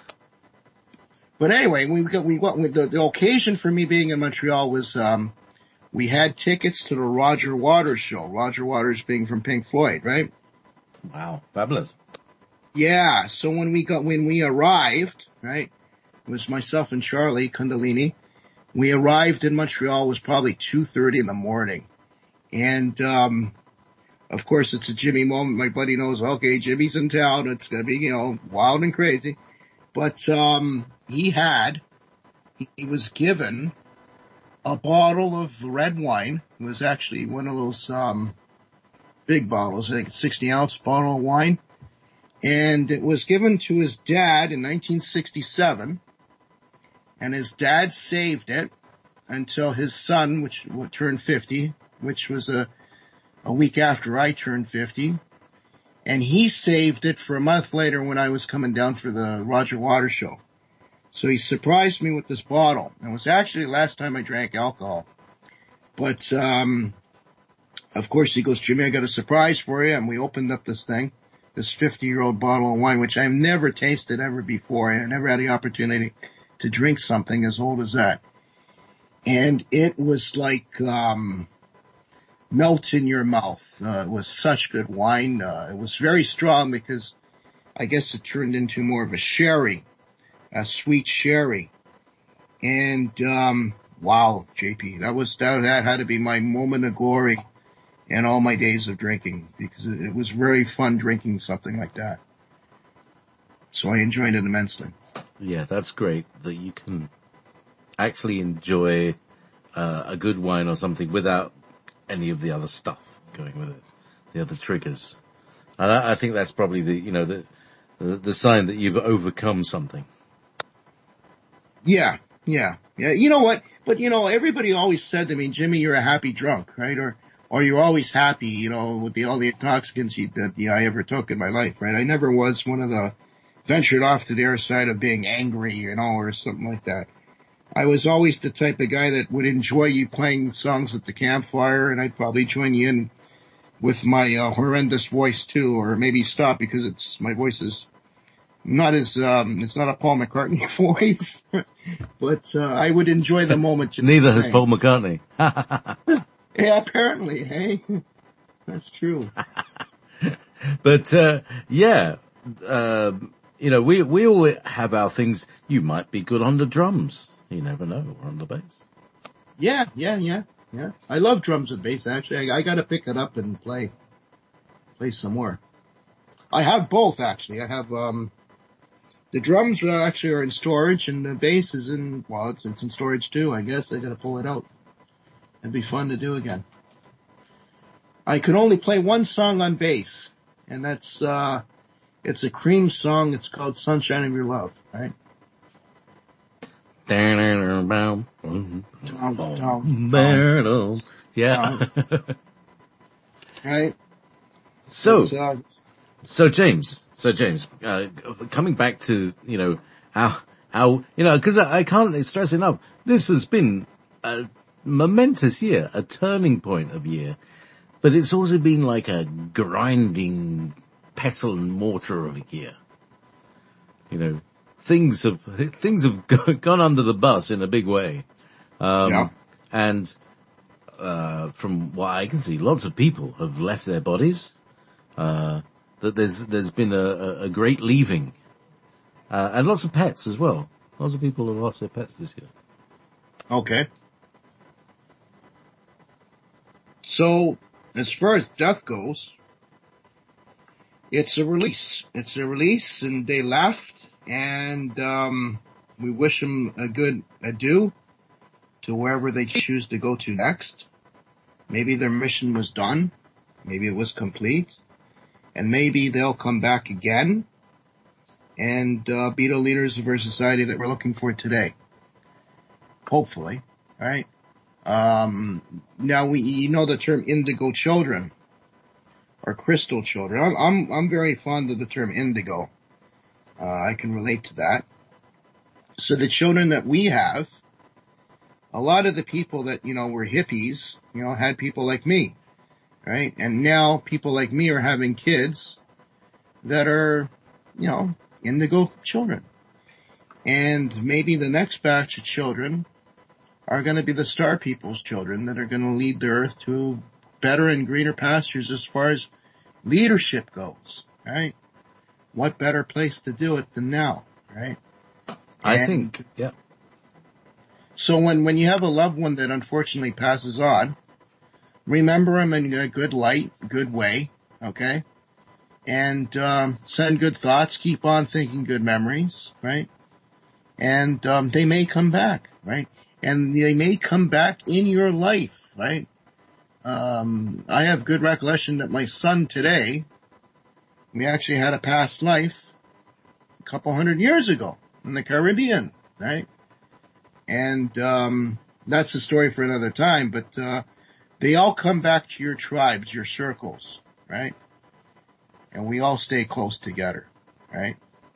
But anyway, we got we got the, the occasion for me being in Montreal was um we had tickets to the Roger Waters show. Roger Waters being from Pink Floyd, right? Wow, fabulous. Yeah, so when we got, when we arrived, right, it was myself and Charlie Kundalini. We arrived in Montreal, it was probably two thirty in the morning. And, um, of course it's a Jimmy moment. My buddy knows, okay, Jimmy's in town. It's gonna be, you know, wild and crazy. But, um, he had, he, he was given a bottle of red wine. It was actually one of those, um, big bottles, I think a sixty ounce bottle of wine. And it was given to his dad in nineteen sixty-seven, and his dad saved it until his son, which turned fifty, which was a, a week after I turned fifty, and he saved it for a month later when I was coming down for the Roger Waters show. So he surprised me with this bottle. It was actually the last time I drank alcohol. But, um, of course he goes, Jimmy, I got a surprise for you, and we opened up this thing. This fifty-year-old bottle of wine, which I've never tasted ever before. I never had the opportunity to drink something as old as that. And it was like, um, melt in your mouth. Uh, it was such good wine. Uh, it was very strong because I guess it turned into more of a sherry, a sweet sherry. And, um, wow, J P, that was, that, that had to be my moment of glory in all my days of drinking, because it was very fun drinking something like that. So I enjoyed it immensely. Yeah, that's great that you can actually enjoy uh, a good wine or something without any of the other stuff going with it, the other triggers. And I, I think that's probably the, you know, the, the the sign that you've overcome something. Yeah, yeah, yeah. You know what? But you know, everybody always said to me, Jimmy, you're a happy drunk, right? Or Or you're always happy, you know, with the, all the intoxicants you, that yeah, I ever took in my life, right? I never was one of the ventured off to their side of being angry, you know, or something like that. I was always the type of guy that would enjoy you playing songs at the campfire, and I'd probably join you in with my uh, horrendous voice too, or maybe stop because it's my voice is not as, um, it's not a Paul McCartney voice, but, uh, I would enjoy the moment. Just Neither the has same. Paul McCartney. Yeah, apparently, hey? That's true. But, uh, yeah, uh, you know, we, we all have our things. You might be good on the drums. You never know, or on the bass. Yeah, yeah, yeah, yeah. I love drums and bass, actually. I, I gotta pick it up and play, play some more. I have both, actually. I have, um, the drums are actually are in storage and the bass is in, well, it's, it's in storage too, I guess. I gotta pull it out. It'd be fun to do again. I could only play one song on bass, and that's, uh, it's a Cream song. It's called Sunshine of Your Love, right? Down, down, down, yeah. Right? So, uh, so James, so James, uh, coming back to, you know, our, our, you know, cause I, I can't stress enough, this has been a momentous year, a turning point of year, but it's also been like a grinding pestle and mortar of a year. You know, things have, things have gone under the bus in a big way. Um, yeah. and, uh, from what I can see, lots of people have left their bodies, uh, that there's, there's been a, a great leaving, uh, and lots of pets as well. Lots of people have lost their pets this year. Okay. So, as far as death goes, it's a release. It's a release, and they left, and um we wish them a good adieu to wherever they choose to go to next. Maybe their mission was done. Maybe it was complete. And maybe they'll come back again and uh be the leaders of our society that we're looking for today. Hopefully, right? Um, now we, you know the term indigo children or crystal children. I'm, I'm, I'm very fond of the term indigo. Uh, I can relate to that. So the children that we have, a lot of the people that, you know, were hippies, you know, had people like me, right? And now people like me are having kids that are, you know, indigo children. And maybe the next batch of children are going to be the Star People's children that are going to lead the earth to better and greener pastures as far as leadership goes, right? What better place to do it than now, right? I and think, yeah. So when, when you have a loved one that unfortunately passes on, remember them in a good light, good way, okay? And, um, send good thoughts, keep on thinking good memories, right? And, um, they may come back, right? And they may come back in your life, right? Um, I have good recollection that my son today, we actually had a past life a couple hundred years ago in the Caribbean, right? And, um, that's a story for another time, but, uh, they all come back to your tribes, your circles, right? And we all stay close together, right?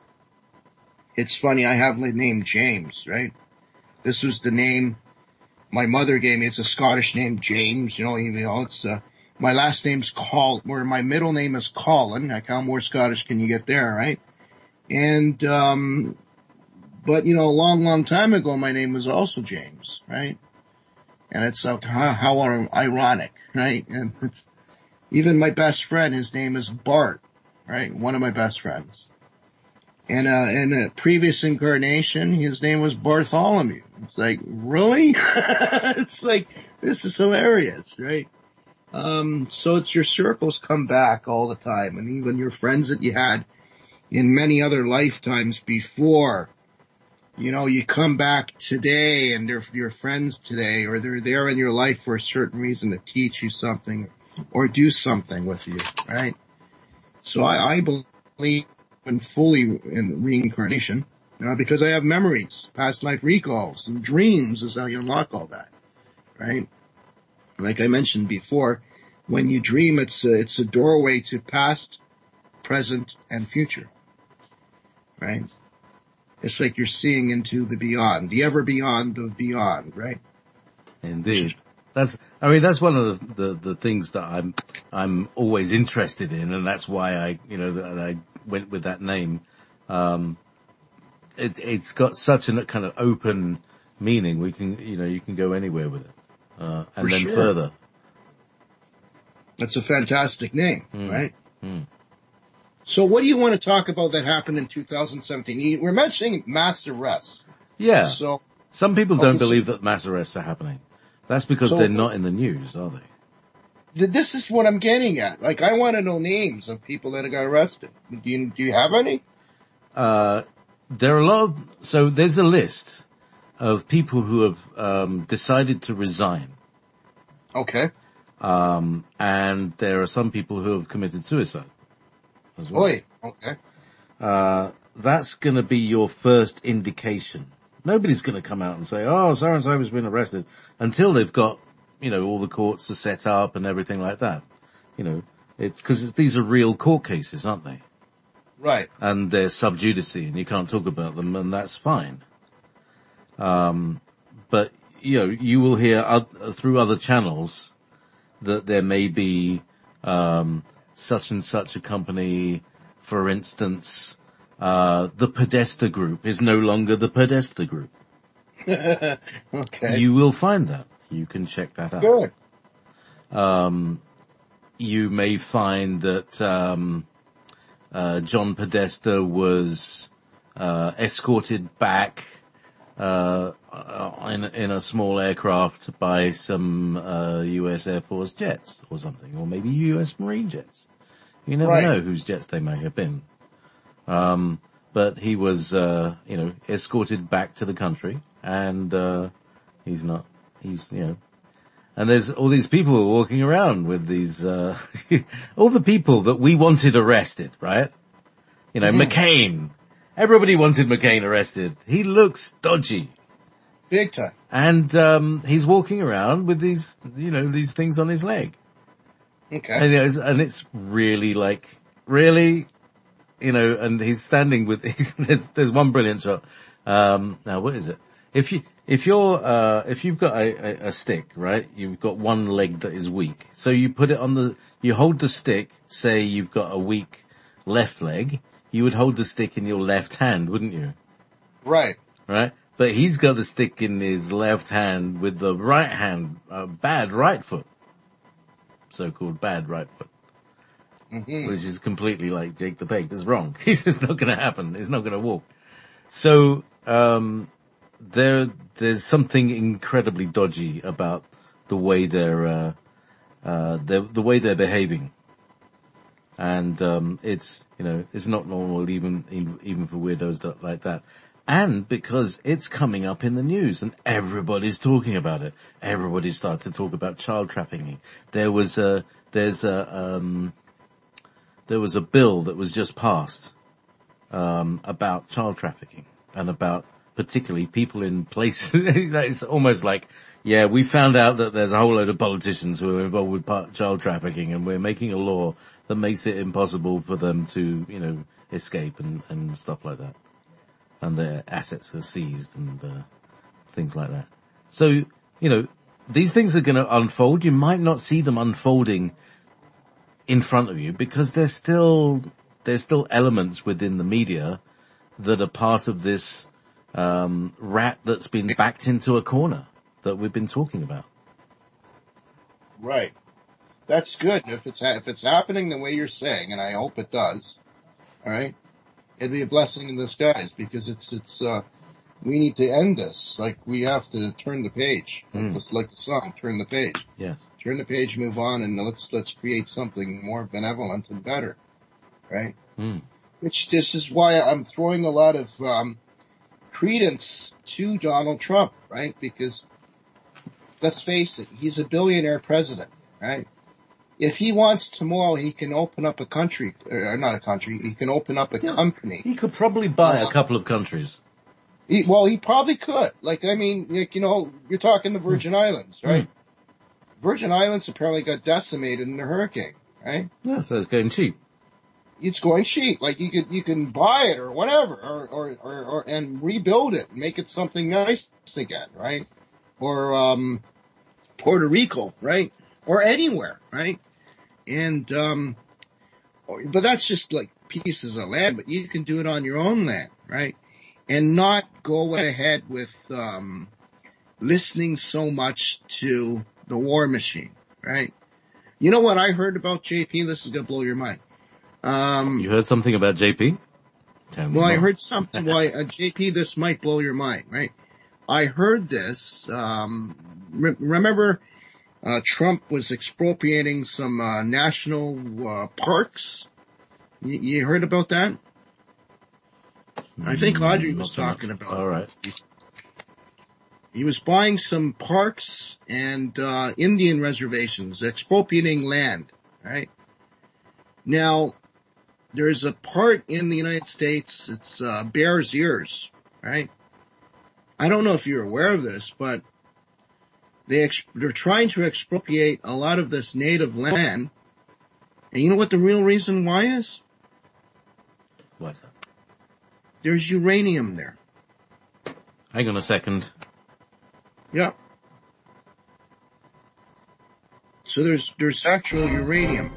It's funny, I have the name James, right? This was the name my mother gave me. It's a Scottish name, James. You know, you know, it's, uh, my last name's Col, or my middle name is Colin. Like, how more Scottish can you get there, right? And, um, but, you know, a long, long time ago, my name was also James, right? And it's uh, how, how ironic, right? And it's, even my best friend, his name is Bart, right? One of my best friends. And, uh, in a previous incarnation, his name was Bartholomew. It's like, really? It's like, this is hilarious, right? Um, so it's your circles come back all the time, and even your friends that you had in many other lifetimes before, you know, you come back today and they're your friends today, or they're there in your life for a certain reason to teach you something or do something with you, right? So I, I believe in fully in reincarnation, you know, because I have memories, past life recalls, and dreams is how you unlock all that, right? Like I mentioned before, when you dream, it's a, it's a doorway to past, present, and future, right? It's like you're seeing into the beyond, the ever beyond of beyond, right? Indeed. That's, I mean, that's one of the, the, the things that I'm, I'm always interested in, and that's why I, you know, that I went with that name. Um, it, it's got such a kind of open meaning. We can, you know, you can go anywhere with it, uh, and For then sure. further. That's a fantastic name, Mm. right? Mm. So what do you want to talk about that happened in two thousand seventeen? You- We're mentioning mass arrests. Yeah. So, Some people okay, don't so- believe that mass arrests are happening. That's because So- they're not in the news, are they? th- this is what I'm getting at. Like, I want to know names of people that got arrested. Do you, do you have any? Uh, there are a lot of, so there's a list of people who have, um, decided to resign. Okay. Um, and there are some people who have committed suicide as well. Oi. Okay. Uh, that's gonna be your first indication. Nobody's gonna come out and say, oh, so-and-so has been arrested until they've got, you know, all the courts are set up and everything like that. You know, it's cause these are real court cases, aren't they? Right. And they're sub judice and you can't talk about them and that's fine. Um, but, you know, you will hear oth- through other channels that there may be, um, such and such a company, for instance, uh, the Podesta Group is no longer the Podesta Group. Okay. You will find that. You can check that out. Good. Um, you may find that, um, uh, John Podesta was, uh, escorted back, uh, in, in a small aircraft by some, uh, U S Air Force jets or something, or maybe U S Marine jets. You never Right. know whose jets they may have been. Um, but he was, uh, you know, escorted back to the country and, uh, he's not, he's, you know, and there's all these people walking around with these, uh, all the people that we wanted arrested, right? You know, Mhm. McCain. Everybody wanted McCain arrested. He looks dodgy. Big time. And, um, he's walking around with these, you know, these things on his leg. Okay. And, you know, it's, and it's really like, really, you know, and he's standing with, he's, there's, there's one brilliant shot. Um, now what is it? If you, if you're, uh, if you've got a, a, a stick, right, you've got one leg that is weak. So you put it on the, you hold the stick, say you've got a weak left leg, you would hold the stick in your left hand, wouldn't you? Right. Right? But he's got the stick in his left hand with the right hand, uh, bad right foot. So-called bad right foot. Mm-hmm. Which is completely like Jake the Peg. That's wrong. It's just not gonna happen. It's not gonna walk. So, um, there, there's something incredibly dodgy about the way they're, uh, uh, the, the way they're behaving. And, um, it's, you know, it's not normal even, even, even for weirdos that, like that. And because it's coming up in the news and everybody's talking about it. Everybody started to talk about child trafficking. There was a, there's a, um, there was a bill that was just passed, um, about child trafficking and about particularly people in places. It's almost like, yeah, we found out that there's a whole load of politicians who are involved with part- child trafficking and we're making a law that makes it impossible for them to, you know, escape and, and stuff like that. And their assets are seized and, uh, things like that. So, you know, these things are going to unfold. You might not see them unfolding in front of you because there's still, there's still elements within the media that are part of this, um, rat that's been backed into a corner that we've been talking about. Right. That's good. If it's, ha- if it's happening the way you're saying, and I hope it does, all right, it'd be a blessing in disguise because it's, it's, uh, we need to end this. Like, we have to turn the page. Like, Mm. It's like the song, turn the page. Yes. Turn the page, move on, and let's, let's create something more benevolent and better. Right? Mm. Which, this is why I'm throwing a lot of, um, credence to Donald Trump, right? Because, let's face it, he's a billionaire president, right? If he wants tomorrow, he can open up a country, or not a country, he can open up a Yeah. company. He could probably buy Uh, a couple of countries. He, well, he probably could. Like, I mean, like, you know, you're talking the Virgin Islands, right? Virgin Islands apparently got decimated in a hurricane, right? Yeah, so it's going cheap. It's going cheap. Like, you could, you can buy it or whatever, or, or, or, or and rebuild it and make it something nice again, right? Or, um, Puerto Rico, right? Or anywhere, right? And, um, but that's just like pieces of land, but you can do it on your own land, right? And not go ahead with, um, listening so much to the war machine, right? You know what I heard about J P? This is going to blow your mind. Um, you heard something about J P? Tell me well, more. I heard something. Well, uh, J P, this might blow your mind, right? I heard this. Um, re- remember, uh, Trump was expropriating some uh, national uh, parks. You, you heard about that? I think Audrey was talking about it. All right. He was buying some parks and uh Indian reservations, expropriating land, right? Now, there's a part in the United States, it's uh Bears Ears, right? I don't know if you're aware of this, but they ex- they're trying to expropriate a lot of this native land. And you know what the real reason why is? What's that? There's uranium there. Hang on a second. Yeah. So there's there's actual uranium.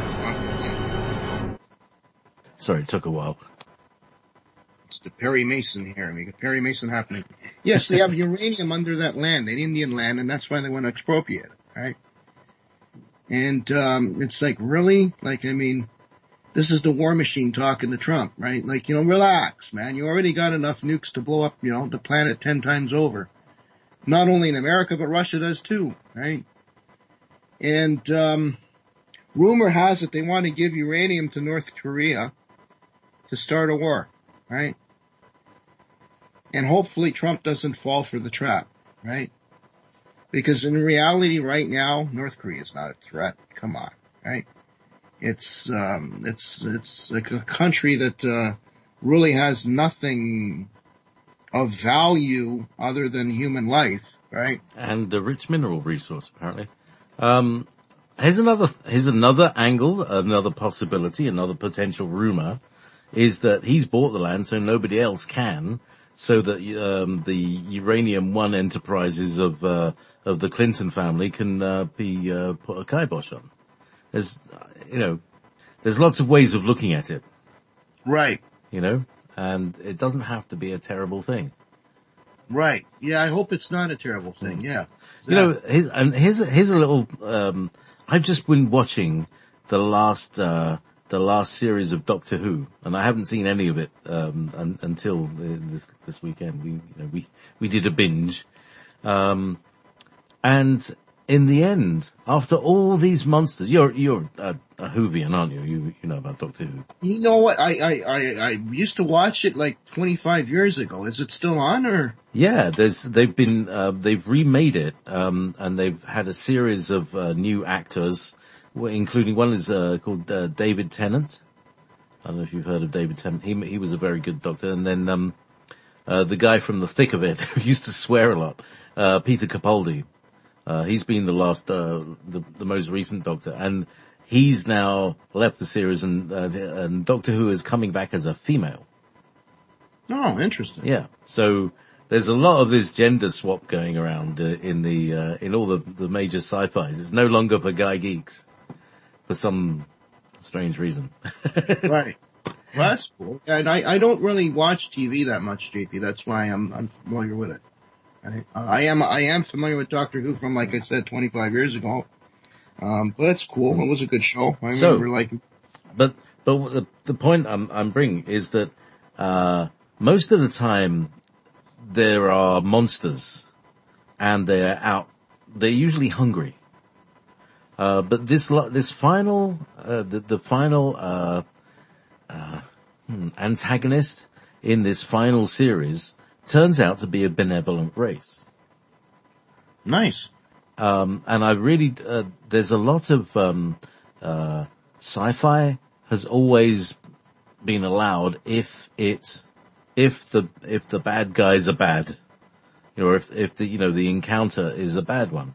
Sorry, it took a while. It's the Perry Mason here. We got Perry Mason happening. Yes, they have uranium under that land, that Indian land, and that's why they want to expropriate it, right? And um it's like, really? Like, I mean, this is the war machine talking to Trump, right? Like, you know, relax, man. You already got enough nukes to blow up, you know, the planet ten times over. Not only in America, but Russia does too, right? And, um, rumor has it they want to give uranium to North Korea to start a war, right? And hopefully Trump doesn't fall for the trap, right? Because in reality right now, North Korea is not a threat. Come on, right? It's, um, it's, it's like a country that, uh, really has nothing of value other than human life, right? And a rich mineral resource, apparently. Um, here's another, here's another angle, another possibility, another potential rumor, is that he's bought the land so nobody else can, so that, um, the Uranium One enterprises of, uh, of the Clinton family can, uh, be, uh, put a kibosh on. There's, you know, there's lots of ways of looking at it. Right. You know? And it doesn't have to be a terrible thing. Right. Yeah, I hope it's not a terrible thing. Yeah. You know, here's, and here's a, here's a little, um, I've just been watching the last, uh, the last series of Doctor Who, and I haven't seen any of it, um, un, until this, this weekend. We, you know, we, we did a binge. Um, and in the end, after all these monsters, you're, you're a, a Whovian, aren't you? You, you know about Doctor Who. You know what? I, I, I, I used to watch it like twenty-five years ago. Is it still on or? Yeah, there's, they've been, uh, they've remade it, um, and they've had a series of, uh, new actors, including one is, uh, called, uh, David Tennant. I don't know if you've heard of David Tennant. He, he was a very good doctor. And then, um, uh, the guy from The Thick of It, who used to swear a lot, uh, Peter Capaldi. Uh, he's been the last, uh, the, the most recent Doctor, and he's now left the series, and, uh, and Doctor Who is coming back as a female. Oh, interesting. Yeah. So there's a lot of this gender swap going around uh, in the, uh, in all the, the major sci-fis. It's no longer for guy geeks for some strange reason. Right. Well, that's cool. And I, I don't really watch T V that much, J P. That's why I'm, I'm familiar with it. I, I am, I am familiar with Doctor Who from, like I said, twenty-five years ago. Um, but that's cool. It was a good show. I So, remember like, but, but the, the point I'm, I'm bringing is that, uh, most of the time there are monsters and they're out, they're usually hungry. Uh, but this, this final, uh, the, the final, uh, uh, hmm, antagonist in this final series turns out to be a benevolent race. nice. Um, and I really, uh, there's a lot of, um, uh, sci-fi has always been allowed if it, if the, if the bad guys are bad, you know, or if, if the, you know, the encounter is a bad one.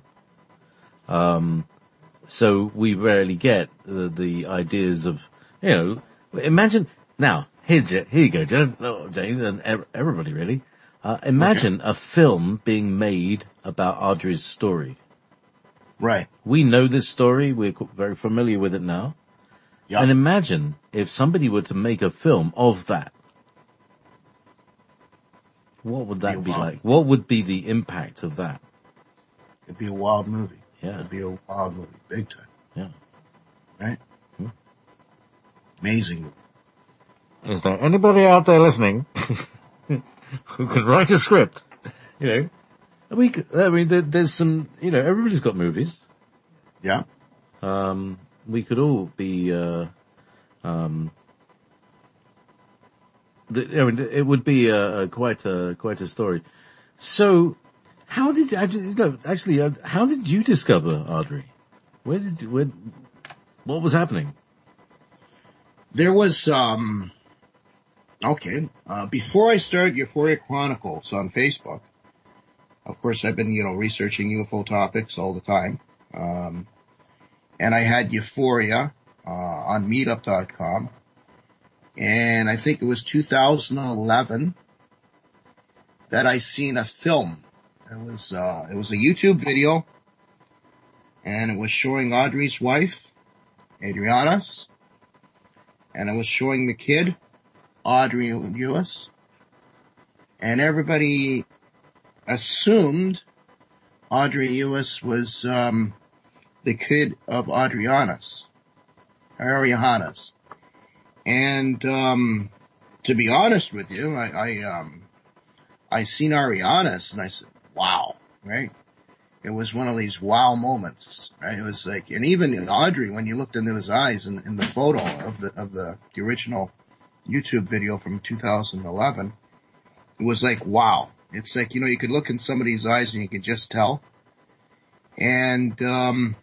Um, so we rarely get the, the ideas of, you know, imagine, now, here, here you go, James, and everybody really. Uh, imagine okay. a film being made about Audrey's story. Right. We know this story. We're very familiar with it now. Yeah. And imagine if somebody were to make a film of that. What would that It'd be be like? What would be the impact of that? It'd be a wild movie. Yeah. It'd be a wild movie, big time. Yeah. Right? Hmm. Amazing. Is there anybody out there listening who can write a script? You know, we could, I mean, there, there's some, you know, everybody's got movies. Yeah. Um, we could all be, uh, um, the, I mean, it would be a, a quite a, quite a story. So, how did, you know, actually, uh, how did you discover Audrey? Where did you, where, what was happening? There was, um, okay, uh, before I started Euphoria Chronicles on Facebook, of course I've been, you know, researching U F O topics all the time. Um, and I had Euphoria, uh, on meetup dot com. And I think it was two thousand eleven that I seen a film. It was, uh, it was a YouTube video, and it was showing Audrey's wife, Adriana's, and it was showing the kid, Audrey Lewis, and everybody assumed Audrey Lewis was, um, the kid of Adriana's, Ariana's. And, um, to be honest with you, I, I, um, I seen Ariana's and I said, wow, right? It was one of these wow moments, right? It was like, and even Audrey, when you looked into his eyes in, in the photo of the, of the, the original YouTube video from two thousand eleven, it was like, wow. It's like, you know, you could look in somebody's eyes and you could just tell. And, um,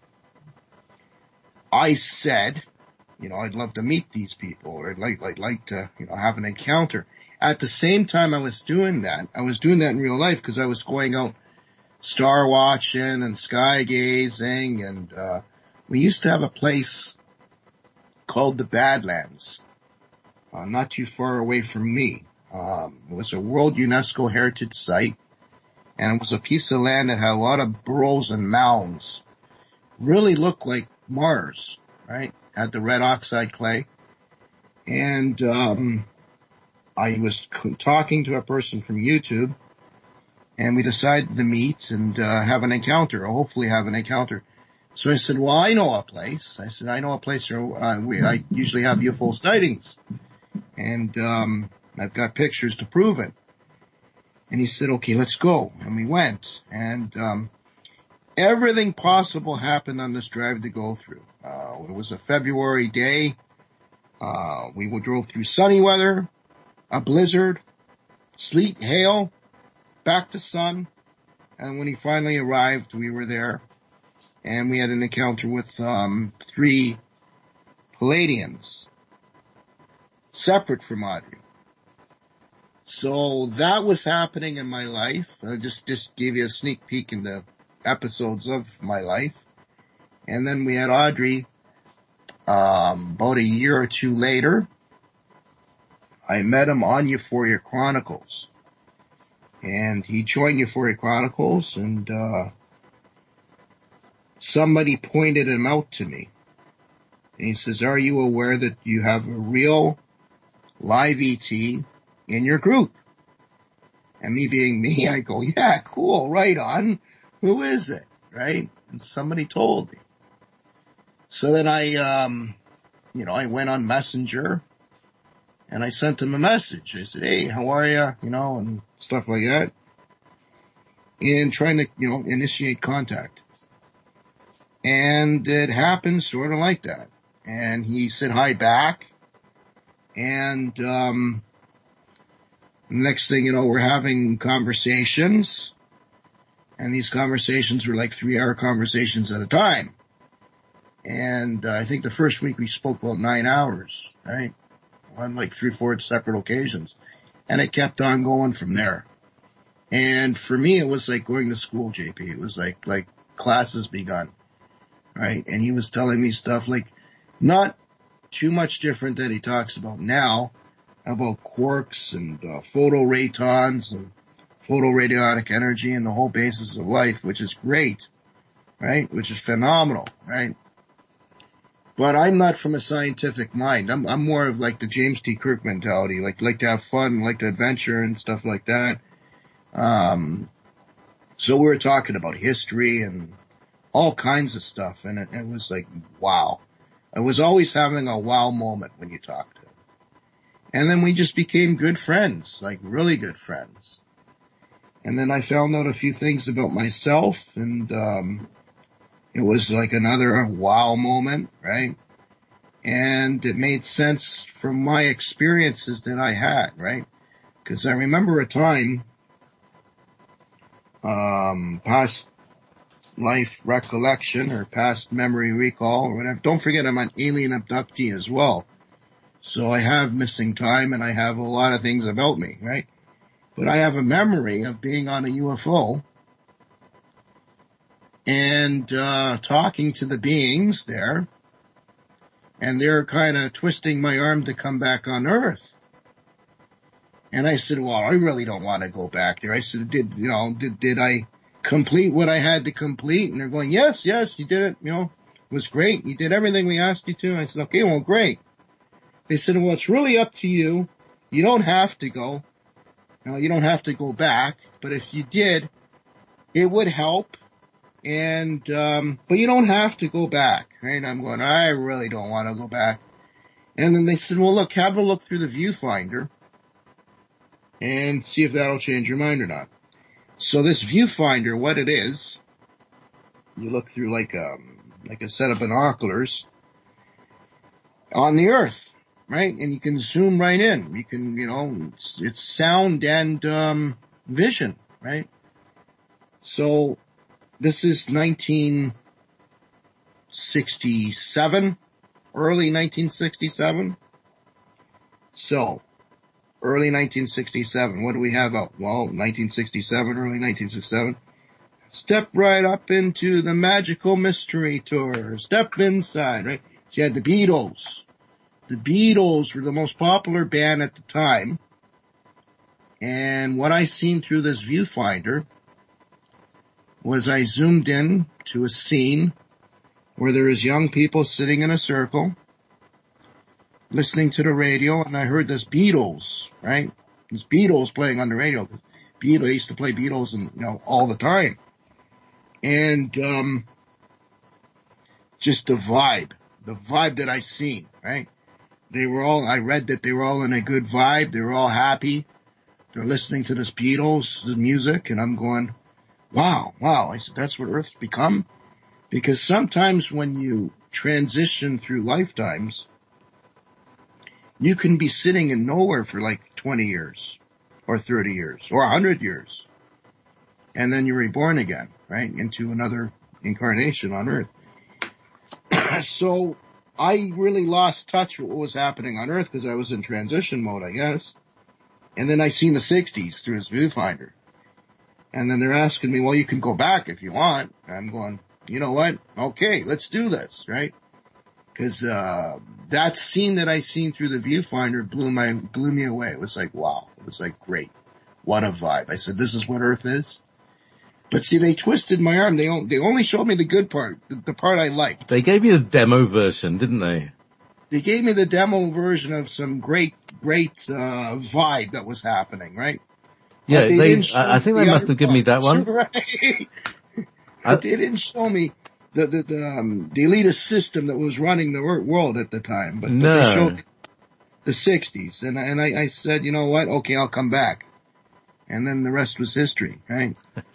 I said, you know, I'd love to meet these people, or I'd like, I'd like to, you know, have an encounter. At the same time I was doing that, I was doing that in real life because I was going out star watching and sky gazing, and, uh, we used to have a place called the Badlands, uh, not too far away from me. Um, it was a World UNESCO Heritage Site, and it was a piece of land that had a lot of burrows and mounds. Really looked like Mars, right? Had the red oxide clay. And, um, I was talking to a person from YouTube, and we decided to meet and, uh, have an encounter, or hopefully have an encounter. So I said, well, I know a place. I said, I know a place where, uh, we, I usually have U F O sightings. And, um, I've got pictures to prove it. And he said, okay, let's go. And we went. And, um, everything possible happened on this drive to go through. Uh, it was a February day. Uh, we drove through sunny weather, a blizzard, sleet, hail, back to sun. And when he finally arrived, we were there. And we had an encounter with, um, three Palladians, separate from Audrey. So that was happening in my life. I just, just gave you a sneak peek into episodes of my life. And then we had Audrey, um, about a year or two later. I met him on Euphoria Chronicles. And he joined Euphoria Chronicles, and, uh, somebody pointed him out to me. And he says, are you aware that you have a real live E T in your group? And me being me, I go, yeah, cool, right on. Who is it? Right? And somebody told me. So then I, um, you know, I went on Messenger and I sent him a message. I said, hey, how are you? You know, and stuff like that. And trying to, you know, initiate contact. And it happened sort of like that. And he said hi back. And, um, next thing you know, we're having conversations, and these conversations were like three hour conversations at a time. And uh, I think the first week we spoke about nine hours, right? On like three, four separate occasions. And it kept on going from there. And for me, it was like going to school, J P. It was like, like classes begun, right? And he was telling me stuff like not too much different that he talks about now, about quarks and uh, photoradions and photoradionic energy and the whole basis of life, which is great, right? Which is phenomenal, right? But I'm not from a scientific mind. I'm, I'm more of like the James T. Kirk mentality, like, like to have fun, like to adventure and stuff like that. Um, so we were talking about history and all kinds of stuff. And it, it was like, wow. I was always having a wow moment when you talked to him. And then we just became good friends, like really good friends. And then I found out a few things about myself, and um it was like another wow moment, right? And it made sense from my experiences that I had, right? Because I remember a time, um, past life recollection or past memory recall or whatever. Don't forget I'm an alien abductee as well. So I have missing time and I have a lot of things about me, right? But I have a memory of being on a U F O and uh talking to the beings there, and they're kind of twisting my arm to come back on Earth. And I said, well, I really don't want to go back there. I said, did, you know, did, did I complete what I had to complete? And they're going, yes, yes, you did it, you know, it was great. You did everything we asked you to. And I said, okay, well, great. They said, well, it's really up to you. You don't have to go. You know, you don't have to go back. But if you did, it would help. And, um, but you don't have to go back, right? I'm going, I really don't want to go back. And then they said, well, look, have a look through the viewfinder and see if that'll change your mind or not. So this viewfinder, what it is, you look through like a, like a set of binoculars on the Earth, right? And you can zoom right in. You can, you know, it's, it's sound and, um, vision, right? So this is nineteen sixty-seven, early nineteen sixty-seven. So, early nineteen sixty-seven, what do we have out? Well, nineteen sixty-seven, early nineteen sixty-seven. Step right up into the Magical Mystery Tour. Step inside, right? So you had the Beatles. The Beatles were the most popular band at the time. And what I seen through this viewfinder was I zoomed in to a scene where there is young people sitting in a circle listening to the radio, and I heard this Beatles, right? This Beatles playing on the radio. Beatles, I used to play Beatles and, you know, all the time. And, um, just the vibe, the vibe that I seen, right? They were all, I read that they were all in a good vibe. They were all happy. They're listening to this Beatles, the music, and I'm going, wow, wow. I said, that's what Earth's become. Because sometimes when you transition through lifetimes, you can be sitting in nowhere for like twenty years or thirty years or one hundred years. And then you're reborn again, right? Into another incarnation on Earth. So I really lost touch with what was happening on Earth because I was in transition mode, I guess. And then I seen the sixties through his viewfinder. And then they're asking me, well, you can go back if you want. And I'm going, you know what? Okay, let's do this, right? Because uh that scene that I seen through the viewfinder blew my blew me away. It was like, wow. It was like, great. What a vibe. I said, this is what Earth is. But see, they twisted my arm. They only, they only showed me the good part, the, the part I liked. They gave you the demo version, didn't they? They gave me the demo version of some great, great uh vibe that was happening, right? Yeah, they, they, they I, I think they must have given me that one. Right. I, But they didn't show me the, the, the, um, the elitist system that was running the world at the time. But, no. but they showed the sixties. And, and I, I said, you know what? Okay, I'll come back. And then the rest was history, right?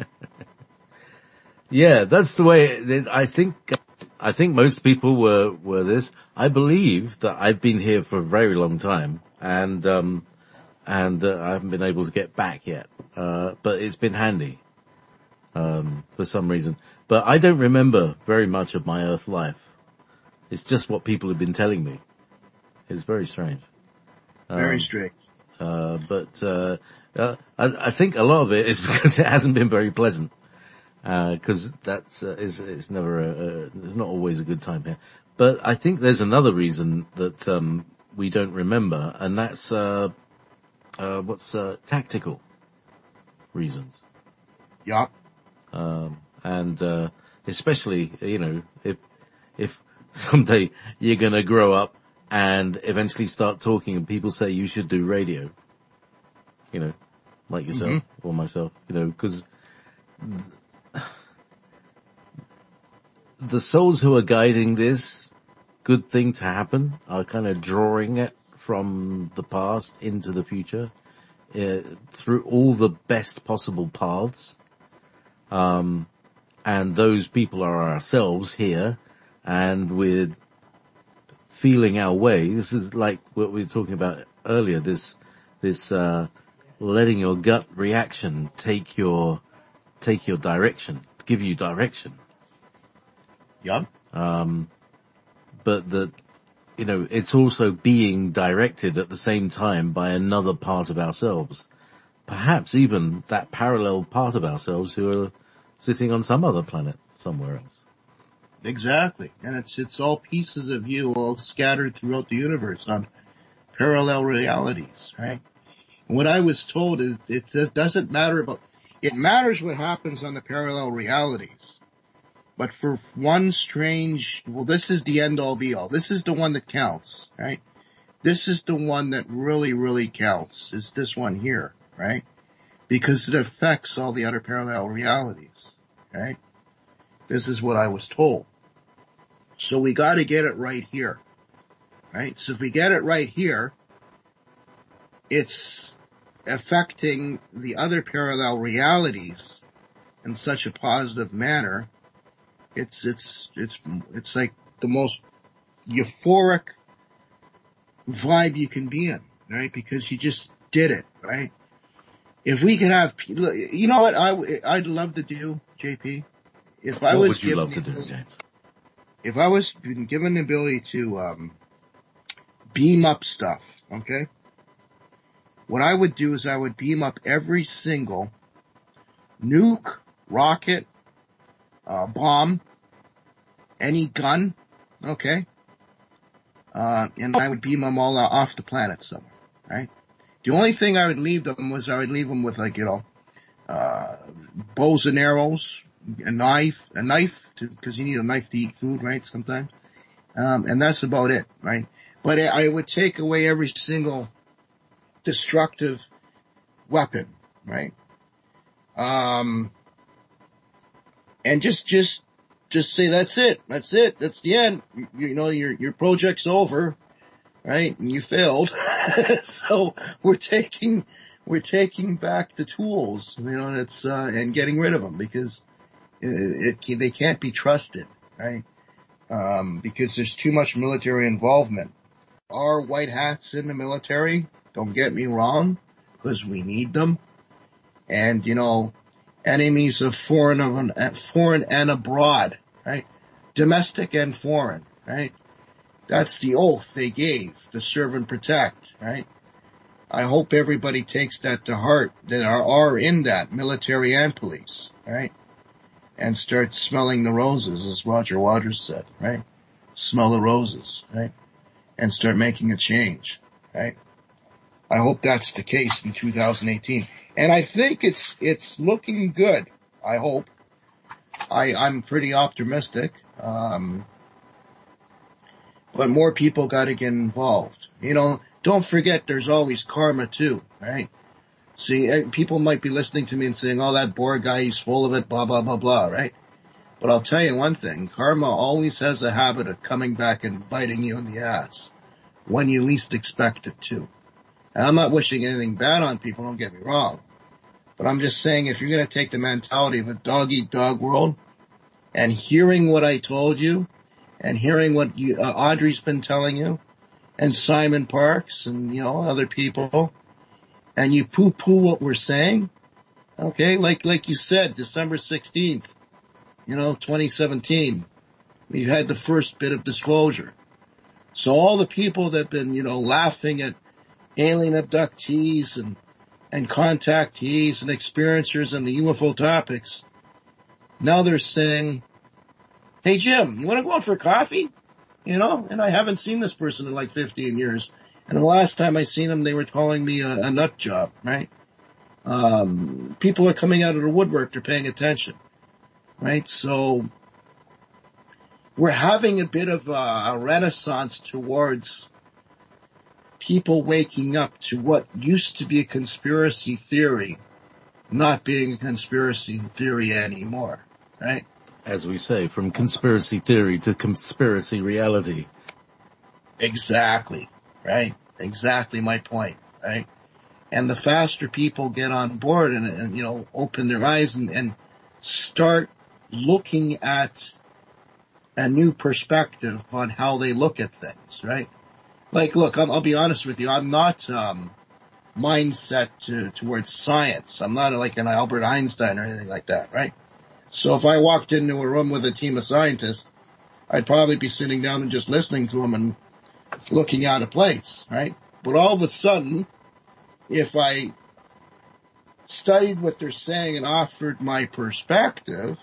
Yeah, that's the way it, I think, I think most people were, were this. I believe that I've been here for a very long time and, um, and uh, I haven't been able to get back yet. Uh, but it's been handy, um, for some reason. But I don't remember very much of my Earth life. It's just what people have been telling me. It's very strange. Um, Very strange. Uh, but, uh, uh, I, I think a lot of it is because it hasn't been very pleasant. Uh, cause that's, uh, is, it's never a, a, it's not always a good time here. But I think there's another reason that, um, we don't remember, and that's, uh, uh, what's, uh, tactical reasons. Yeah. Um, and, uh, especially, you know, if, if someday you're going to grow up and eventually start talking and people say you should do radio, you know, like yourself mm-hmm. or myself, you know, because the souls who are guiding this good thing to happen are kind of drawing it from the past into the future uh, through all the best possible paths. Um, and those people are ourselves here, and we're feeling our way. This is like what we were talking about earlier, this, this, uh, letting your gut reaction take your, take your direction, give you direction. Yeah. Um, but that, you know, it's also being directed at the same time by another part of ourselves. Perhaps even that parallel part of ourselves who are sitting on some other planet somewhere else. Exactly. And it's, it's all pieces of you all scattered throughout the universe on parallel realities, right? And what I was told is it doesn't matter about, it matters what happens on the parallel realities. But for one strange, well, this is the end all be all. This is the one that counts, right? This is the one that really, really counts, is this one here, right? Because it affects all the other parallel realities, right? This is what I was told. So we gotta get it right here, right? So if we get it right here, it's affecting the other parallel realities in such a positive manner. It's, it's, it's, it's like the most euphoric vibe you can be in, right? Because you just did it, right? If we could have, you know what I, I'd love to do, J P? If I what was would you given love to do, James? If I was given the ability to, um, beam up stuff, okay? What I would do is I would beam up every single nuke, rocket, uh, bomb, any gun, okay? Uh, and I would beam them all off the planet somewhere, right? The only thing I would leave them was I would leave them with, like, you know, uh, bows and arrows, a knife, a knife, to, cause you need a knife to eat food, right, sometimes. Um, and that's about it, right? But I would take away every single destructive weapon, right? Um, and just, just, just say that's it, that's it, that's the end. You, you know, your, your project's over, right? And you failed. So we're taking, we're taking back the tools, you know, that's, uh, and getting rid of them because it, it, they can't be trusted, right? Um, because there's too much military involvement. Are white hats in the military? Don't get me wrong, because we need them. And, you know, enemies of foreign, of foreign and abroad, right? Domestic and foreign, right? That's the oath they gave to serve and protect, right? I hope everybody takes that to heart that are, are in that, military and police, right? And start smelling the roses, as Roger Waters said, right? Smell the roses, right? And start making a change, right? I hope that's the case in two thousand eighteen. And I think it's, it's looking good. I hope. I, I'm pretty optimistic. Um, but more people gotta get involved. You know, don't forget there's always karma too, right? See, people might be listening to me and saying, oh, that Bohr guy, he's full of it, blah, blah, blah, blah, right? But I'll tell you one thing, karma always has a habit of coming back and biting you in the ass when you least expect it to. And I'm not wishing anything bad on people, don't get me wrong. But I'm just saying if you're going to take the mentality of a dog-eat-dog world and hearing what I told you and hearing what you, uh, Audrey's been telling you and Simon Parks and, you know, other people, and you poo-poo what we're saying, okay, like, like you said, December sixteenth, you know, twenty seventeen, we've had the first bit of disclosure. So all the people that have been, you know, laughing at alien abductees and, and contactees and experiencers and the U F O topics, now they're saying, hey Jim, you want to go out for coffee? You know, and I haven't seen this person in like fifteen years. And the last time I seen them, they were calling me a, a nut job, right? Um, people are coming out of the woodwork. They're paying attention, right? So we're having a bit of a, a renaissance towards people waking up to what used to be a conspiracy theory not being a conspiracy theory anymore, right? As we say, from conspiracy theory to conspiracy reality. Exactly, right? Exactly my point, right? And the faster people get on board and, and you know, open their eyes and, and start looking at a new perspective on how they look at things, right? Like, look, I'll, I'll be honest with you. I'm not, um, mindset to, towards science. I'm not like an Albert Einstein or anything like that, right? So if I walked into a room with a team of scientists, I'd probably be sitting down and just listening to them and looking out of place, right? But all of a sudden, if I studied what they're saying and offered my perspective,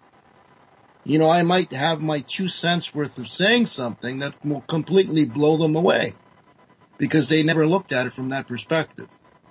you know, I might have my two cents worth of saying something that will completely blow them away because they never looked at it from that perspective.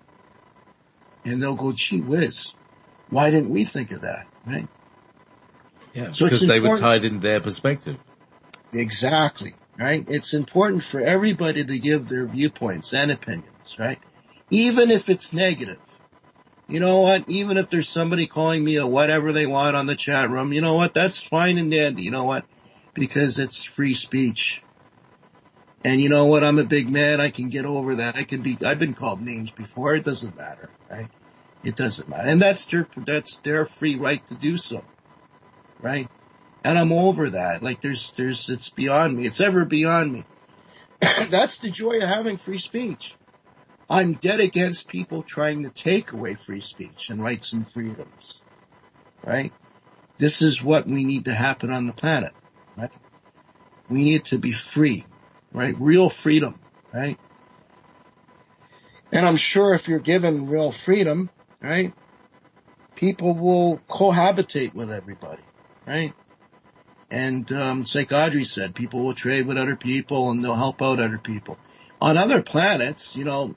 And they'll go, gee whiz, why didn't we think of that, right? Yeah, so because they were tied in their perspective. Exactly, right? It's important for everybody to give their viewpoints and opinions, right? Even if it's negative. You know what? Even if there's somebody calling me a whatever they want on the chat room, you know what? That's fine and dandy. You know what? Because it's free speech. And you know what? I'm a big man. I can get over that. I can be, I've been called names before. It doesn't matter, right? It doesn't matter. And that's their, that's their free right to do so, right? And I'm over that. Like there's, there's, it's beyond me. It's ever beyond me. That's the joy of having free speech. I'm dead against people trying to take away free speech and rights and freedoms, right? This is what we need to happen on the planet, right? We need to be free, right? Real freedom, right? And I'm sure if you're given real freedom, right, people will cohabitate with everybody, right? And um, it's like Audrey said, people will trade with other people and they'll help out other people. On other planets, you know,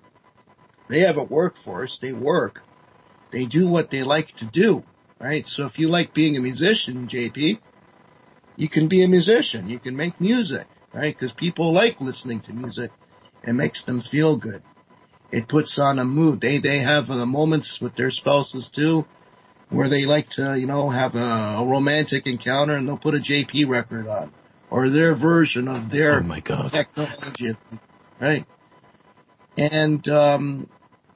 they have a workforce, they work, they do what they like to do, right? So if you like being a musician, J P, you can be a musician, you can make music, right? Because people like listening to music. It makes them feel good. It puts on a mood. They, they have uh, moments with their spouses too, where they like to, you know, have a, a romantic encounter and they'll put a J P record on. Or their version of their oh my God. technology, right? And, um,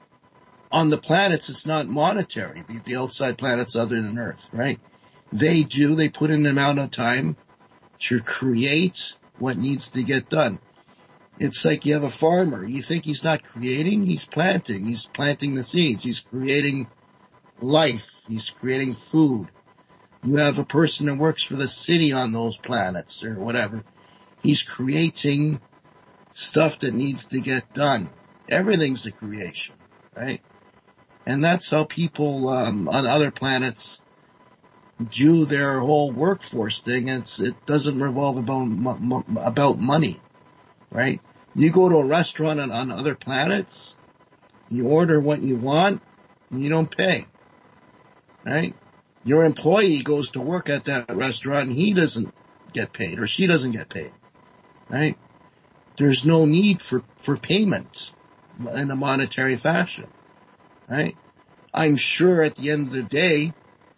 on the planets, it's not monetary, the, the outside planets other than Earth, right? They do, they put in an amount of time to create what needs to get done. It's like you have a farmer. You think he's not creating? He's planting. He's planting the seeds. He's creating life. He's creating food. You have a person that works for the city on those planets or whatever. He's creating stuff that needs to get done. Everything's a creation, right? And that's how people um, on other planets do their whole workforce thing. It's, it doesn't revolve about about money, right? You go to a restaurant on, on other planets, you order what you want, and you don't pay, right? Your employee goes to work at that restaurant and he doesn't get paid or she doesn't get paid, right? There's no need for, for payment in a monetary fashion, right? I'm sure at the end of the day,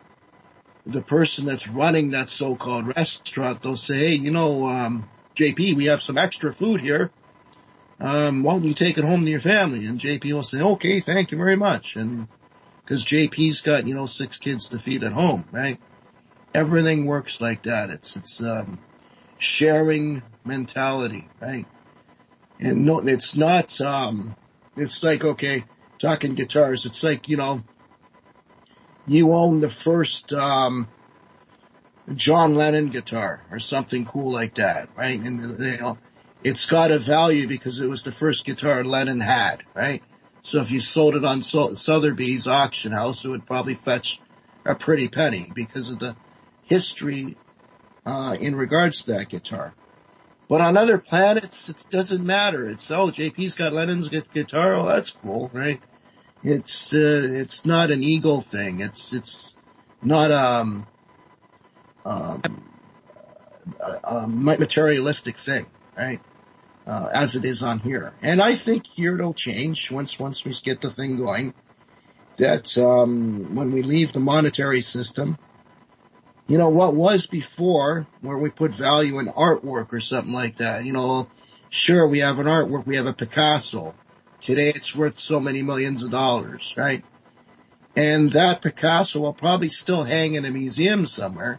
the person that's running that so-called restaurant, they'll say, hey, you know, um, J P, we have some extra food here. Um, why don't you take it home to your family? And J P will say, okay, thank you very much. And because J P's got, you know, six kids to feed at home, right? Everything works like that. It's, it's, um, sharing mentality, right? And no, it's not, um, it's like, okay, talking guitars, it's like, you know, you own the first, um, John Lennon guitar or something cool like that, right? And, you know, it's got a value because it was the first guitar Lennon had, right? So if you sold it on Sotheby's auction house, it would probably fetch a pretty penny because of the history, uh, in regards to that guitar. But on other planets, it doesn't matter. It's, oh, J P's got Lennon's guitar. Oh, that's cool, right? It's, uh, it's not an ego thing. It's, it's not, um, um, a, a materialistic thing, right? Uh, as it is on here. And I think here it'll change once, once we get the thing going, that, um, when we leave the monetary system, you know, what was before where we put value in artwork or something like that, you know, sure, we have an artwork, we have a Picasso. Today it's worth so many millions of dollars, right? And that Picasso will probably still hang in a museum somewhere,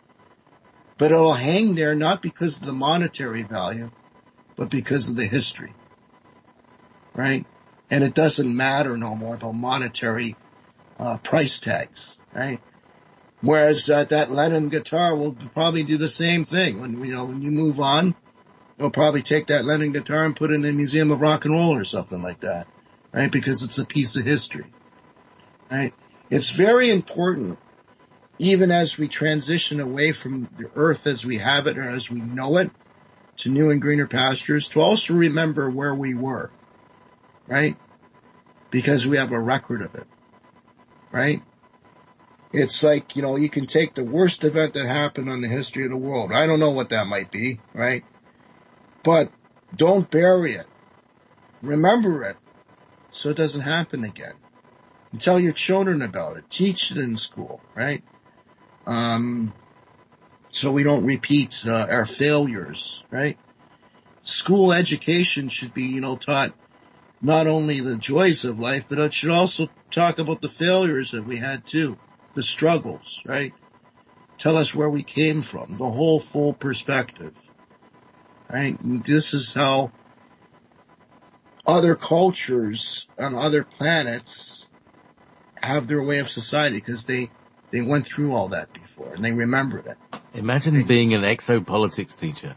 but it'll hang there not because of the monetary value, but because of the history, right? And it doesn't matter no more about monetary uh, price tags, right? Whereas uh, that Lennon guitar will probably do the same thing. When, you know, when you move on, they'll probably take that Lennon guitar and put it in a museum of rock and roll or something like that, right? Because it's a piece of history, right? It's very important, even as we transition away from the earth as we have it or as we know it, to new and greener pastures, to also remember where we were, right? Because we have a record of it, right? It's like, you know, you can take the worst event that happened in the history of the world. I don't know what that might be, right? But don't bury it. Remember it so it doesn't happen again. And tell your children about it. Teach it in school, right? Um, so we don't repeat uh, our failures, right? School education should be, you know, taught not only the joys of life, but it should also talk about the failures that we had too, the struggles, right? Tell us where we came from, the whole full perspective, right? And this is how other cultures on other planets have their way of society, because they, they went through all that before and they remembered it. Imagine they, being an exopolitics teacher.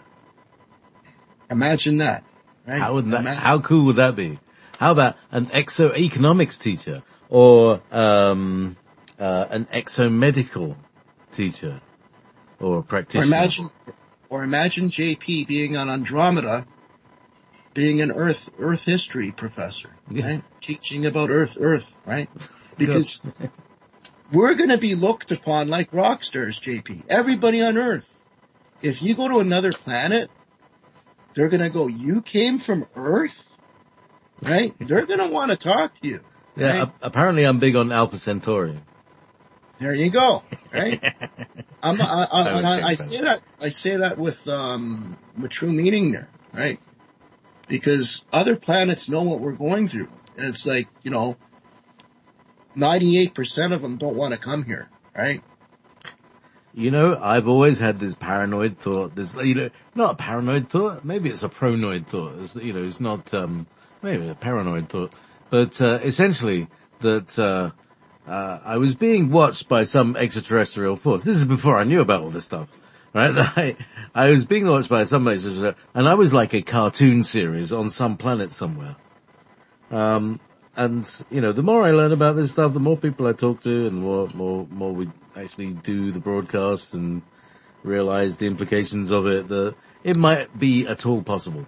Imagine that. Right? How would that, imagine. How cool would that be? How about an exoeconomics teacher or, um, uh, an exomedical teacher or practitioner? Or imagine, or imagine J P being on Andromeda, being an Earth, Earth history professor, yeah. Right? Teaching about Earth, Earth, right? Because we're going to be looked upon like rock stars, J P. Everybody on Earth. If you go to another planet, they're going to go, you came from Earth? Right? They're going to want to talk to you. Yeah, right? a- apparently I'm big on Alpha Centauri. There you go. Right? I'm, I, I, I, I, I say that, I say that with, um, with true meaning there, right? Because other planets know what we're going through. And it's like, you know, ninety-eight percent of them don't want to come here, right? You know, I've always had this paranoid thought, this, you know, not a paranoid thought, maybe it's a pronoid thought, it's, you know, it's not, um, maybe a paranoid thought, but, uh, essentially that, uh, uh, I was being watched by some extraterrestrial force. This is before I knew about all this stuff, right? I, I was being watched by some extraterrestrial, and I was like a cartoon series on some planet somewhere. Um, and, you know, the more I learn about this stuff, the more people I talk to and the more, more, more we actually do the broadcast and realize the implications of it, that it might be at all possible.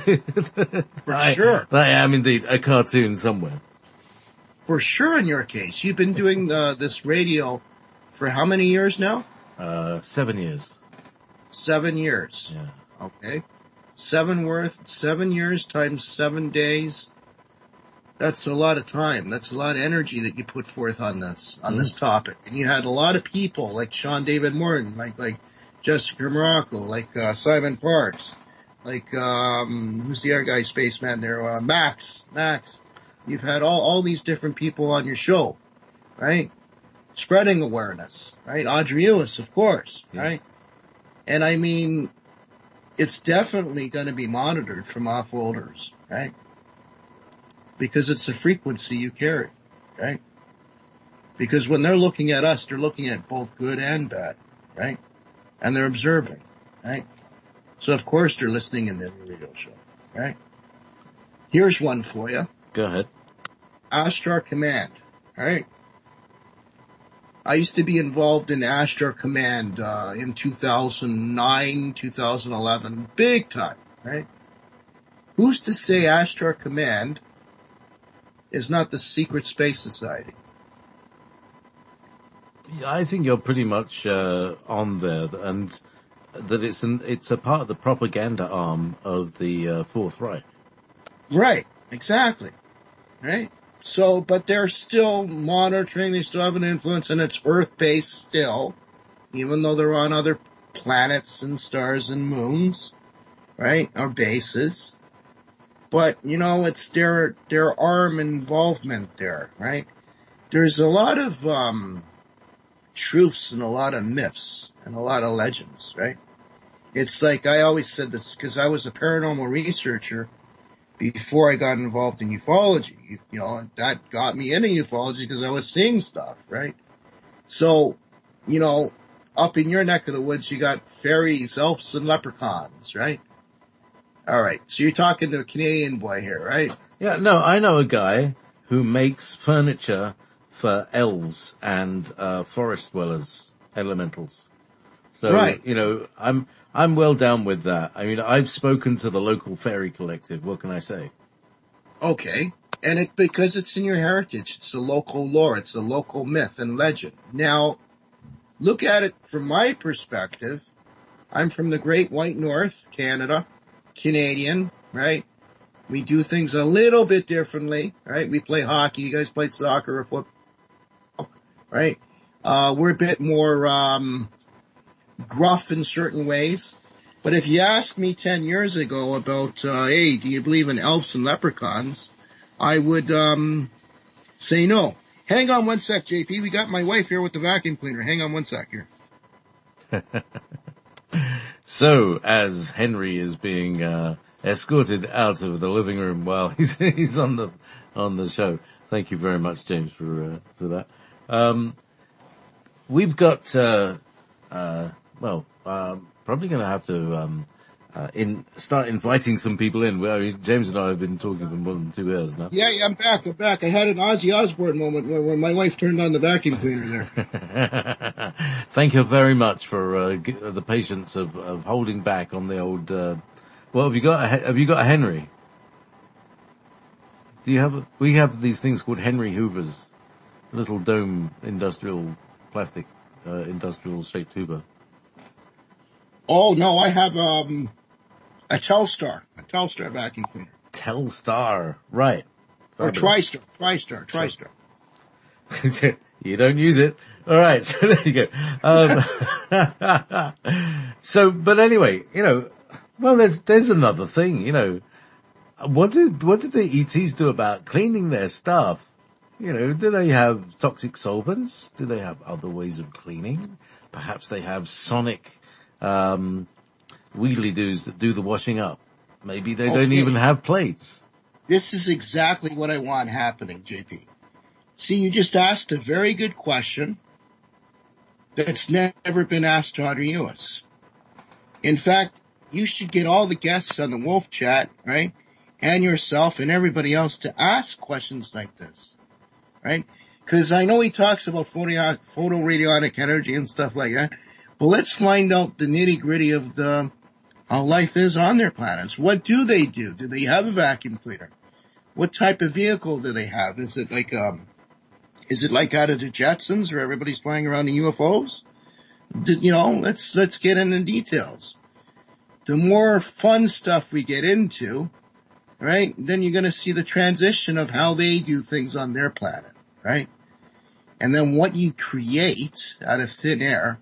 For I, sure. I am indeed a cartoon somewhere. For sure in your case. You've been doing uh, this radio for how many years now? Uh, seven years. Seven years. Yeah. Okay. Seven worth, seven years times seven days. That's a lot of time. That's a lot of energy that you put forth on this, on this topic. And you had a lot of people like Sean David Morton, like, like Jessica Morocco, like, uh, Simon Parks, like, um, who's the other guy, spaceman there, uh, Max, Max. You've had all, all these different people on your show, right? Spreading awareness, right? Audrey Ewis, of course, yeah. Right? And I mean, it's definitely going to be monitored from off-worlders, right? Because it's the frequency you carry, right? Because when they're looking at us, they're looking at both good and bad, right? And they're observing, right? So of course they're listening in the radio show, right? Here's one for you. Go ahead. Ashtar Command, right? I used to be involved in Ashtar Command, uh, in two thousand nine, two thousand eleven, big time, right? Who's to say Ashtar Command is not the secret space society? I think you're pretty much uh, on there, and that it's an, it's a part of the propaganda arm of the uh, Fourth Reich. Right. Exactly. Right. So, but they're still monitoring, they still have an influence, and it's Earth-based still, even though they're on other planets and stars and moons, right, or bases. But, you know, it's their, their arm involvement there, right? There's a lot of, um, truths and a lot of myths and a lot of legends, right? It's like, I always said this because I was a paranormal researcher before I got involved in ufology. You, you know, that got me into ufology because I was seeing stuff, right? So, you know, up in your neck of the woods, you got fairies, elves, and leprechauns, right? All right. So you're talking to a Canadian boy here, right? Yeah, no, I know a guy who makes furniture for elves and uh forest dwellers, elementals. So, Right. you know, I'm I'm well down with that. I mean, I've spoken to the local fairy collective. What can I say? Okay. And it, because it's in your heritage, it's a local lore, it's a local myth and legend. Now, look at it from my perspective. I'm from the Great White North, Canada, Canadian, right? We do things a little bit differently, right? We play hockey, you guys play soccer or football, right? Uh, we're a bit more, um, gruff in certain ways. But if you asked me ten years ago about, uh, hey, do you believe in elves and leprechauns? I would, um, say no. Hang on one sec, J P. We got my wife here with the vacuum cleaner. Hang on one sec here. So, as Henry is being, uh, escorted out of the living room while he's, he's on the, on the show. Thank you very much, James, for, uh, for that. Um, we've got, uh, uh, well, um, probably gonna have to, um, uh, in, start inviting some people in. Well, I mean, James and I have been talking for more than two hours now. Yeah, yeah, I'm back, I'm back. I had an Ozzy Osbourne moment where, where my wife turned on the vacuum cleaner there. Thank you very much for, uh, g- the patience of, of holding back on the old, uh, well, have you got a, have you got a Henry? Do you have, a, we have these things called Henry Hoovers, little dome industrial plastic, uh, industrial shaped Hoover. Oh, no, I have, um, a Telstar, a Telstar vacuum cleaner. Telstar, right. Or TriStar, TriStar, TriStar. You don't use it. All right, so there you go. Um, so, but anyway, you know, well, there's there's another thing, you know. What did what did the E Ts do about cleaning their stuff? You know, do they have toxic solvents? Do they have other ways of cleaning? Perhaps they have sonic um wheelie-doos that do the washing up. Maybe they don't Okay. even have plates. This is exactly what I want happening, J P. See, you just asked a very good question that's never been asked to Audrey Lewis. In fact, you should get all the guests on the Wolf Chat, right, and yourself and everybody else to ask questions like this, right? Because I know he talks about photo, photoradionic energy and stuff like that, but let's find out the nitty-gritty of the how life is on their planets. What do they do? Do they have a vacuum cleaner? What type of vehicle do they have? Is it like um, is it like out of the Jetsons where everybody's flying around in U F Os? Do, you know, let's let's get into details. The more fun stuff we get into, right, then you're going to see the transition of how they do things on their planet, right? And then what you create out of thin air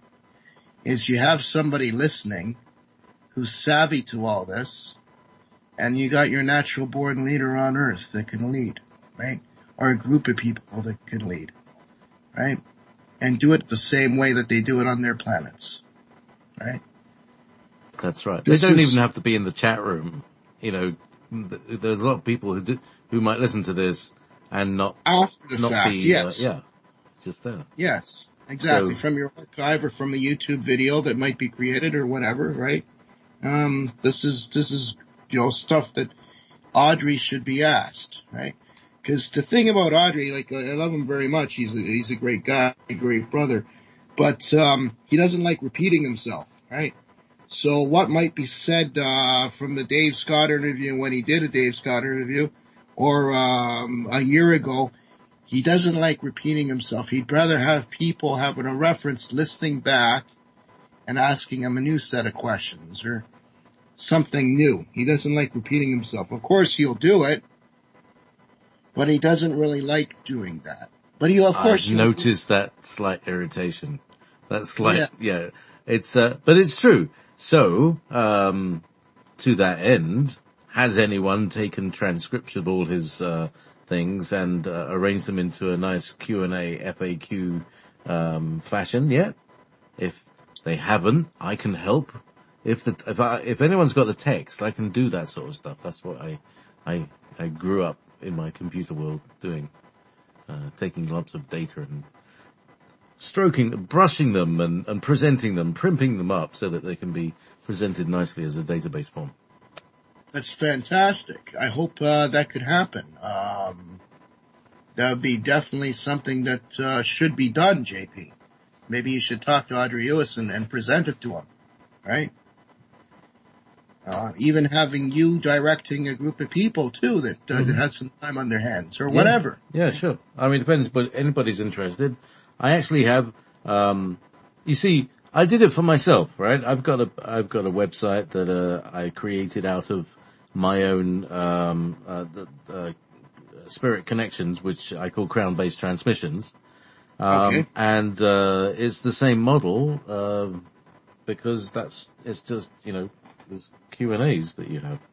is you have somebody listening who's savvy to all this, and you got your natural born leader on Earth that can lead, right? Or a group of people that can lead, right? And do it the same way that they do it on their planets, right? That's right. This they don't is- even have to be in the chat room. You know, th- there's a lot of people who do, who might listen to this and not, After the not fact, be, yes. uh, yeah, just there. Yes, exactly. So- From your archive or from a YouTube video that might be created or whatever, right? Um, this is, this is, you know, stuff that Audrey should be asked, right? Because the thing about Audrey, like, I love him very much. He's a, he's a great guy, a great brother, but, um, he doesn't like repeating himself, right? So what might be said, uh, from the Dave Scott interview when he did a Dave Scott interview or, um, a year ago, he doesn't like repeating himself. He'd rather have people having a reference, listening back, and asking him a new set of questions or something new. He doesn't like repeating himself. Of course he'll do it, but he doesn't really like doing that. But he, of course, I've noticed that slight irritation. That slight, yeah, yeah it's, uh, but it's true. So, um, to that end, has anyone taken transcription of all his, uh, things and, uh, arranged them into a nice Q and A, F A Q, um, fashion yet? If they haven't, I can help. If the, if I, if anyone's got the text, I can do that sort of stuff. That's what I, I, I grew up in my computer world doing. Uh, taking lumps of data and stroking, brushing them and, and presenting them, primping them up so that they can be presented nicely as a database form. That's fantastic. I hope uh, that could happen. Um, that would be definitely something that uh, should be done, J P. Maybe you should talk to Audrey Ewis and, and present it to him, right? Uh, even having you directing a group of people too that, uh, mm-hmm. that has some time on their hands or yeah. whatever. Yeah, sure. I mean, it depends, but anybody's interested. I actually have, um, you see, I did it for myself, right? I've got a, I've got a website that, uh, I created out of my own, um, uh, the, uh, Spirit Connections, which I call Crown-Based Transmissions. Um, okay. and, uh, it's the same model, uh, because that's, it's just, you know, there's Q and A's that you have.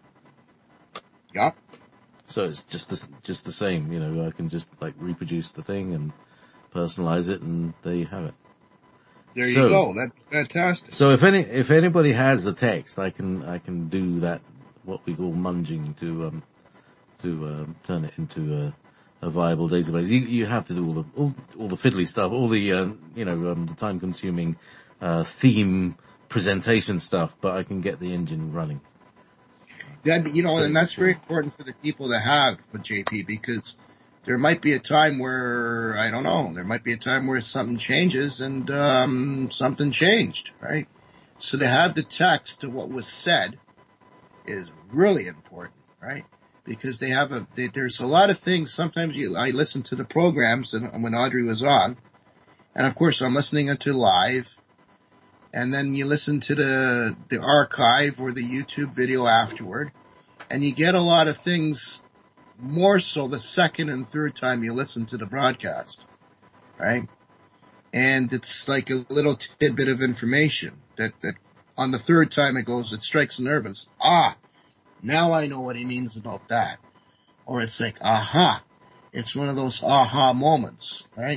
Yeah. So it's just the, just the same, you know, I can just like reproduce the thing and personalize it and there you have it. There so, you go. That's fantastic. So if any, if anybody has the text, I can, I can do that, what we call munging to, um, to, um, turn it into a, a viable database. You, you have to do all the, all, all the fiddly stuff, all the, uh, you know, um, the time consuming, uh, theme, presentation stuff, but I can get the engine running. That, you know, and that's very important for the people to have with J P because there might be a time where, I don't know, there might be a time where something changes and, um, something changed, right? So to have the text of what was said is really important, right? Because they have a, they, there's a lot of things, sometimes you, I listen to the programs and when Audrey was on, and of course I'm listening to live, and then you listen to the, the archive or the YouTube video afterward, and you get a lot of things more so the second and third time you listen to the broadcast, right? And it's like a little tidbit of information that, that on the third time it goes, it strikes a nerve and it's, ah, now I know what he means about that. Or it's like, aha, it's one of those aha moments, right?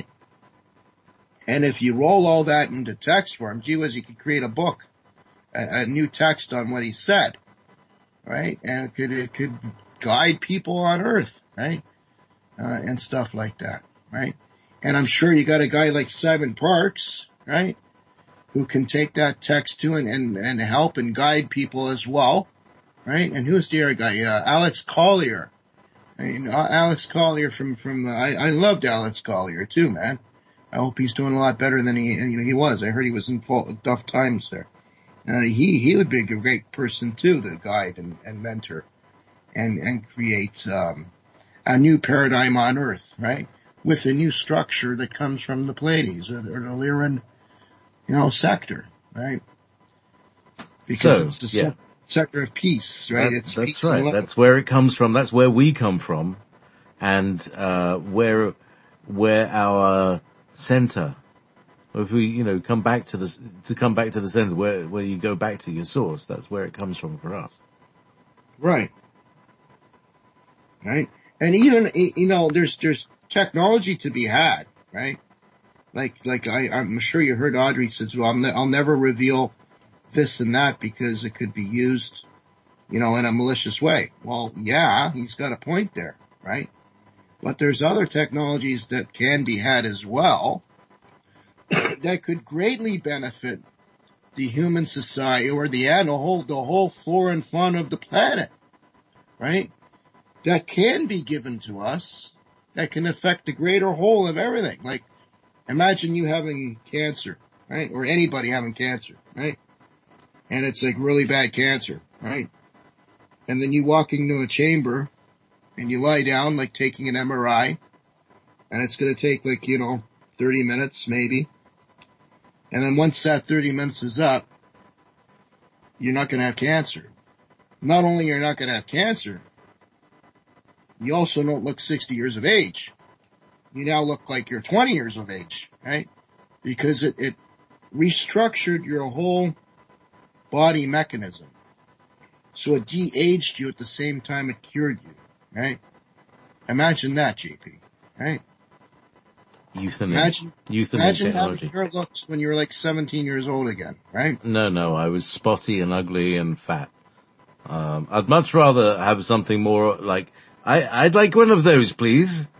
And if you roll all that into text form, gee whiz, you could create a book, a, a new text on what he said, right? And it could, it could guide people on Earth, right? Uh, and stuff like that, right? And I'm sure you got a guy like Simon Parks, right? Who can take that text to and, and, and help and guide people as well, right? And who's the other guy? Uh, Alex Collier. I mean, uh, Alex Collier from, from, uh, I, I loved Alex Collier too, man. I hope he's doing a lot better than he, you know, he was. I heard he was in fault, tough times there. Uh, he, he would be a great person too to guide and, and mentor and, and create, um, a new paradigm on Earth, right? With a new structure that comes from the Pleiades or the, or the Lyran, you know, sector, right? Because so, it's the yeah. sector of peace, right? That, it's that's right. That's where it comes from. That's where we come from. And, uh, where, where our, center. If we, you know, come back to the, to come back to the center where, where you go back to your source, that's where it comes from for us. Right. Right. And even, you know, there's, there's technology to be had, right? Like, like I, I'm sure you heard Audrey says, well, I'm ne- I'll never reveal this and that because it could be used, you know, in a malicious way. Well, yeah, he's got a point there, right? But there's other technologies that can be had as well that could greatly benefit the human society or the animal, whole, the whole flora and fauna of the planet, right? That can be given to us that can affect the greater whole of everything. Like, imagine you having cancer, right? Or anybody having cancer, right? And it's like really bad cancer, right? And then you walk into a chamber and you lie down like taking an M R I, and it's going to take like, you know, thirty minutes maybe. And then once that thirty minutes is up, you're not going to have cancer. Not only you're not going to have cancer, you also don't look sixty years of age. You now look like you're twenty years of age, right? Because it, it restructured your whole body mechanism. So it de-aged you at the same time it cured you, right? Imagine that, J P, right? Euthanasia. Imagine, Euthanasia imagine having technology. your looks when you were like seventeen years old again, right? No, no, I was spotty and ugly and fat. Um, I'd much rather have something more like, I, I'd like one of those, please.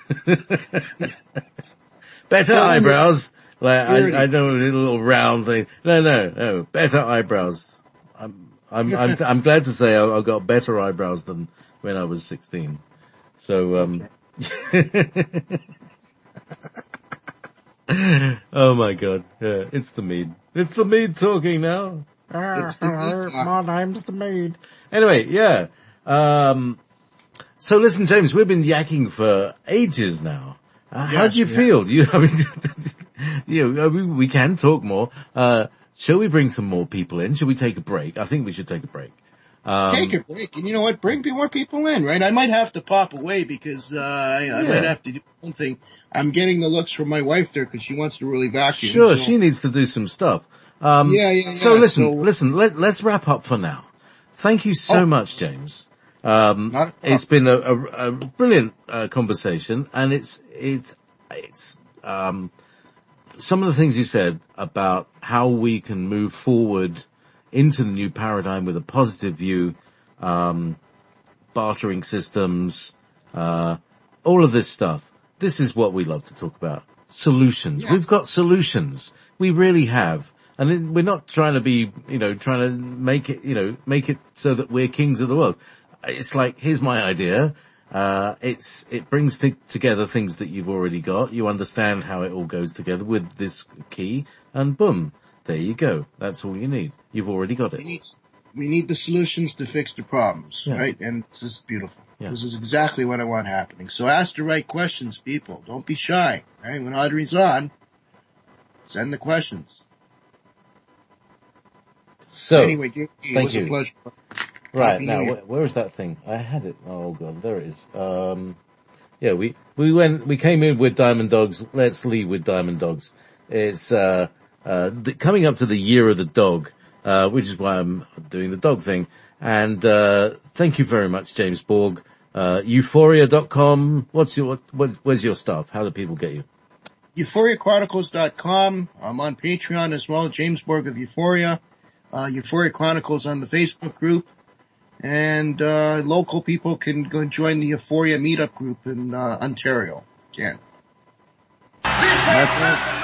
Better eyebrows. Like, I, I don't want a little round thing. No, no, no. Better eyebrows. I'm, I'm, I'm, I'm glad to say I, I've got better eyebrows than when I was sixteen. So, um, oh my God. Yeah, it's the Mead. It's the Mead talking now. It's the Mead talk. My name's the Mead. Anyway, yeah. Um, so listen, James, we've been yakking for ages now. Uh, Yes, how do you we feel? You, I mean, you know, we, we can talk more. Uh, shall we bring some more people in? Shall we take a break? I think we should take a break. Um, Take a break, and you know what? Bring more people in, right? I might have to pop away because uh, I, I Yeah. might have to do something. I'm getting the looks from my wife there because she wants to really vacuum. Sure, so- she needs to do some stuff. Um, Yeah, yeah, so yeah. listen, So- listen, let, let's wrap up for now. Thank you so Oh. much, James. Um, Not a problem. it's been a, a, a brilliant uh, conversation, and it's, it's, it's, um, some of the things you said about how we can move forward into the new paradigm with a positive view, um, bartering systems, uh, all of this stuff. This is what we love to talk about. Solutions. Yeah. We've got solutions. We really have. And it, we're not trying to be, you know, trying to make it, you know, make it so that we're kings of the world. It's like, here's my idea. Uh, it's, it brings th- together things that you've already got. You understand how it all goes together with this key, and boom, there you go. That's all you need. You've already got We it. need, we need the solutions to fix the problems, Yeah. right? And this is beautiful. Yeah. This is exactly what I want happening. So ask the right questions, people. Don't be shy, right? When Audrey's on, send the questions. So, anyway, J P, it thank was you. a pleasure. right Happy now, New Year. wh- where is that thing? I had it. Oh God, there it is. Um, yeah, we, we went, we came in with Diamond Dogs. Let's leave with Diamond Dogs. It's, uh, uh, the, coming up to the year of the dog, uh, which is why I'm doing the dog thing. And, uh, thank you very much, James Borg. Uh, euphoria dot com. What's your, what, where's your stuff? How do people get you? Euphoria Chronicles dot com. I'm on Patreon as well. James Borg of Euphoria. Uh, Euphoria Chronicles on the Facebook group. And, uh, local people can go and join the Euphoria meetup group in, uh, Ontario. Can. That's all.